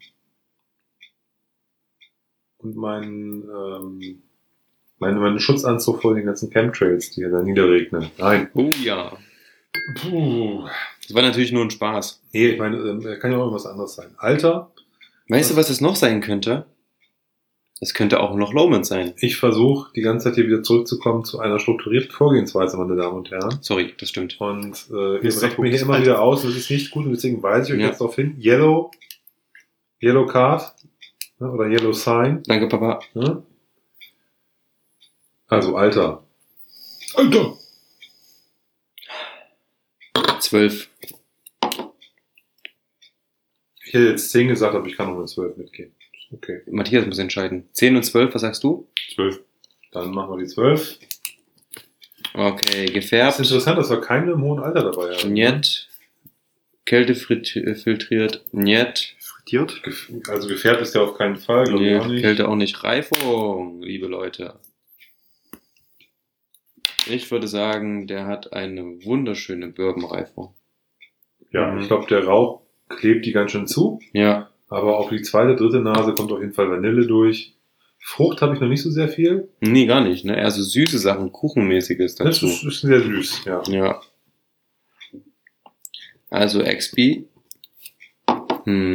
Und meinen, ähm, meine, meinen Schutzanzug vor den ganzen Chemtrails, die hier da niederregnen. Nein. Oh ja. Puh. Das war natürlich nur ein Spaß. Nee, ich meine, ähm, kann ja auch irgendwas anderes sein. Alter, Weißt du, was es noch sein könnte? Es könnte auch noch Lowman sein. ich versuche die ganze Zeit hier wieder zurückzukommen zu einer strukturierten Vorgehensweise, meine Damen und Herren. Sorry, das stimmt. Und äh, ihr Ist brecht doch mir hier gut. immer wieder aus, und das ist nicht gut, und deswegen weise ich euch Ja. jetzt darauf hin. Yellow, Yellow Card, ne, oder Yellow Sign. Danke, Papa. Ne? Also Alter. Alter! Zwölf. Ich hätte jetzt zehn gesagt, aber ich kann noch mit zwölf mitgehen. Okay. Matthias muss entscheiden. Zehn und zwölf, was sagst du? zwölf. Dann machen wir die zwölf. Okay, Das gefärbt. ist interessant, dass wir keine im hohen Alter dabei haben. Njet. Kälte frit- äh, filtriert. Njet. Frittiert. Gef- Also gefährdet ist der auf keinen Fall, glaube Nee, ich auch nicht. Kälte auch nicht. Reifung, liebe Leute. Ich würde sagen, der hat eine wunderschöne Bourbon-Reifung. Ja, ich glaube, der Rauch klebt die ganz schön zu. Ja. Aber auf die zweite, dritte Nase kommt auf jeden Fall Vanille durch. Frucht habe ich noch nicht so sehr viel. Nee, gar nicht, ne? Eher so süße Sachen, Kuchenmäßiges Das dazu. ist, ist sehr süß, ja. Ja. Also X P. Hm.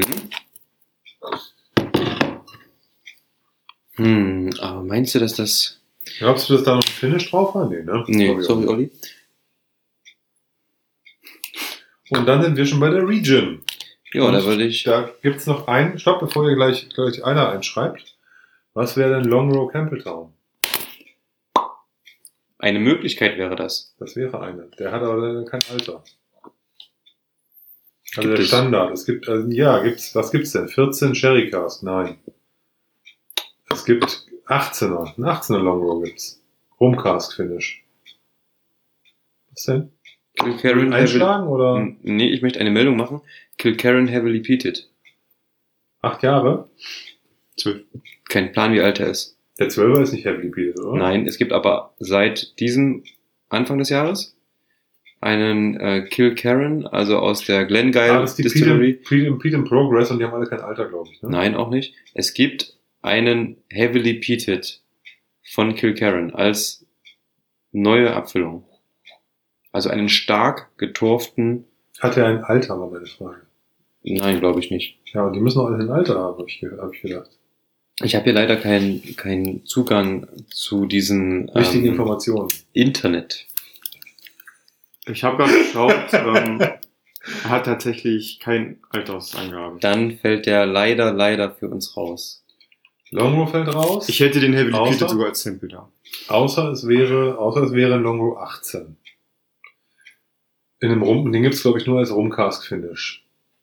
Hm, aber meinst du, dass das... Glaubst du, dass da noch ein Finish drauf war? Nee, ne? Nee, Glaub ich auch sorry, nicht. Olli. Und dann sind wir schon bei der Region. Ja, Und da würde ich... Da gibt's noch einen. Stopp, bevor ihr gleich, gleich einer einschreibt. Was wäre denn Long Row Campbelltown? Eine Möglichkeit wäre das. Das wäre eine. Der hat aber leider kein Alter. Also Gibt der es? Standard. Es gibt, also, ja, gibt's, was gibt's denn? vierzehn Sherry Cask? Nein. Es gibt achtzehner. Ein achtzehner Long Row gibt's. Rum Cask Finish. Was denn? Kilkerran Einschlagen oder Heavily... Nee, ich möchte eine Meldung machen. Kilkerran Heavily Peated. acht Jahre? Zwölf. Kein Plan, wie alt er ist. Der zwölfer ist nicht heavily peated, oder? Nein, es gibt aber seit diesem Anfang des Jahres einen äh, Kilkerran, also aus der Glengyle Ah, das ist die Distillery. Pete in, Pete in Progress und die haben alle kein Alter, glaube ich. Ne? Nein, auch nicht. Es gibt einen Heavily Peated von Kilkerran als neue Abfüllung. Also einen stark getorften, Hat er ein Alter, war meine Frage. nein, glaube ich nicht. Ja, und die müssen auch alle ein Alter haben, habe ich, ge- hab ich gedacht. Ich habe hier leider keinen keinen Zugang zu diesen Wichtige ähm, Informationen. Internet. Ich habe gerade geschaut, ähm, er hat tatsächlich keine Altersangabe. Dann fällt der leider, leider für uns raus. Longrow fällt raus. Ich hätte den Heavy Außer? Repeated sogar als Sample da. außer es wäre, außer es wäre ein Longrow achtzehn. In dem Rum, den gibt's glaube ich nur als Rumcask Finish.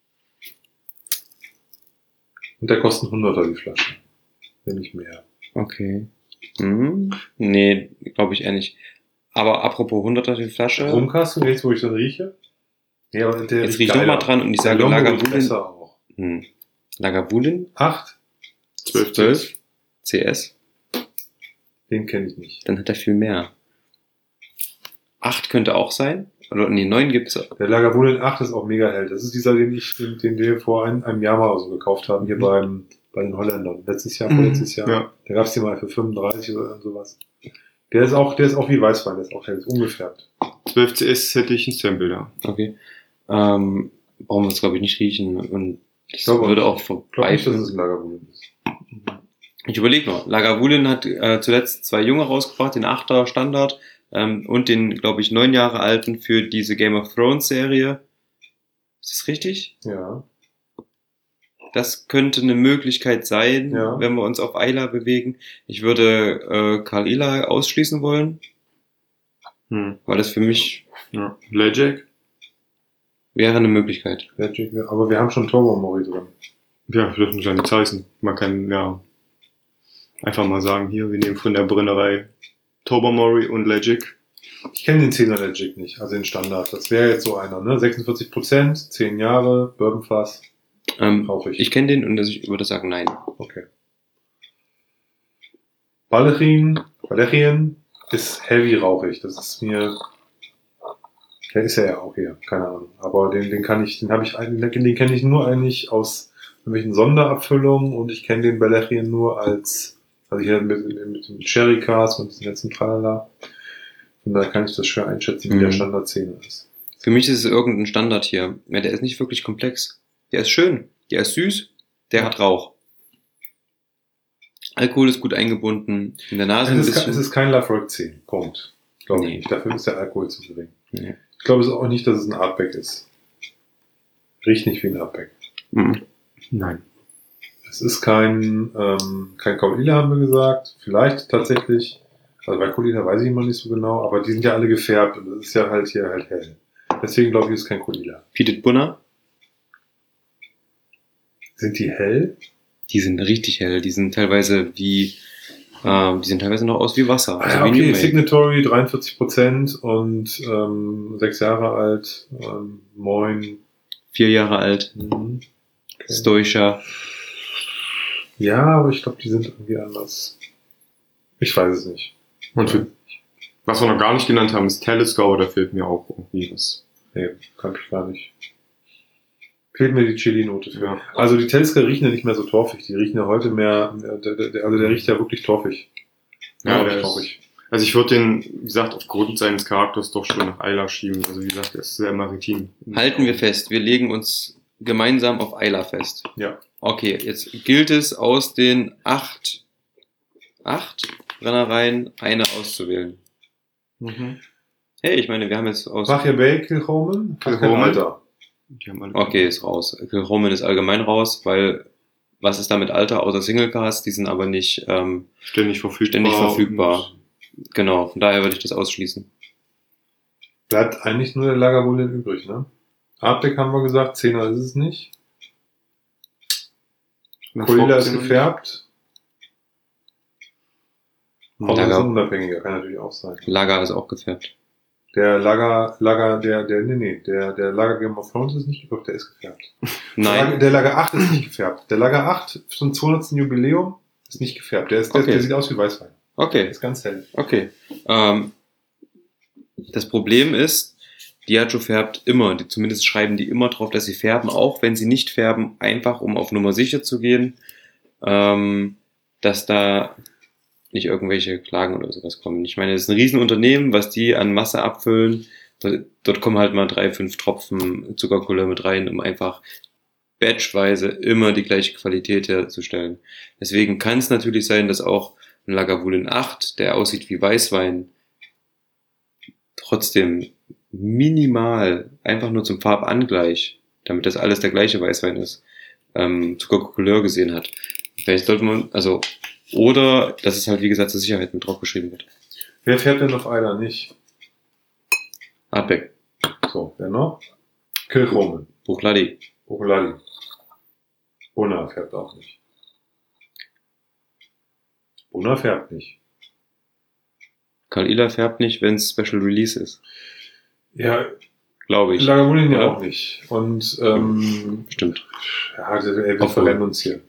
Und der kostet hunderter die Flasche. Wenn nicht mehr. Okay. Hm? Nee, glaube ich eher nicht. Aber apropos hunderter die Flasche, Rumcask, und jetzt wo ich dann rieche? Ja, aber der jetzt riecht riech ich geiler. nochmal dran und ich Der sage Longrow riecht Lagavulin. besser auch. Hm. Lagavulin, Acht? zwölf, zwölf, C S, Den kenne ich nicht. dann hat er viel mehr. acht könnte auch sein. Oder nee, neun gibt's. Der Lagavulin acht ist auch mega hell. Das ist dieser, den ich, den, den wir vor ein, einem Jahr mal so gekauft haben, hier beim, bei den Holländern. Letztes Jahr, vorletztes Jahr. Ja. Da gab's den mal für fünfunddreißig oder sowas. Der ist auch, der ist auch wie Weißwein, der ist auch hell, ist ungefärbt. zwölf C S hätte ich ein Sample da. Okay. Ähm, brauchen wir es, glaube ich, nicht riechen. Und ich glaube würde auch Ich glaube nicht, dass vorbei. es ein Lagavulin ist. Ich überlege mal. Lagavulin hat äh, zuletzt zwei Junge rausgebracht, den Achter Standard ähm, und den, glaube ich, neun Jahre alten für diese Game of Thrones Serie. Ist das richtig? Ja. Das könnte eine Möglichkeit sein, Ja. wenn wir uns auf Eila bewegen. Ich würde äh, Karl Ila ausschließen wollen. Hm. War das für mich, Ja. Legic? wäre eine Möglichkeit. Magic, ja. Aber wir haben schon Turbo-Mori drin. Ja, das muss ja nichts heißen. Man kann ja einfach mal sagen, hier, wir nehmen von der Brennerei Tobermory und Legic. Ich kenne den zehner Legic nicht, also den Standard. Das wäre jetzt so einer, ne? sechsundvierzig Prozent, zehn Jahre, Bourbonfass, Ähm, rauchig. ich kenne den und das- ich würde sagen nein. Okay. Ballerin, Ballerien ist heavy rauchig. Das ist mir, der ist ja auch hier, keine Ahnung. Aber den, den kann ich, den habe ich, den, den kenne ich nur eigentlich aus irgendwelchen Sonderabfüllungen und ich kenne den Ballerien nur als, also hier mit, mit, mit dem Sherry Cars und diesem letzten Tralala. Von daher kann ich das schwer einschätzen, wie Mhm. der Standard zehner ist. Für mich ist es irgendein Standard hier. Ja, der ist nicht wirklich komplex. Der ist schön, der ist süß, der hat Rauch. Alkohol ist gut eingebunden, in der Nase ein Es ist, bisschen. ke- es ist kein Lafroig zehn, Punkt. Glaube Nee. ich nicht. Dafür ist der Alkohol zu gering. Nee. Ich glaube es ist auch nicht, dass es ein Artback ist. Riecht nicht wie ein Artback. Mhm. Nein. Es ist kein, ähm, kein Kaolila, haben wir gesagt. Vielleicht tatsächlich, also bei Kaolila weiß ich immer nicht so genau, aber die sind ja alle gefärbt und das ist ja halt hier halt hell. Deswegen glaube ich, ist kein Kaolila. Peated Bunner, Sind die hell? die sind richtig hell. Die sind teilweise wie, ähm, die sehen teilweise noch aus wie Wasser. Ah, Also ja, wie okay, New Make. Signatory dreiundvierzig Prozent und ähm, sechs Jahre alt. Ähm, moin. Vier Jahre alt. Mhm. Okay. Stoischer. Ja, aber ich glaube, die sind irgendwie anders. Ich weiß es nicht. Und für, was wir noch gar nicht genannt haben, ist Telescope, da fehlt mir auch irgendwie was. Nee, kann ich gar nicht. Fehlt mir die Chili-Note für. Ja. Also die Talisker riechen ja nicht mehr so torfig. Die riechen ja heute mehr, mehr der, der, also der riecht ja wirklich torfig. Ja, Ja, der ist- torfig. Also ich würde den, wie gesagt, aufgrund seines Charakters doch schon nach Ayla schieben. Also wie gesagt, er ist sehr maritim. Halten wir fest, wir legen uns gemeinsam auf Ayla fest. Ja. Okay, jetzt gilt es aus den acht, acht Brennereien eine auszuwählen. Mhm. Hey, ich meine, wir haben jetzt aus... Bachia Bay, Kilhoman, hat kein Kilhoman. Alter. Die haben alle Okay, ist raus. Kilhoman ist allgemein raus, weil was ist da mit Alter außer Singlecast? Die sind aber nicht ähm, ständig verfügbar. ständig verfügbar. Und Genau, von daher würde ich das ausschließen. Bleibt eigentlich nur der Lagavulin übrig, ne? Artback haben wir gesagt, zehner ist es nicht. eine Kaolila ist Frucht- gefärbt. Aber das ist Lager. ein unabhängiger, kann natürlich auch sein. Lager ist auch gefärbt. Der Lager, Lager, der, der, nee, nee, der, der Lager Game of Thrones ist nicht gefärbt, der ist gefärbt. Der Lager, Nein, der Lager acht ist nicht gefärbt. Der Lager acht zum zweihundertsten Jubiläum ist nicht gefärbt. Der, ist, der, Okay. der sieht aus wie Weißwein. Der okay, ist ganz hell. okay. Ähm, das Problem ist, Diageo färbt immer, die, zumindest schreiben die immer drauf, dass sie färben, auch wenn sie nicht färben, einfach um auf Nummer sicher zu gehen, ähm, dass da nicht irgendwelche Klagen oder sowas kommen. Ich meine, das ist ein Riesenunternehmen, was die an Masse abfüllen. Dort, dort kommen halt mal drei, fünf Tropfen Zuckercouleur mit rein, um einfach batchweise immer die gleiche Qualität herzustellen. Deswegen kann es natürlich sein, dass auch ein Lagavulin acht, der aussieht wie Weißwein, trotzdem minimal, einfach nur zum Farbangleich, damit das alles der gleiche Weißwein ist, ähm, Zuckercouleur gesehen hat. Vielleicht sollte man, also, oder, dass es halt, wie gesagt, zur Sicherheit mit drauf geschrieben wird. Wer färbt denn auf Eiler nicht? Artback, So, wer noch? Kilhoman. Buchladi, Bucholali. Bunna färbt auch nicht. Bunna färbt nicht. Kaolila färbt nicht, wenn es Special Release ist. Ja, Glaube ich. Lagavulin ja Oder? auch nicht. Und, ähm, Stimmt. ja, ey, wir Obwohl. verrennen uns hier.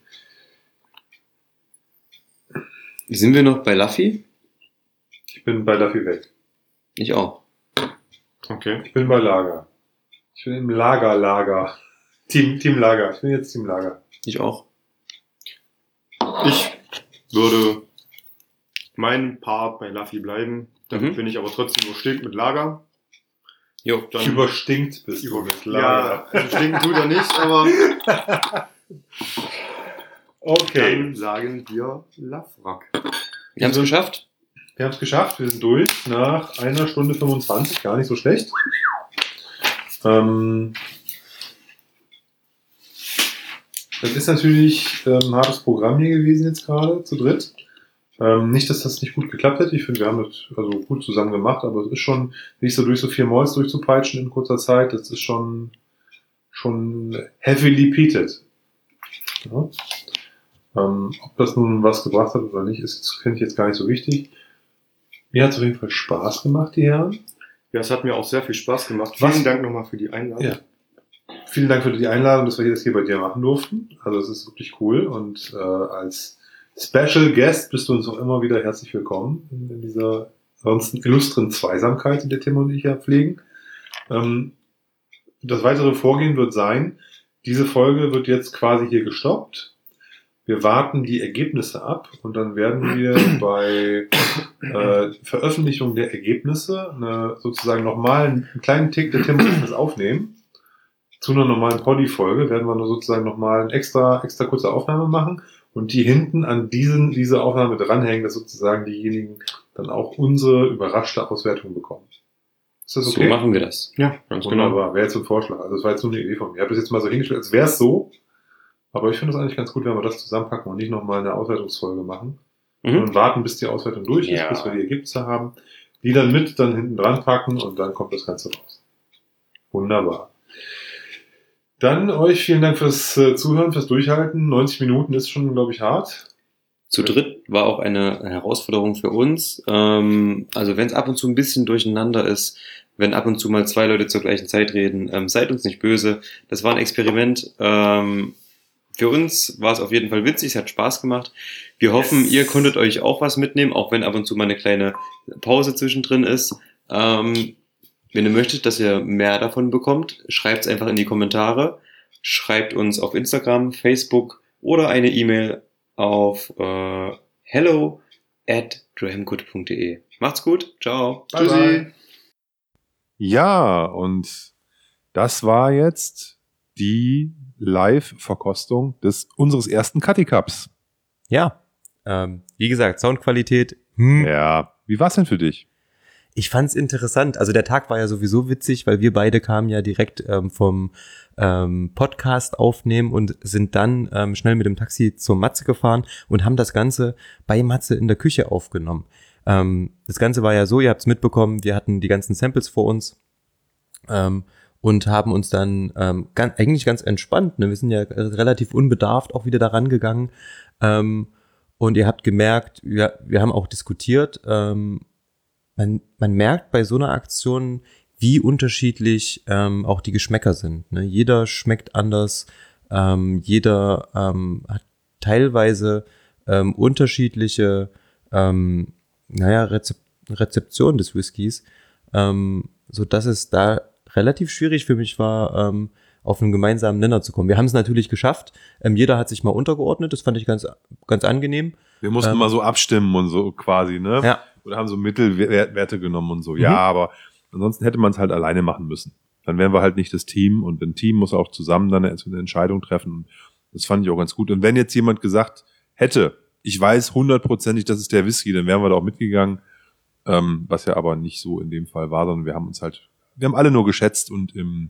Sind wir noch bei Laffy? Ich bin bei Duffy weg. Ich auch. Okay. Ich bin bei Lager. Ich bin im Lager, Lager. Team, Team Lager. Ich bin jetzt Team Lager. Ich auch. Ich würde meinen Part bei Luffy bleiben. Damit Mhm. bin ich aber trotzdem überstinkt mit Lager. Jo. Dann Überstinkt bist du über mit Ja, Lager. also stinken tut er nicht, aber Okay. dann sagen wir Lafrak. Wir haben es geschafft. Wir haben es geschafft. Wir sind durch nach einer Stunde fünfundzwanzig. Gar nicht so schlecht. Ähm, das ist natürlich ähm, ein hartes Programm hier gewesen jetzt gerade, zu dritt. Ähm, nicht, dass das nicht gut geklappt hätte. Ich finde, wir haben das also gut zusammen gemacht, aber es ist schon nicht so durch so vier Malls durchzupeitschen in kurzer Zeit. Das ist schon, schon heavily peated. Ja. Ähm, ob das nun was gebracht hat oder nicht, ist, finde ich jetzt gar nicht so wichtig. Mir hat es auf jeden Fall Spaß gemacht, die Herren. Ja, es hat mir auch sehr viel Spaß gemacht. Was? Vielen Dank nochmal für die Einladung. Ja. Vielen Dank für die Einladung, dass wir das hier bei dir machen durften. Also es ist wirklich cool und äh, als Special Guest bist du uns auch immer wieder herzlich willkommen in, in dieser ansonsten illustren Zweisamkeit, in der Tim und ich ja pflegen. Ähm, das weitere Vorgehen wird sein, diese Folge wird jetzt quasi hier gestoppt. Wir warten die Ergebnisse ab und dann werden wir bei äh, Veröffentlichung der Ergebnisse eine, sozusagen nochmal einen kleinen Tick der Tim und das aufnehmen. Zu einer normalen Poddy-Folge werden wir nur sozusagen nochmal eine extra, extra kurze Aufnahme machen und die hinten an diesen, diese Aufnahme dranhängen, dass sozusagen diejenigen dann auch unsere überraschte Auswertung bekommen. Ist das okay? So machen wir das. Ja, ganz genau. Wunderbar. Wäre jetzt ein Vorschlag. Also das war jetzt nur eine Idee von mir. Ich habe das jetzt mal so hingestellt, als wäre es so. Aber ich finde es eigentlich ganz gut, wenn wir das zusammenpacken und nicht nochmal eine Auswertungsfolge machen. Mhm. Und warten, bis die Auswertung durch ist, Ja. bis wir die Ergebnisse haben. Die dann mit dann hinten dran packen und dann kommt das Ganze raus. Wunderbar. Dann euch vielen Dank fürs äh, Zuhören, fürs Durchhalten. neunzig Minuten ist schon, glaube ich, hart. Zu dritt war auch eine Herausforderung für uns. Ähm, also wenn es ab und zu ein bisschen durcheinander ist, wenn ab und zu mal zwei Leute zur gleichen Zeit reden, ähm, seid uns nicht böse. Das war ein Experiment. Ähm, für uns war es auf jeden Fall witzig, es hat Spaß gemacht. Wir hoffen, ihr konntet euch auch was mitnehmen, auch wenn ab und zu mal eine kleine Pause zwischendrin ist. Ähm, wenn ihr möchtet, dass ihr mehr davon bekommt, schreibt es einfach in die Kommentare. Schreibt uns auf Instagram, Facebook oder eine E-Mail auf äh, hello at grahamgood punkt de. Macht's gut, ciao. Bye, bye. Ja, und das war jetzt die Live-Verkostung des unseres ersten Cutty Cups. Ja, ähm, wie gesagt, Soundqualität. Hm. Ja, wie war's denn für dich? Ich fand's interessant. Also der Tag war ja sowieso witzig, weil wir beide kamen ja direkt ähm, vom ähm, Podcast aufnehmen und sind dann ähm, schnell mit dem Taxi zur Matze gefahren und haben das Ganze bei Matze in der Küche aufgenommen. Ähm, das Ganze war ja so, ihr habt's mitbekommen, wir hatten die ganzen Samples vor uns ähm, und haben uns dann ähm, ganz, eigentlich ganz entspannt, ne? Wir sind ja relativ unbedarft auch wieder daran gegangen ähm, und ihr habt gemerkt, wir, wir haben auch diskutiert, ähm, Man, man merkt bei so einer Aktion, wie unterschiedlich ähm, auch die Geschmäcker sind. Ne? Jeder schmeckt anders, ähm, jeder ähm, hat teilweise ähm, unterschiedliche ähm, naja, Rezep- Rezeption des Whiskys, ähm, so dass es da relativ schwierig für mich war, ähm, auf einen gemeinsamen Nenner zu kommen. Wir haben es natürlich geschafft. Ähm, jeder hat sich mal untergeordnet. Das fand ich ganz, ganz angenehm. Wir mussten Ähm, mal so abstimmen und so quasi, ne? Ja. Oder haben so Mittelwerte genommen und so. Mhm. Ja, aber ansonsten hätte man es halt alleine machen müssen. Dann wären wir halt nicht das Team und ein Team muss auch zusammen dann eine, eine Entscheidung treffen. Das fand ich auch ganz gut. Und wenn jetzt jemand gesagt hätte, ich weiß hundertprozentig, das ist der Whisky, dann wären wir da auch mitgegangen. Ähm, was ja aber nicht so in dem Fall war, sondern wir haben uns halt, wir haben alle nur geschätzt und im,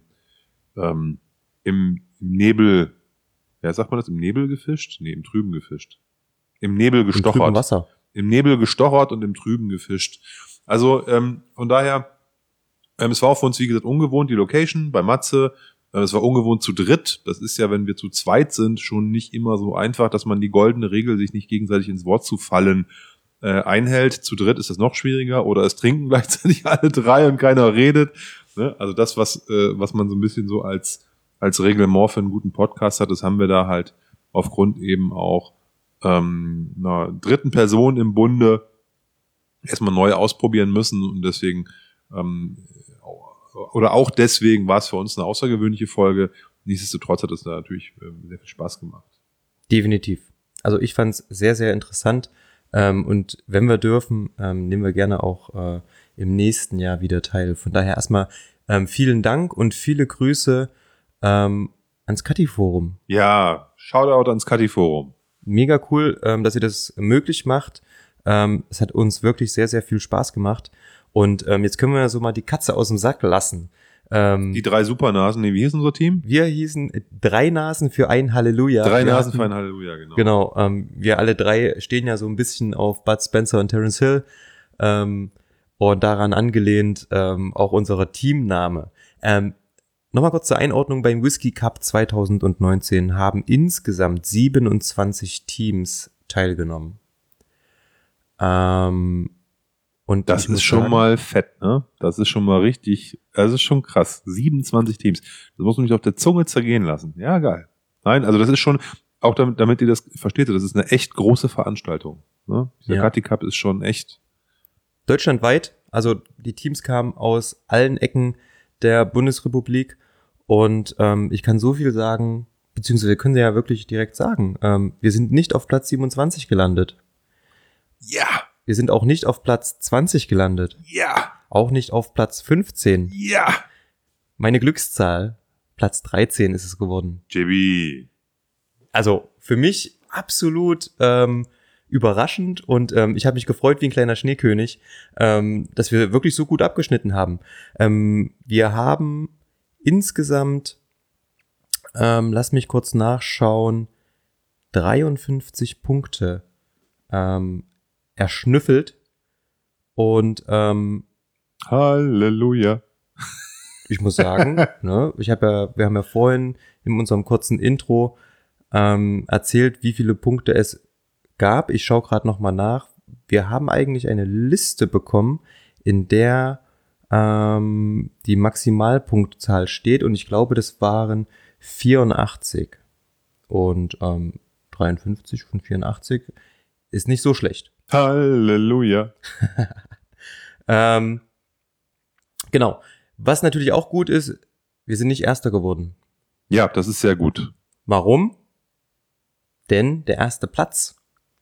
ähm, im, im Nebel, ja, sagt man das, im Nebel gefischt? Nee, im Trüben gefischt. Im Nebel Im gestochert. trüben Wasser. Im Nebel gestochert und im Trüben gefischt. Also ähm, von daher, ähm, es war auch für uns, wie gesagt, ungewohnt, die Location bei Matze. Äh, es war ungewohnt zu dritt. Das ist ja, wenn wir zu zweit sind, schon nicht immer so einfach, dass man die goldene Regel, sich nicht gegenseitig ins Wort zu fallen, äh, einhält. Zu dritt ist das noch schwieriger. Oder es trinken gleichzeitig alle drei und keiner redet. Ne? Also das, was äh, was man so ein bisschen so als als Reglement für einen guten Podcast hat, das haben wir da halt aufgrund eben auch ähm, einer dritten Person im Bunde erstmal neu ausprobieren müssen und deswegen ähm, oder auch deswegen war es für uns eine außergewöhnliche Folge. Nichtsdestotrotz hat es da natürlich äh, sehr viel Spaß gemacht. Definitiv. Also ich fand es sehr, sehr interessant ähm, und wenn wir dürfen, ähm, nehmen wir gerne auch äh, im nächsten Jahr wieder teil. Von daher erstmal ähm, vielen Dank und viele Grüße ähm, ans Cutty-Forum. Ja, Shoutout ans Cutty-Forum. Mega cool, ähm, dass ihr das möglich macht. Ähm, es hat uns wirklich sehr, sehr viel Spaß gemacht. Und ähm, jetzt können wir so mal die Katze aus dem Sack lassen. Ähm, Die drei Supernasen, nee, wie hieß unser Team? wir hießen drei Nasen für ein Halleluja. drei Wir Nasen hatten- für ein Halleluja, genau. Genau, ähm, wir alle drei stehen ja so ein bisschen auf Bud Spencer und Terence Hill ähm, und daran angelehnt ähm, auch unser Teamname. Ähm, Nochmal kurz zur Einordnung, beim Whisky Cup zwanzig neunzehn haben insgesamt siebenundzwanzig Teams teilgenommen. Ähm, und Das ich muss ist schon sagen, mal fett, ne? Das ist schon mal richtig, das ist schon krass. siebenundzwanzig Teams. Das muss man sich auf der Zunge zergehen lassen. Ja, geil. Nein, also das ist schon, auch damit, damit ihr das versteht, das ist eine echt große Veranstaltung. Ne? Der Ja. Kati Cup ist schon echt. deutschlandweit, also die Teams kamen aus allen Ecken der Bundesrepublik und ähm, ich kann so viel sagen, beziehungsweise wir können ja wirklich direkt sagen, ähm, wir sind nicht auf Platz siebenundzwanzig gelandet. Ja, Wir sind auch nicht auf Platz zwanzig gelandet. ja, Auch nicht auf Platz fünfzehn. ja. Meine Glückszahl, Platz dreizehn ist es geworden. J B. Also für mich absolut ähm, überraschend und ähm, ich habe mich gefreut wie ein kleiner Schneekönig, ähm, dass wir wirklich so gut abgeschnitten haben. Ähm, wir haben insgesamt, ähm, lass mich kurz nachschauen, dreiundfünfzig Punkte ähm, erschnüffelt und ähm, Halleluja. ich muss sagen, ne, ich habe ja, wir haben ja vorhin in unserem kurzen Intro ähm, erzählt, wie viele Punkte es gab. Ich schaue gerade noch mal nach. Wir haben eigentlich eine Liste bekommen, in der ähm, die Maximalpunktzahl steht und ich glaube, das waren vierundachtzig und ähm, dreiundfünfzig von vierundachtzig ist nicht so schlecht. Halleluja. Ähm, genau. Was natürlich auch gut ist, wir sind nicht Erster geworden. Ja, das ist sehr gut. Warum? Denn der erste Platz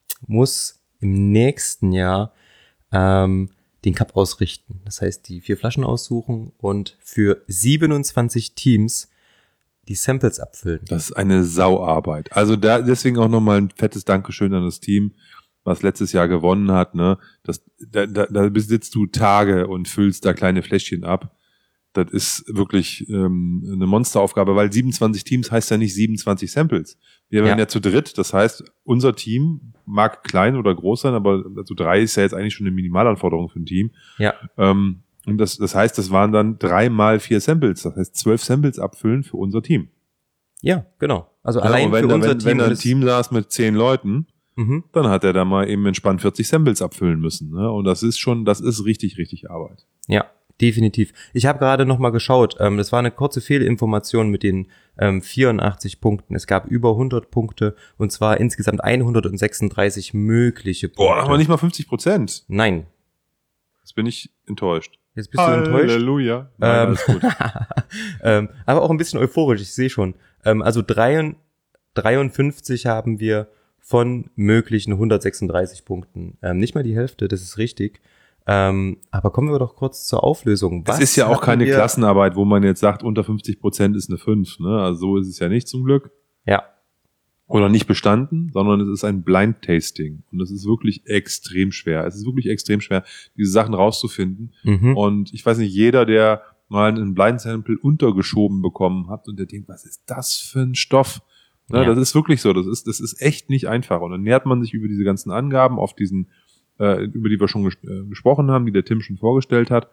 muss im nächsten Jahr ähm, den Cup ausrichten. Das heißt, die vier Flaschen aussuchen und für siebenundzwanzig Teams die Samples abfüllen. Das ist eine Sauarbeit. Also da deswegen auch nochmal ein fettes Dankeschön an das Team, was letztes Jahr gewonnen hat. Ne? Das, da, da, da besitzt du Tage und füllst da kleine Fläschchen ab. Das ist wirklich ähm, eine Monsteraufgabe, weil siebenundzwanzig Teams heißt ja nicht siebenundzwanzig Samples. Wir werden Ja. ja zu dritt, das heißt, unser Team mag klein oder groß sein, aber also drei ist ja jetzt eigentlich schon eine Minimalanforderung für ein Team. Ja, Ähm, und das, das heißt, das waren dann drei mal vier Samples, das heißt zwölf Samples abfüllen für unser Team. ja, genau. Also Ja, allein und wenn, für da- unser wenn, Team. wenn da ein ist- Team saß mit zehn Leuten, Mhm. dann hat er da mal eben entspannt vierzig Samples abfüllen müssen. Ne? Und das ist schon, das ist richtig, richtig Arbeit. Ja, definitiv. Ich habe gerade noch mal geschaut. Ähm, das war eine kurze Fehlinformation mit den ähm, vierundachtzig Punkten. Es gab über hundert Punkte und zwar insgesamt hundertsechsunddreißig mögliche Punkte. Boah, aber nicht mal fünfzig Prozent. Nein. Jetzt bin ich enttäuscht. Jetzt bist du enttäuscht. Halleluja. Nein, Ähm, alles gut. ähm, aber auch ein bisschen euphorisch, ich sehe schon. Ähm, also drei- dreiundfünfzig haben wir von möglichen hundertsechsunddreißig Punkten. Ähm, nicht mal die Hälfte, das ist richtig. Ähm, aber kommen wir doch kurz zur Auflösung. Das Was ist ja auch hatten keine wir- Klassenarbeit, wo man jetzt sagt, unter fünfzig Prozent ist eine fünf. Ne? Also so ist es ja nicht zum Glück. Ja, Oder nicht bestanden, sondern es ist ein Blind Tasting. Und das ist wirklich extrem schwer. Es ist wirklich extrem schwer, diese Sachen rauszufinden. mhm. Und ich weiß nicht, jeder, der mal einen Blind Sample untergeschoben bekommen hat und der denkt, was ist das für ein Stoff? Ne, Ja. Das ist wirklich so. Das ist, das ist echt nicht einfach. Und dann nähert man sich über diese ganzen Angaben auf diesen, äh, über die wir schon ges äh, gesprochen haben, die der Tim schon vorgestellt hat.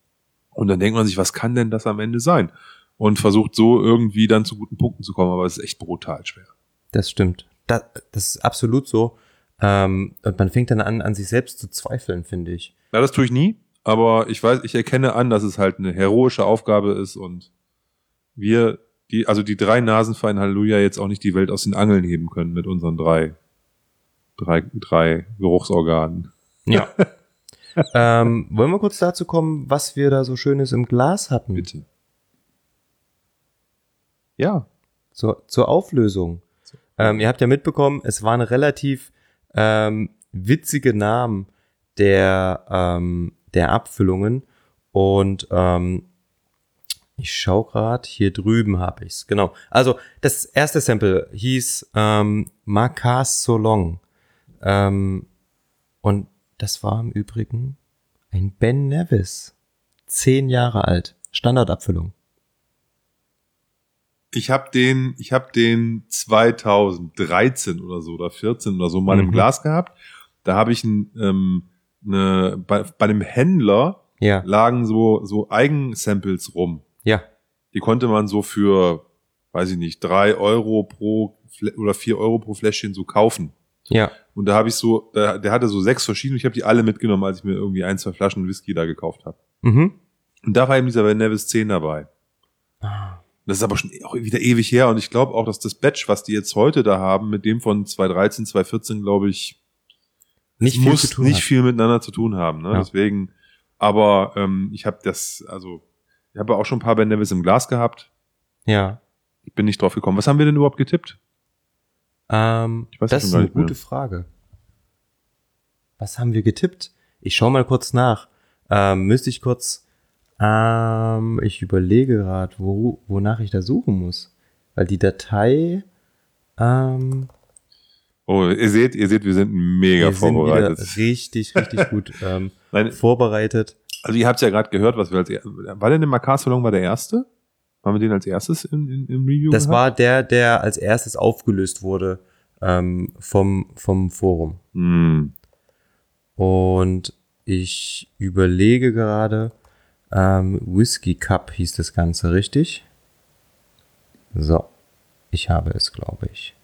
Und dann denkt man sich, was kann denn das am Ende sein? Und versucht so irgendwie dann zu guten Punkten zu kommen. Aber es ist echt brutal schwer. Das stimmt. Das, das ist absolut so. Ähm, und man fängt dann an, an sich selbst zu zweifeln, finde ich. Ja, das tue ich nie. Aber ich weiß, ich erkenne an, dass es halt eine heroische Aufgabe ist und wir, die, also die drei Nasen für ein Halleluja jetzt auch nicht die Welt aus den Angeln heben können mit unseren drei, drei, drei Geruchsorganen. Ja. ähm, wollen wir kurz dazu kommen, was wir da so Schönes im Glas hatten? Bitte. Ja. Zur, zur Auflösung. Ähm, ihr habt ja mitbekommen, es waren relativ ähm, witzige Namen der, ähm, der Abfüllungen und ähm, ich schau grad, hier drüben habe ich's. Genau. Also das erste Sample hieß ähm, Marcas Solong ähm, und das war im Übrigen ein Ben Nevis, zehn Jahre alt, Standardabfüllung. Ich habe den, ich habe den zweitausenddreizehn oder so oder vierzehn oder so mal Mhm. im Glas gehabt. Da habe ich ein, ähm, eine, bei, bei einem Händler Ja, lagen so so Eigensamples rum. ja, Die konnte man so für, weiß ich nicht, drei Euro pro Fl- oder vier Euro pro Fläschchen so kaufen. ja. Und da habe ich so, der, der hatte so sechs verschiedene. Ich habe die alle mitgenommen, als ich mir irgendwie ein, zwei Flaschen Whisky da gekauft habe. Mhm. Und da war eben dieser Van Nevis zehn dabei. Das ist aber schon auch wieder ewig her. Und ich glaube auch, dass das Batch, was die jetzt heute da haben, mit dem von zweitausenddreizehn, zweitausendvierzehn, glaube ich, Nicht viel muss zu tun nicht hat. viel miteinander zu tun haben. Ne? Ja. Deswegen, aber ähm, ich habe das, also ich habe auch schon ein paar Van Nevis im Glas gehabt. Ja. Ich bin nicht drauf gekommen. Was haben wir denn überhaupt getippt? Ähm, Ich weiß das schon ist gar eine nicht mehr. gute Frage. Was haben wir getippt? Ich schau mal kurz nach. Ähm, müsste ich kurz, ähm, ich überlege gerade, wo, wonach ich da suchen muss. Weil die Datei, ähm, Oh, ihr seht, ihr seht, wir sind mega wir sind vorbereitet. wieder richtig, richtig gut ähm, Nein, vorbereitet. also ihr habt es ja gerade gehört, was wir als er- war denn der Makar Salon war der erste? Haben wir den als erstes in, in, im Review Das gehabt? war der, der als erstes aufgelöst wurde ähm, vom, vom Forum. Hm. Und ich überlege gerade, ähm, Whisky Cup hieß das Ganze, richtig? So, ich habe es, glaube ich.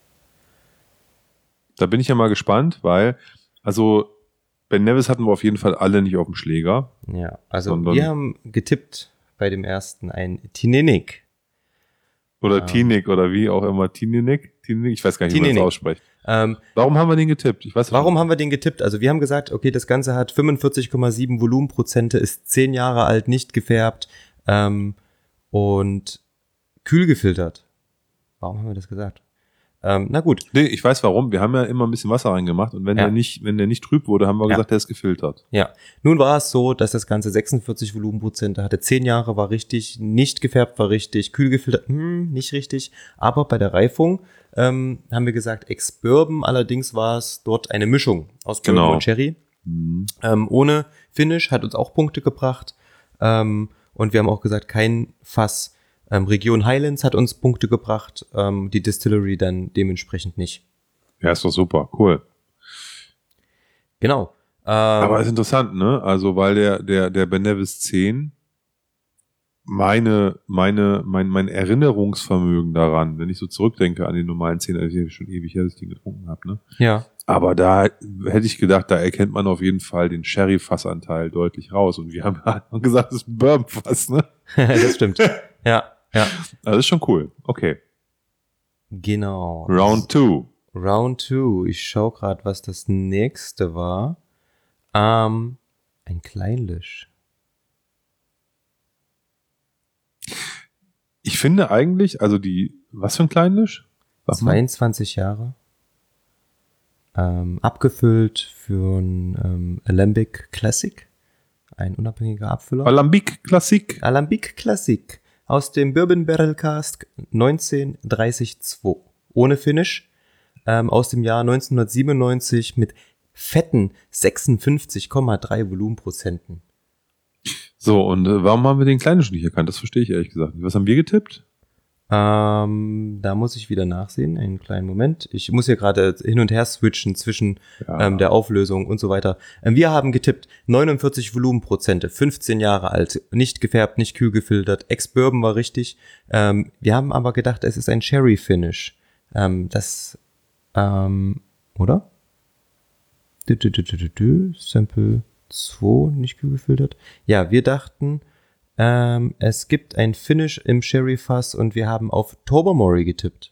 Da bin ich ja mal gespannt, weil, also Ben Nevis hatten wir auf jeden Fall alle nicht auf dem Schläger. Ja, also Sondern- wir haben getippt bei dem ersten ein Tininik. Oder Ah. Tinik oder wie auch immer. Tininik? Tinik? Ich weiß gar nicht, wie man das Tininik. ausspricht. Ähm, Warum haben wir den getippt? Ich weiß warum haben wir den getippt? Also wir haben gesagt, okay, das Ganze hat fünfundvierzig Komma sieben Volumenprozente, ist zehn Jahre alt, nicht gefärbt ähm, und kühl gefiltert. Warum haben wir das gesagt? Ähm, na gut, Nee, ich weiß warum. Wir haben ja immer ein bisschen Wasser reingemacht und wenn Ja. der nicht, wenn der nicht trüb wurde, haben wir Ja. gesagt, der ist gefiltert. ja. Nun war es so, dass das Ganze sechsundvierzig Volumenprozente hatte, zehn Jahre war richtig, nicht gefärbt war richtig, kühl gefiltert, hm, nicht richtig. Aber bei der Reifung ähm, haben wir gesagt, Ex-Bourbon, allerdings war es dort eine Mischung aus Bourbon Genau. und Sherry. Mhm. Ähm, ohne Finish, hat uns auch Punkte gebracht. Ähm, und wir haben auch gesagt, kein Fass. Ähm, Region Highlands hat uns Punkte gebracht, ähm, die Distillery dann dementsprechend nicht. Ja, ist doch super. Cool. Genau. Ähm, Aber ist interessant, ne? Also, weil der, der, der Ben Nevis zehn, meine, meine, mein, mein Erinnerungsvermögen daran, wenn ich so zurückdenke an den normalen zehn, also ich schon ewig her, dass ich den getrunken habe, ne? ja. Aber da hätte ich gedacht, da erkennt man auf jeden Fall den Sherry-Fassanteil deutlich raus. Und wir haben ja gesagt, das ist ein Bourbon-Fass, ne? Das stimmt. Ja, ja. Also das ist schon cool. Okay. Genau. Round two. Round two. Ich schau gerade, was das nächste war. Ähm, ein Kleinlisch. Ich finde eigentlich, also die, was für ein Kleinlisch? Sag mal. zweiundzwanzig Jahre. Ähm, abgefüllt für ein ähm, Alembic Classic. Ein unabhängiger Abfüller. Alambic Klassik. Alembic Classic. Aus dem Bourbon Barrel Cask neunzehnhundertdreißig zwei. Ohne Finish. Ähm, aus dem Jahr neunzehnhundertsiebenundneunzig mit fetten sechsundfünfzig Komma drei Volumenprozenten. So, und äh, warum haben wir den Kleinlisch nicht erkannt? Das verstehe ich ehrlich gesagt nicht. Was haben wir getippt? Ähm, da muss ich wieder nachsehen. Einen kleinen Moment. Ich muss hier gerade hin und her switchen zwischen Ja. ähm, der Auflösung und so weiter. Ähm, wir haben getippt neunundvierzig Volumenprozente, fünfzehn Jahre alt, nicht gefärbt, nicht kühl gefiltert. Ex-Bourbon war richtig. Ähm, wir haben aber gedacht, es ist ein Sherry-Finish. Ähm, das, ähm, oder? Du, du, du, du, du, du. Sample zwei, nicht kühl gefiltert. Ja, wir dachten, ähm, es gibt ein Finish im Sherry-Fass und wir haben auf Tobermory getippt.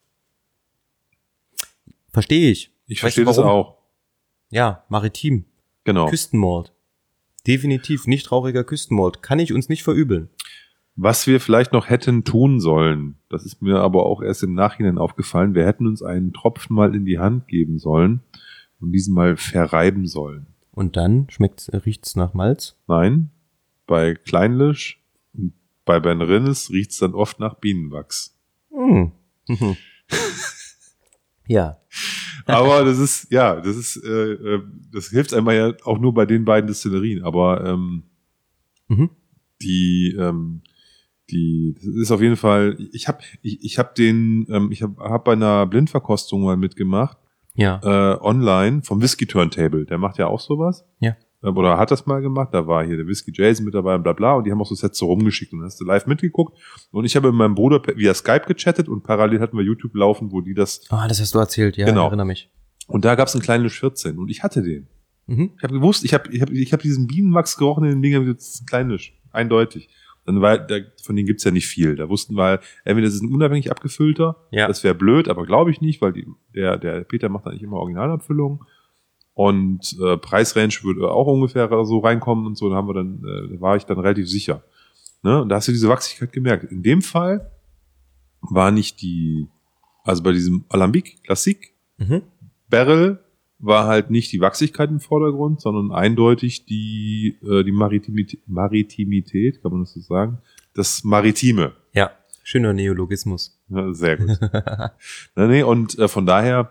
Verstehe ich. Ich Weißt verstehe du, das warum? auch. Ja, maritim. Genau. Küstenmalt. Definitiv nicht trauriger Küstenmalt. Kann ich uns nicht verübeln. Was wir vielleicht noch hätten tun sollen, das ist mir aber auch erst im Nachhinein aufgefallen, wir hätten uns einen Tropfen mal in die Hand geben sollen und diesen mal verreiben sollen. Und dann schmeckt's, riecht's nach Malz. Nein, bei Kleinlisch und bei Ben Rinnes riecht's dann oft nach Bienenwachs. Hm. Mhm. Ja. Aber das ist, ja, das ist, äh, äh, das hilft einmal ja auch nur bei den beiden Destillerien, aber ähm, Mhm. die, ähm, die, das ist auf jeden Fall, ich habe ich, ich hab den, ähm, ich habe hab bei einer Blindverkostung mal mitgemacht, Ja. äh, online vom Whisky Turntable. Der macht ja auch sowas. Ja. Ähm, Oder hat das mal gemacht. Da war hier der Whisky Jason mit dabei und bla bla. Und die haben auch so Sets so rumgeschickt. Und dann hast du live mitgeguckt. Und ich habe mit meinem Bruder via Skype gechattet und parallel hatten wir YouTube laufen, wo die das. Ah, das hast du erzählt, ja, Genau. ich erinnere mich. Und da gab's einen kleinen Lisch vierzehn. Und ich hatte den. Mhm. Ich habe gewusst, ich habe ich hab, ich hab diesen Bienenwachs gerochen in den Dingern. Das ist ein kleiner Lisch. Eindeutig. Dann war, da, von denen gibt's ja nicht viel. Da wussten wir, entweder das ist ein unabhängig abgefüllter, Ja. das wäre blöd, aber glaube ich nicht, weil die, der, der Peter macht eigentlich immer Originalabfüllungen. Und äh, Preisrange würde auch ungefähr so reinkommen und so, da haben wir dann, äh, da war ich dann relativ sicher. Ne? Und da hast du diese Wachsigkeit gemerkt. In dem Fall war nicht die, also bei diesem Alambic Classic Mhm. Barrel war halt nicht die Wachsigkeit im Vordergrund, sondern eindeutig die, äh, die Maritimität, Maritimität, kann man das so sagen? Das Maritime. Ja, schöner Neologismus. Ja, sehr gut. nee, nee, und äh, von daher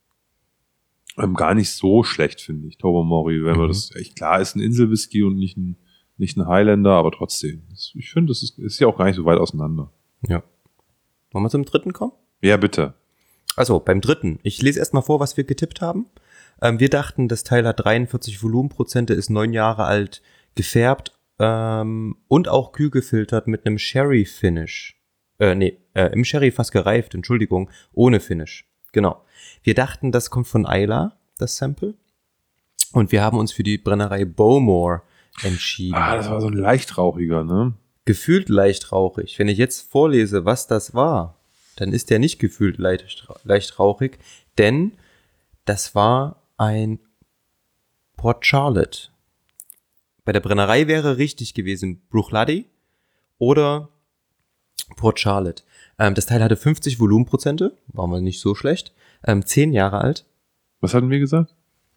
ähm, gar nicht so schlecht, finde ich, Tobermory, wenn man Mhm. das, echt klar, ist ein Inselwhisky und nicht ein, nicht ein Highlander, aber trotzdem. Das, ich finde, das ist, ist ja auch gar nicht so weit auseinander. Ja. Wollen wir zum dritten kommen? Ja, bitte. Also, beim dritten. Ich lese erstmal vor, was wir getippt haben. Ähm, wir dachten, das Teil hat dreiundvierzig Volumenprozente, ist neun Jahre alt, gefärbt ähm, und auch kühl gefiltert mit einem Sherry-Finish. Äh, nee, äh, im Sherry fast gereift, Entschuldigung, ohne Finish. Genau. Wir dachten, das kommt von Islay, das Sample. Und wir haben uns für die Brennerei Bowmore entschieden. Ah, das war so ein leicht rauchiger, ne? Gefühlt leicht rauchig. Wenn ich jetzt vorlese, was das war, dann ist der nicht gefühlt leicht, leicht rauchig, denn das war ein Port Charlotte. Bei der Brennerei wäre richtig gewesen Bruichladdich oder Port Charlotte. Ähm, das Teil hatte fünfzig Volumenprozente, war mal nicht so schlecht, ähm, zehn Jahre alt. Was hatten wir gesagt?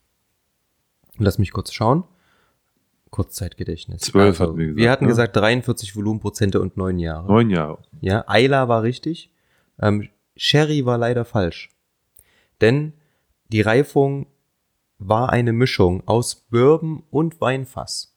Lass mich kurz schauen. Kurzzeitgedächtnis. Zwölf hatten wir gesagt, Wir hatten ne? gesagt dreiundvierzig Volumenprozente und neun Jahre. Neun Jahre. Ja, Islay war richtig. Ähm, Sherry war leider falsch. Denn die Reifung war eine Mischung aus Bourbon und Weinfass.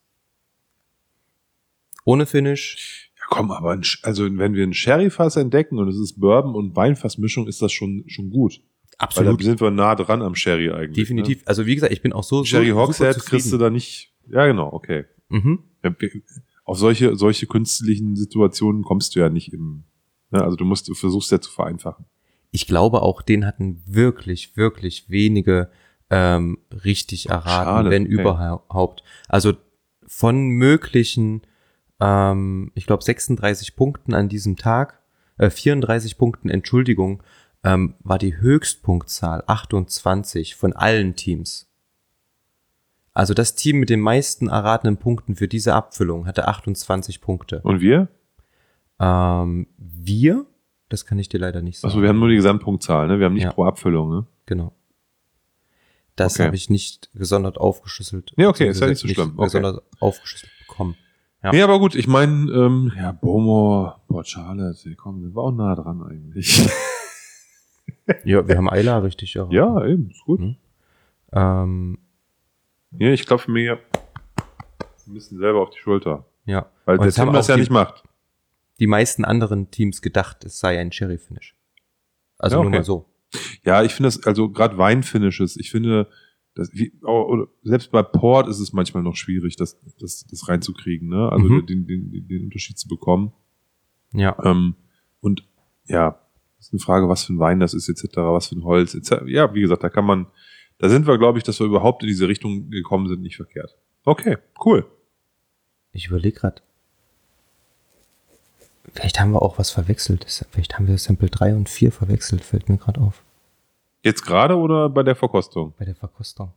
Ohne Finish. Ja, komm, aber ein, Sch- also wenn wir ein Sherryfass entdecken und es ist Bourbon und Weinfassmischung, ist das schon schon gut. Weil da sind wir nah dran am Sherry eigentlich. Definitiv. Also wie gesagt, ich bin auch so, Ne? Sherry so Hogshead super kriegst du zufrieden. da nicht. Ja, genau, okay. Mhm. Ja, auf solche solche künstlichen Situationen kommst du ja nicht im. Ne? Also du musst, du versuchst ja zu vereinfachen. Ich glaube auch, den hatten wirklich, wirklich wenige ähm, richtig erraten, Schade, wenn okay. überhaupt. Also von möglichen, ähm, ich glaube sechsunddreißig Punkten an diesem Tag, äh, vierunddreißig Punkten, Entschuldigung, ähm, war die Höchstpunktzahl achtundzwanzig von allen Teams. Also das Team mit den meisten erratenen Punkten für diese Abfüllung hatte achtundzwanzig Punkte. Und wir? Ähm, wir, das kann ich dir leider nicht sagen. Achso, wir haben nur die Gesamtpunktzahl, ne? Wir haben nicht Ja. pro Abfüllung, ne? Genau. Das Okay. habe ich nicht gesondert aufgeschlüsselt. Nee, okay, ist ja nicht so Nicht schlimm. Okay. gesondert aufgeschlüsselt bekommen. Ja. Ja, aber gut, ich meine, ähm, ja, Bowmore, Port Charlotte, ey, komm, wir waren auch nah dran eigentlich. Ja, wir haben Islay richtig erraten. Ja, eben, ist gut. Mhm. Ähm, Ja, ich klopfe mir ein bisschen selber auf die Schulter. ja. Weil Und der es haben Tim das auch ja die- nicht macht. Die meisten anderen Teams gedacht, es sei ein Sherry-Finish. Also Ja, nur okay. mal so. Ja, ich finde das, also gerade Weinfinishes, ich finde, das, wie, oder selbst bei Port ist es manchmal noch schwierig, das, das, das reinzukriegen, ne? Also Mhm. den, den, den, den Unterschied zu bekommen. Ja. Ähm, und ja, ist eine Frage, was für ein Wein das ist, et cetera, was für ein Holz, et cetera. Ja, wie gesagt, da kann man, da sind wir, glaube ich, dass wir überhaupt in diese Richtung gekommen sind, nicht verkehrt. Okay, cool. Ich überlege gerade. Vielleicht haben wir auch was verwechselt. Das- Vielleicht haben wir Sample drei und vier verwechselt, fällt mir gerade auf. Jetzt gerade oder bei der Verkostung? Bei der Verkostung.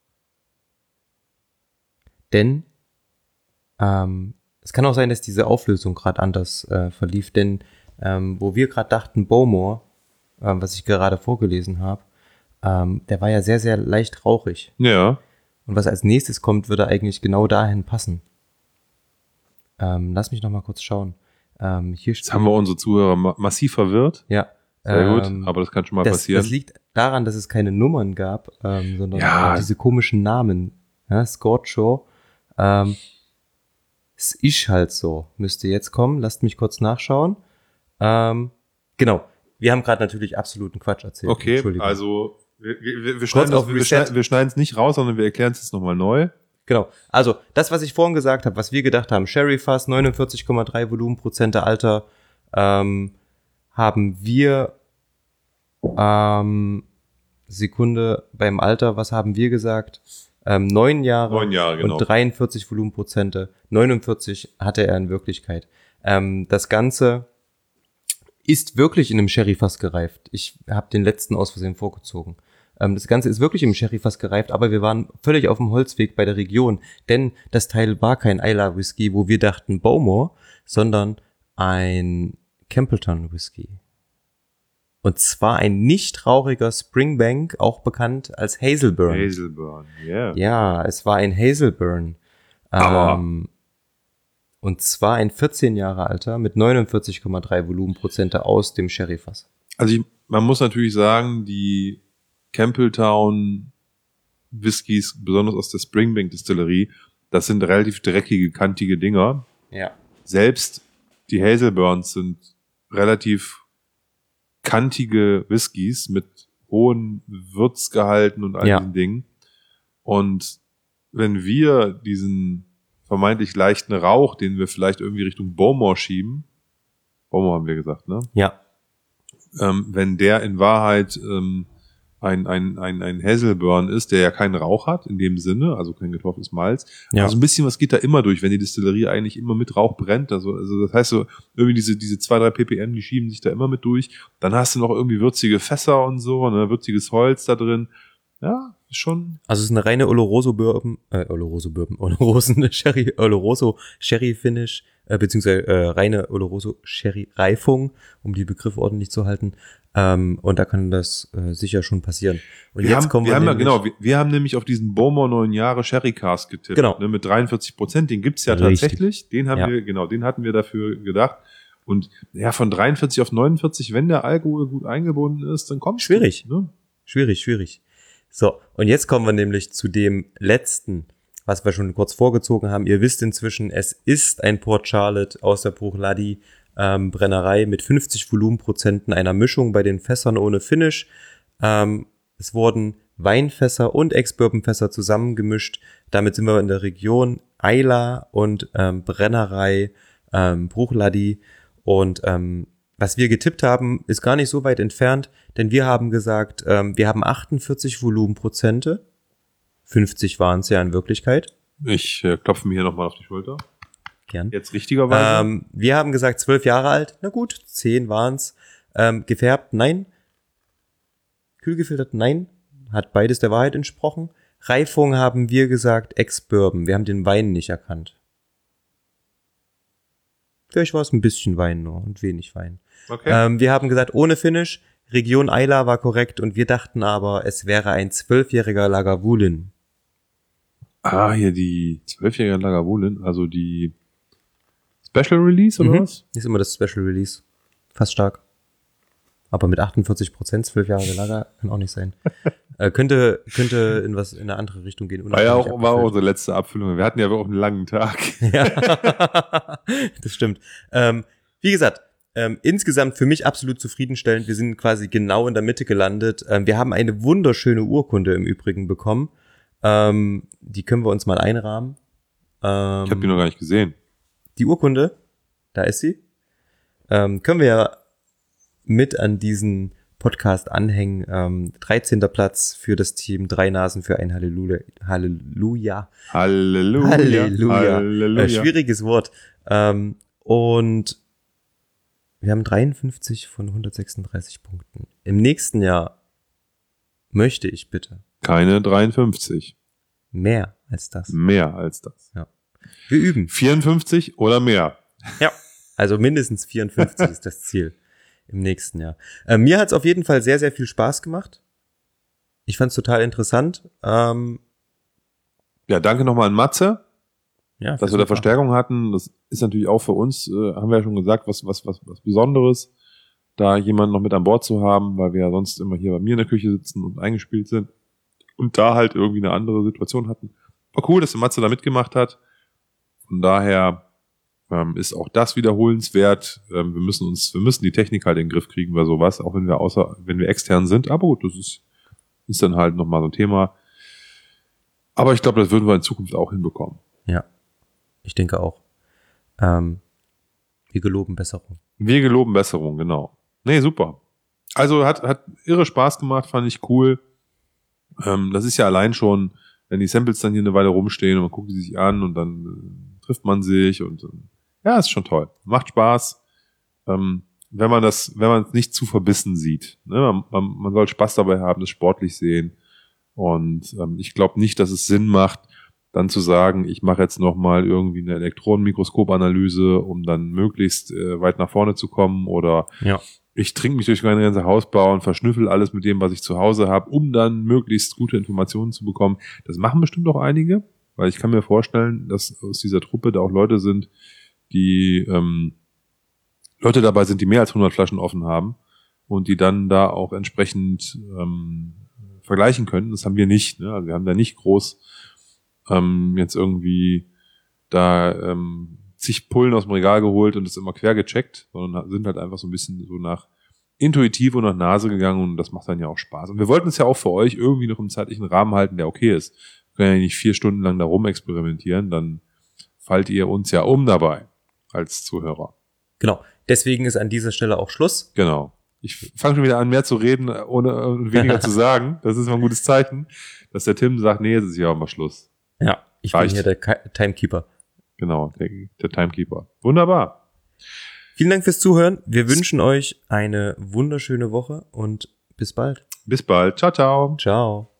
Denn ähm, es kann auch sein, dass diese Auflösung gerade anders äh, verlief, denn ähm, wo wir gerade dachten, Bowmore, ähm, was ich gerade vorgelesen habe, ähm, der war ja sehr, sehr leicht rauchig. Ja. Und was als nächstes kommt, würde eigentlich genau dahin passen. Ähm, lass mich noch mal kurz schauen. Ähm, hier Jetzt haben wir unsere Zuhörer ma massiv verwirrt. ja, Sehr ähm, gut, aber das kann schon mal das, passieren. das liegt daran, dass es keine Nummern gab, ähm, sondern Ja. äh, diese komischen Namen. Ja, Scorcho, ähm, Es ist halt so. Müsste jetzt kommen. Lasst mich kurz nachschauen. Ähm, genau. Wir haben gerade natürlich absoluten Quatsch erzählt. Okay, also wir, wir, wir schneiden auf das, wir Reset. schneiden wir schneiden es nicht raus, sondern wir erklären es jetzt nochmal neu. Genau. Also, das, was ich vorhin gesagt habe, was wir gedacht haben, Sherry Fass, neunundvierzig Komma drei Volumenprozente Alter, ähm, haben wir, ähm, Sekunde, beim Alter, was haben wir gesagt? Ähm, neun Jahre, Neun Jahre, genau. und dreiundvierzig Volumenprozente, neunundvierzig hatte er in Wirklichkeit. Ähm, das Ganze ist wirklich in einem Sherry-Fass gereift. Ich habe den letzten aus Versehen vorgezogen. Ähm, das Ganze ist wirklich im Sherry-Fass gereift, aber wir waren völlig auf dem Holzweg bei der Region, denn das Teil war kein Islay Whisky, wo wir dachten Bowmore, sondern ein Campbelltown Whisky. Und zwar ein nicht rauchiger Springbank, auch bekannt als Hazelburn. Hazelburn, yeah. Ja, es war ein Hazelburn. Aber- Ähm, und zwar ein vierzehn Jahre alter mit neunundvierzig Komma drei Volumenprozente aus dem Sherryfass. Also ich, man muss natürlich sagen, die Campbelltown Whiskys, besonders aus der Springbank Distillerie, das sind relativ dreckige, kantige Dinger. Ja. Selbst die Hazelburns sind relativ kantige Whiskys mit hohen Würzgehalten und all Ja. diesen Dingen. Und wenn wir diesen vermeintlich leichten Rauch, den wir vielleicht irgendwie Richtung Bowmore schieben, Bowmore haben wir gesagt, ne? Ja. Ähm, wenn der in Wahrheit ähm, ein, ein, ein, ein Hazelburn ist, der ja keinen Rauch hat, in dem Sinne, also kein getrocknetes Malz. Ja. Also ein bisschen was geht da immer durch, wenn die Distillerie eigentlich immer mit Rauch brennt. Also, also das heißt so, irgendwie diese, diese zwei, drei ppm, die schieben sich da immer mit durch. Dann hast du noch irgendwie würzige Fässer und so, ne, würziges Holz da drin. Ja, ist schon. Also es ist eine reine Oloroso Bourbon, äh, Oloroso Bourbon, Oloroso Sherry, Oloroso Sherry Finish, äh, beziehungsweise äh, reine Oloroso Sherry Reifung, um die Begriffe ordentlich zu halten. Ähm, und da kann das äh, sicher schon passieren. Und Wir jetzt haben, kommen wir wir haben ja, nämlich- genau, wir, wir haben nämlich auf diesen Bowmore neun Jahre Sherry Cask getippt. Genau. Ne, mit dreiundvierzig Prozent, den gibt's ja Richtig. tatsächlich. Den haben Ja. wir, genau, den hatten wir dafür gedacht. Und ja, von dreiundvierzig auf neunundvierzig, wenn der Alkohol gut eingebunden ist, dann kommt Schwierig. Ne? Schwierig, schwierig. So, und jetzt kommen wir nämlich zu dem letzten, was wir schon kurz vorgezogen haben. Ihr wisst inzwischen, es ist ein Port Charlotte aus der Bruichladdich ähm, Brennerei mit fünfzig Volumenprozenten einer Mischung bei den Fässern ohne Finish. Ähm, es wurden Weinfässer und Ex-Bourbon-Fässer zusammengemischt. Damit sind wir in der Region Islay und ähm, Brennerei ähm, Bruichladdich. Und ähm, was wir getippt haben, ist gar nicht so weit entfernt, denn wir haben gesagt, ähm, wir haben achtundvierzig Volumenprozente. fünfzig waren es ja in Wirklichkeit. Ich äh, klopfe mir hier nochmal auf die Schulter. Gern. Jetzt richtigerweise. Ähm, wir haben gesagt, zwölf Jahre alt. Na gut, zehn waren's. Ähm, gefärbt, nein. Kühl gefiltert, nein. Hat beides der Wahrheit entsprochen. Reifung haben wir gesagt, Ex-Bourbon. Wir haben den Wein nicht erkannt. Vielleicht war es ein bisschen Wein nur und wenig Wein. Okay. Ähm, wir haben gesagt, ohne Finish. Region Islay war korrekt und wir dachten aber, es wäre ein zwölfjähriger Lagavulin. ah, hier die zwölfjährige Lagavulin, also die Special Release oder Mhm. was? Ist immer das Special Release. Fast stark. Aber mit achtundvierzig Prozent, zwölf Jahre Lager, kann auch nicht sein. äh, könnte, könnte in was, in eine andere Richtung gehen. War ja auch, unabhängig war auch abgefüllt. unsere letzte Abfüllung. Wir hatten ja auch einen langen Tag. Ja, das stimmt. Ähm, wie gesagt, ähm, insgesamt für mich absolut zufriedenstellend. Wir sind quasi genau in der Mitte gelandet. Ähm, wir haben eine wunderschöne Urkunde im Übrigen bekommen. Ähm, die können wir uns mal einrahmen. Ähm, Ich habe die noch gar nicht gesehen. die Urkunde, da ist sie. Ähm, können wir ja mit an diesen Podcast anhängen. Ähm, dreizehnter Platz für das Team, drei Nasen für ein Halleluja. Halleluja. Halleluja. Halleluja. Halleluja. Äh, schwieriges Wort. Ähm, und wir haben dreiundfünfzig von hundertsechsunddreißig Punkten. Im nächsten Jahr möchte ich bitte Keine dreiundfünfzig. mehr als das. Mehr als das. Wir üben. vierundfünfzig oder mehr. Ja. Also mindestens vierundfünfzig ist das Ziel im nächsten Jahr. Äh, mir hat es auf jeden Fall sehr, sehr viel Spaß gemacht. Ich fand es total interessant. Ähm, Ja, danke nochmal an Matze, ja, dass wir da Verstärkung hatten. Das ist natürlich auch für uns, äh, haben wir ja schon gesagt, was, was, was, was Besonderes, da jemanden noch mit an Bord zu haben, weil wir ja sonst immer hier bei mir in der Küche sitzen und eingespielt sind und da halt irgendwie eine andere Situation hatten. War cool, dass der Matze da mitgemacht hat. Von daher Ähm, ist auch das wiederholenswert. Ähm, wir müssen uns, wir müssen die Technik halt in den Griff kriegen oder sowas, auch wenn wir außer, wenn wir extern sind. Aber gut, das ist, ist dann halt nochmal so ein Thema. Aber ich glaube, das würden wir in Zukunft auch hinbekommen. Ja, ich denke auch. Ähm, wir geloben Besserung. Wir geloben Besserung, genau. Nee, super. Also hat, hat irre Spaß gemacht, fand ich cool. Ähm, das ist ja allein schon, wenn die Samples dann hier eine Weile rumstehen und man guckt die sich an und dann äh, trifft man sich und äh, ja, ist schon toll. Macht Spaß, ähm, wenn man das, wenn man es nicht zu verbissen sieht. Ne? Man, man, man soll Spaß dabei haben, das sportlich sehen. Und ähm, ich glaube nicht, dass es Sinn macht, dann zu sagen, ich mache jetzt nochmal irgendwie eine Elektronenmikroskopanalyse, um dann möglichst äh, weit nach vorne zu kommen, oder Ja. ich trinke mich durch meine ganze Hausbau und verschnüffel alles mit dem, was ich zu Hause habe, um dann möglichst gute Informationen zu bekommen. Das machen bestimmt auch einige, weil ich kann mir vorstellen, dass aus dieser Truppe da auch Leute sind, die ähm, Leute dabei sind, die mehr als hundert Flaschen offen haben und die dann da auch entsprechend ähm, vergleichen können. Das haben wir nicht. Ne? Also wir haben da nicht groß ähm, jetzt irgendwie da ähm, zig Pullen aus dem Regal geholt und das immer quer gecheckt, sondern sind halt einfach so ein bisschen so nach intuitiv und nach Nase gegangen und das macht dann ja auch Spaß. Und wir wollten es ja auch für euch irgendwie noch im zeitlichen Rahmen halten, der okay ist. Wir können ja nicht vier Stunden lang da rum experimentieren, dann fallt ihr uns ja um dabei als Zuhörer. Genau. Deswegen ist an dieser Stelle auch Schluss. Genau. Ich fange schon wieder an, mehr zu reden, ohne und weniger zu sagen. Das ist mal ein gutes Zeichen, dass der Tim sagt, nee, jetzt ist ja auch mal Schluss. Ja, ich Reicht. bin hier der Ki- Timekeeper. Genau, der, der Timekeeper. Wunderbar. Vielen Dank fürs Zuhören. Wir wünschen euch eine wunderschöne Woche und bis bald. Bis bald. Ciao, ciao. Ciao.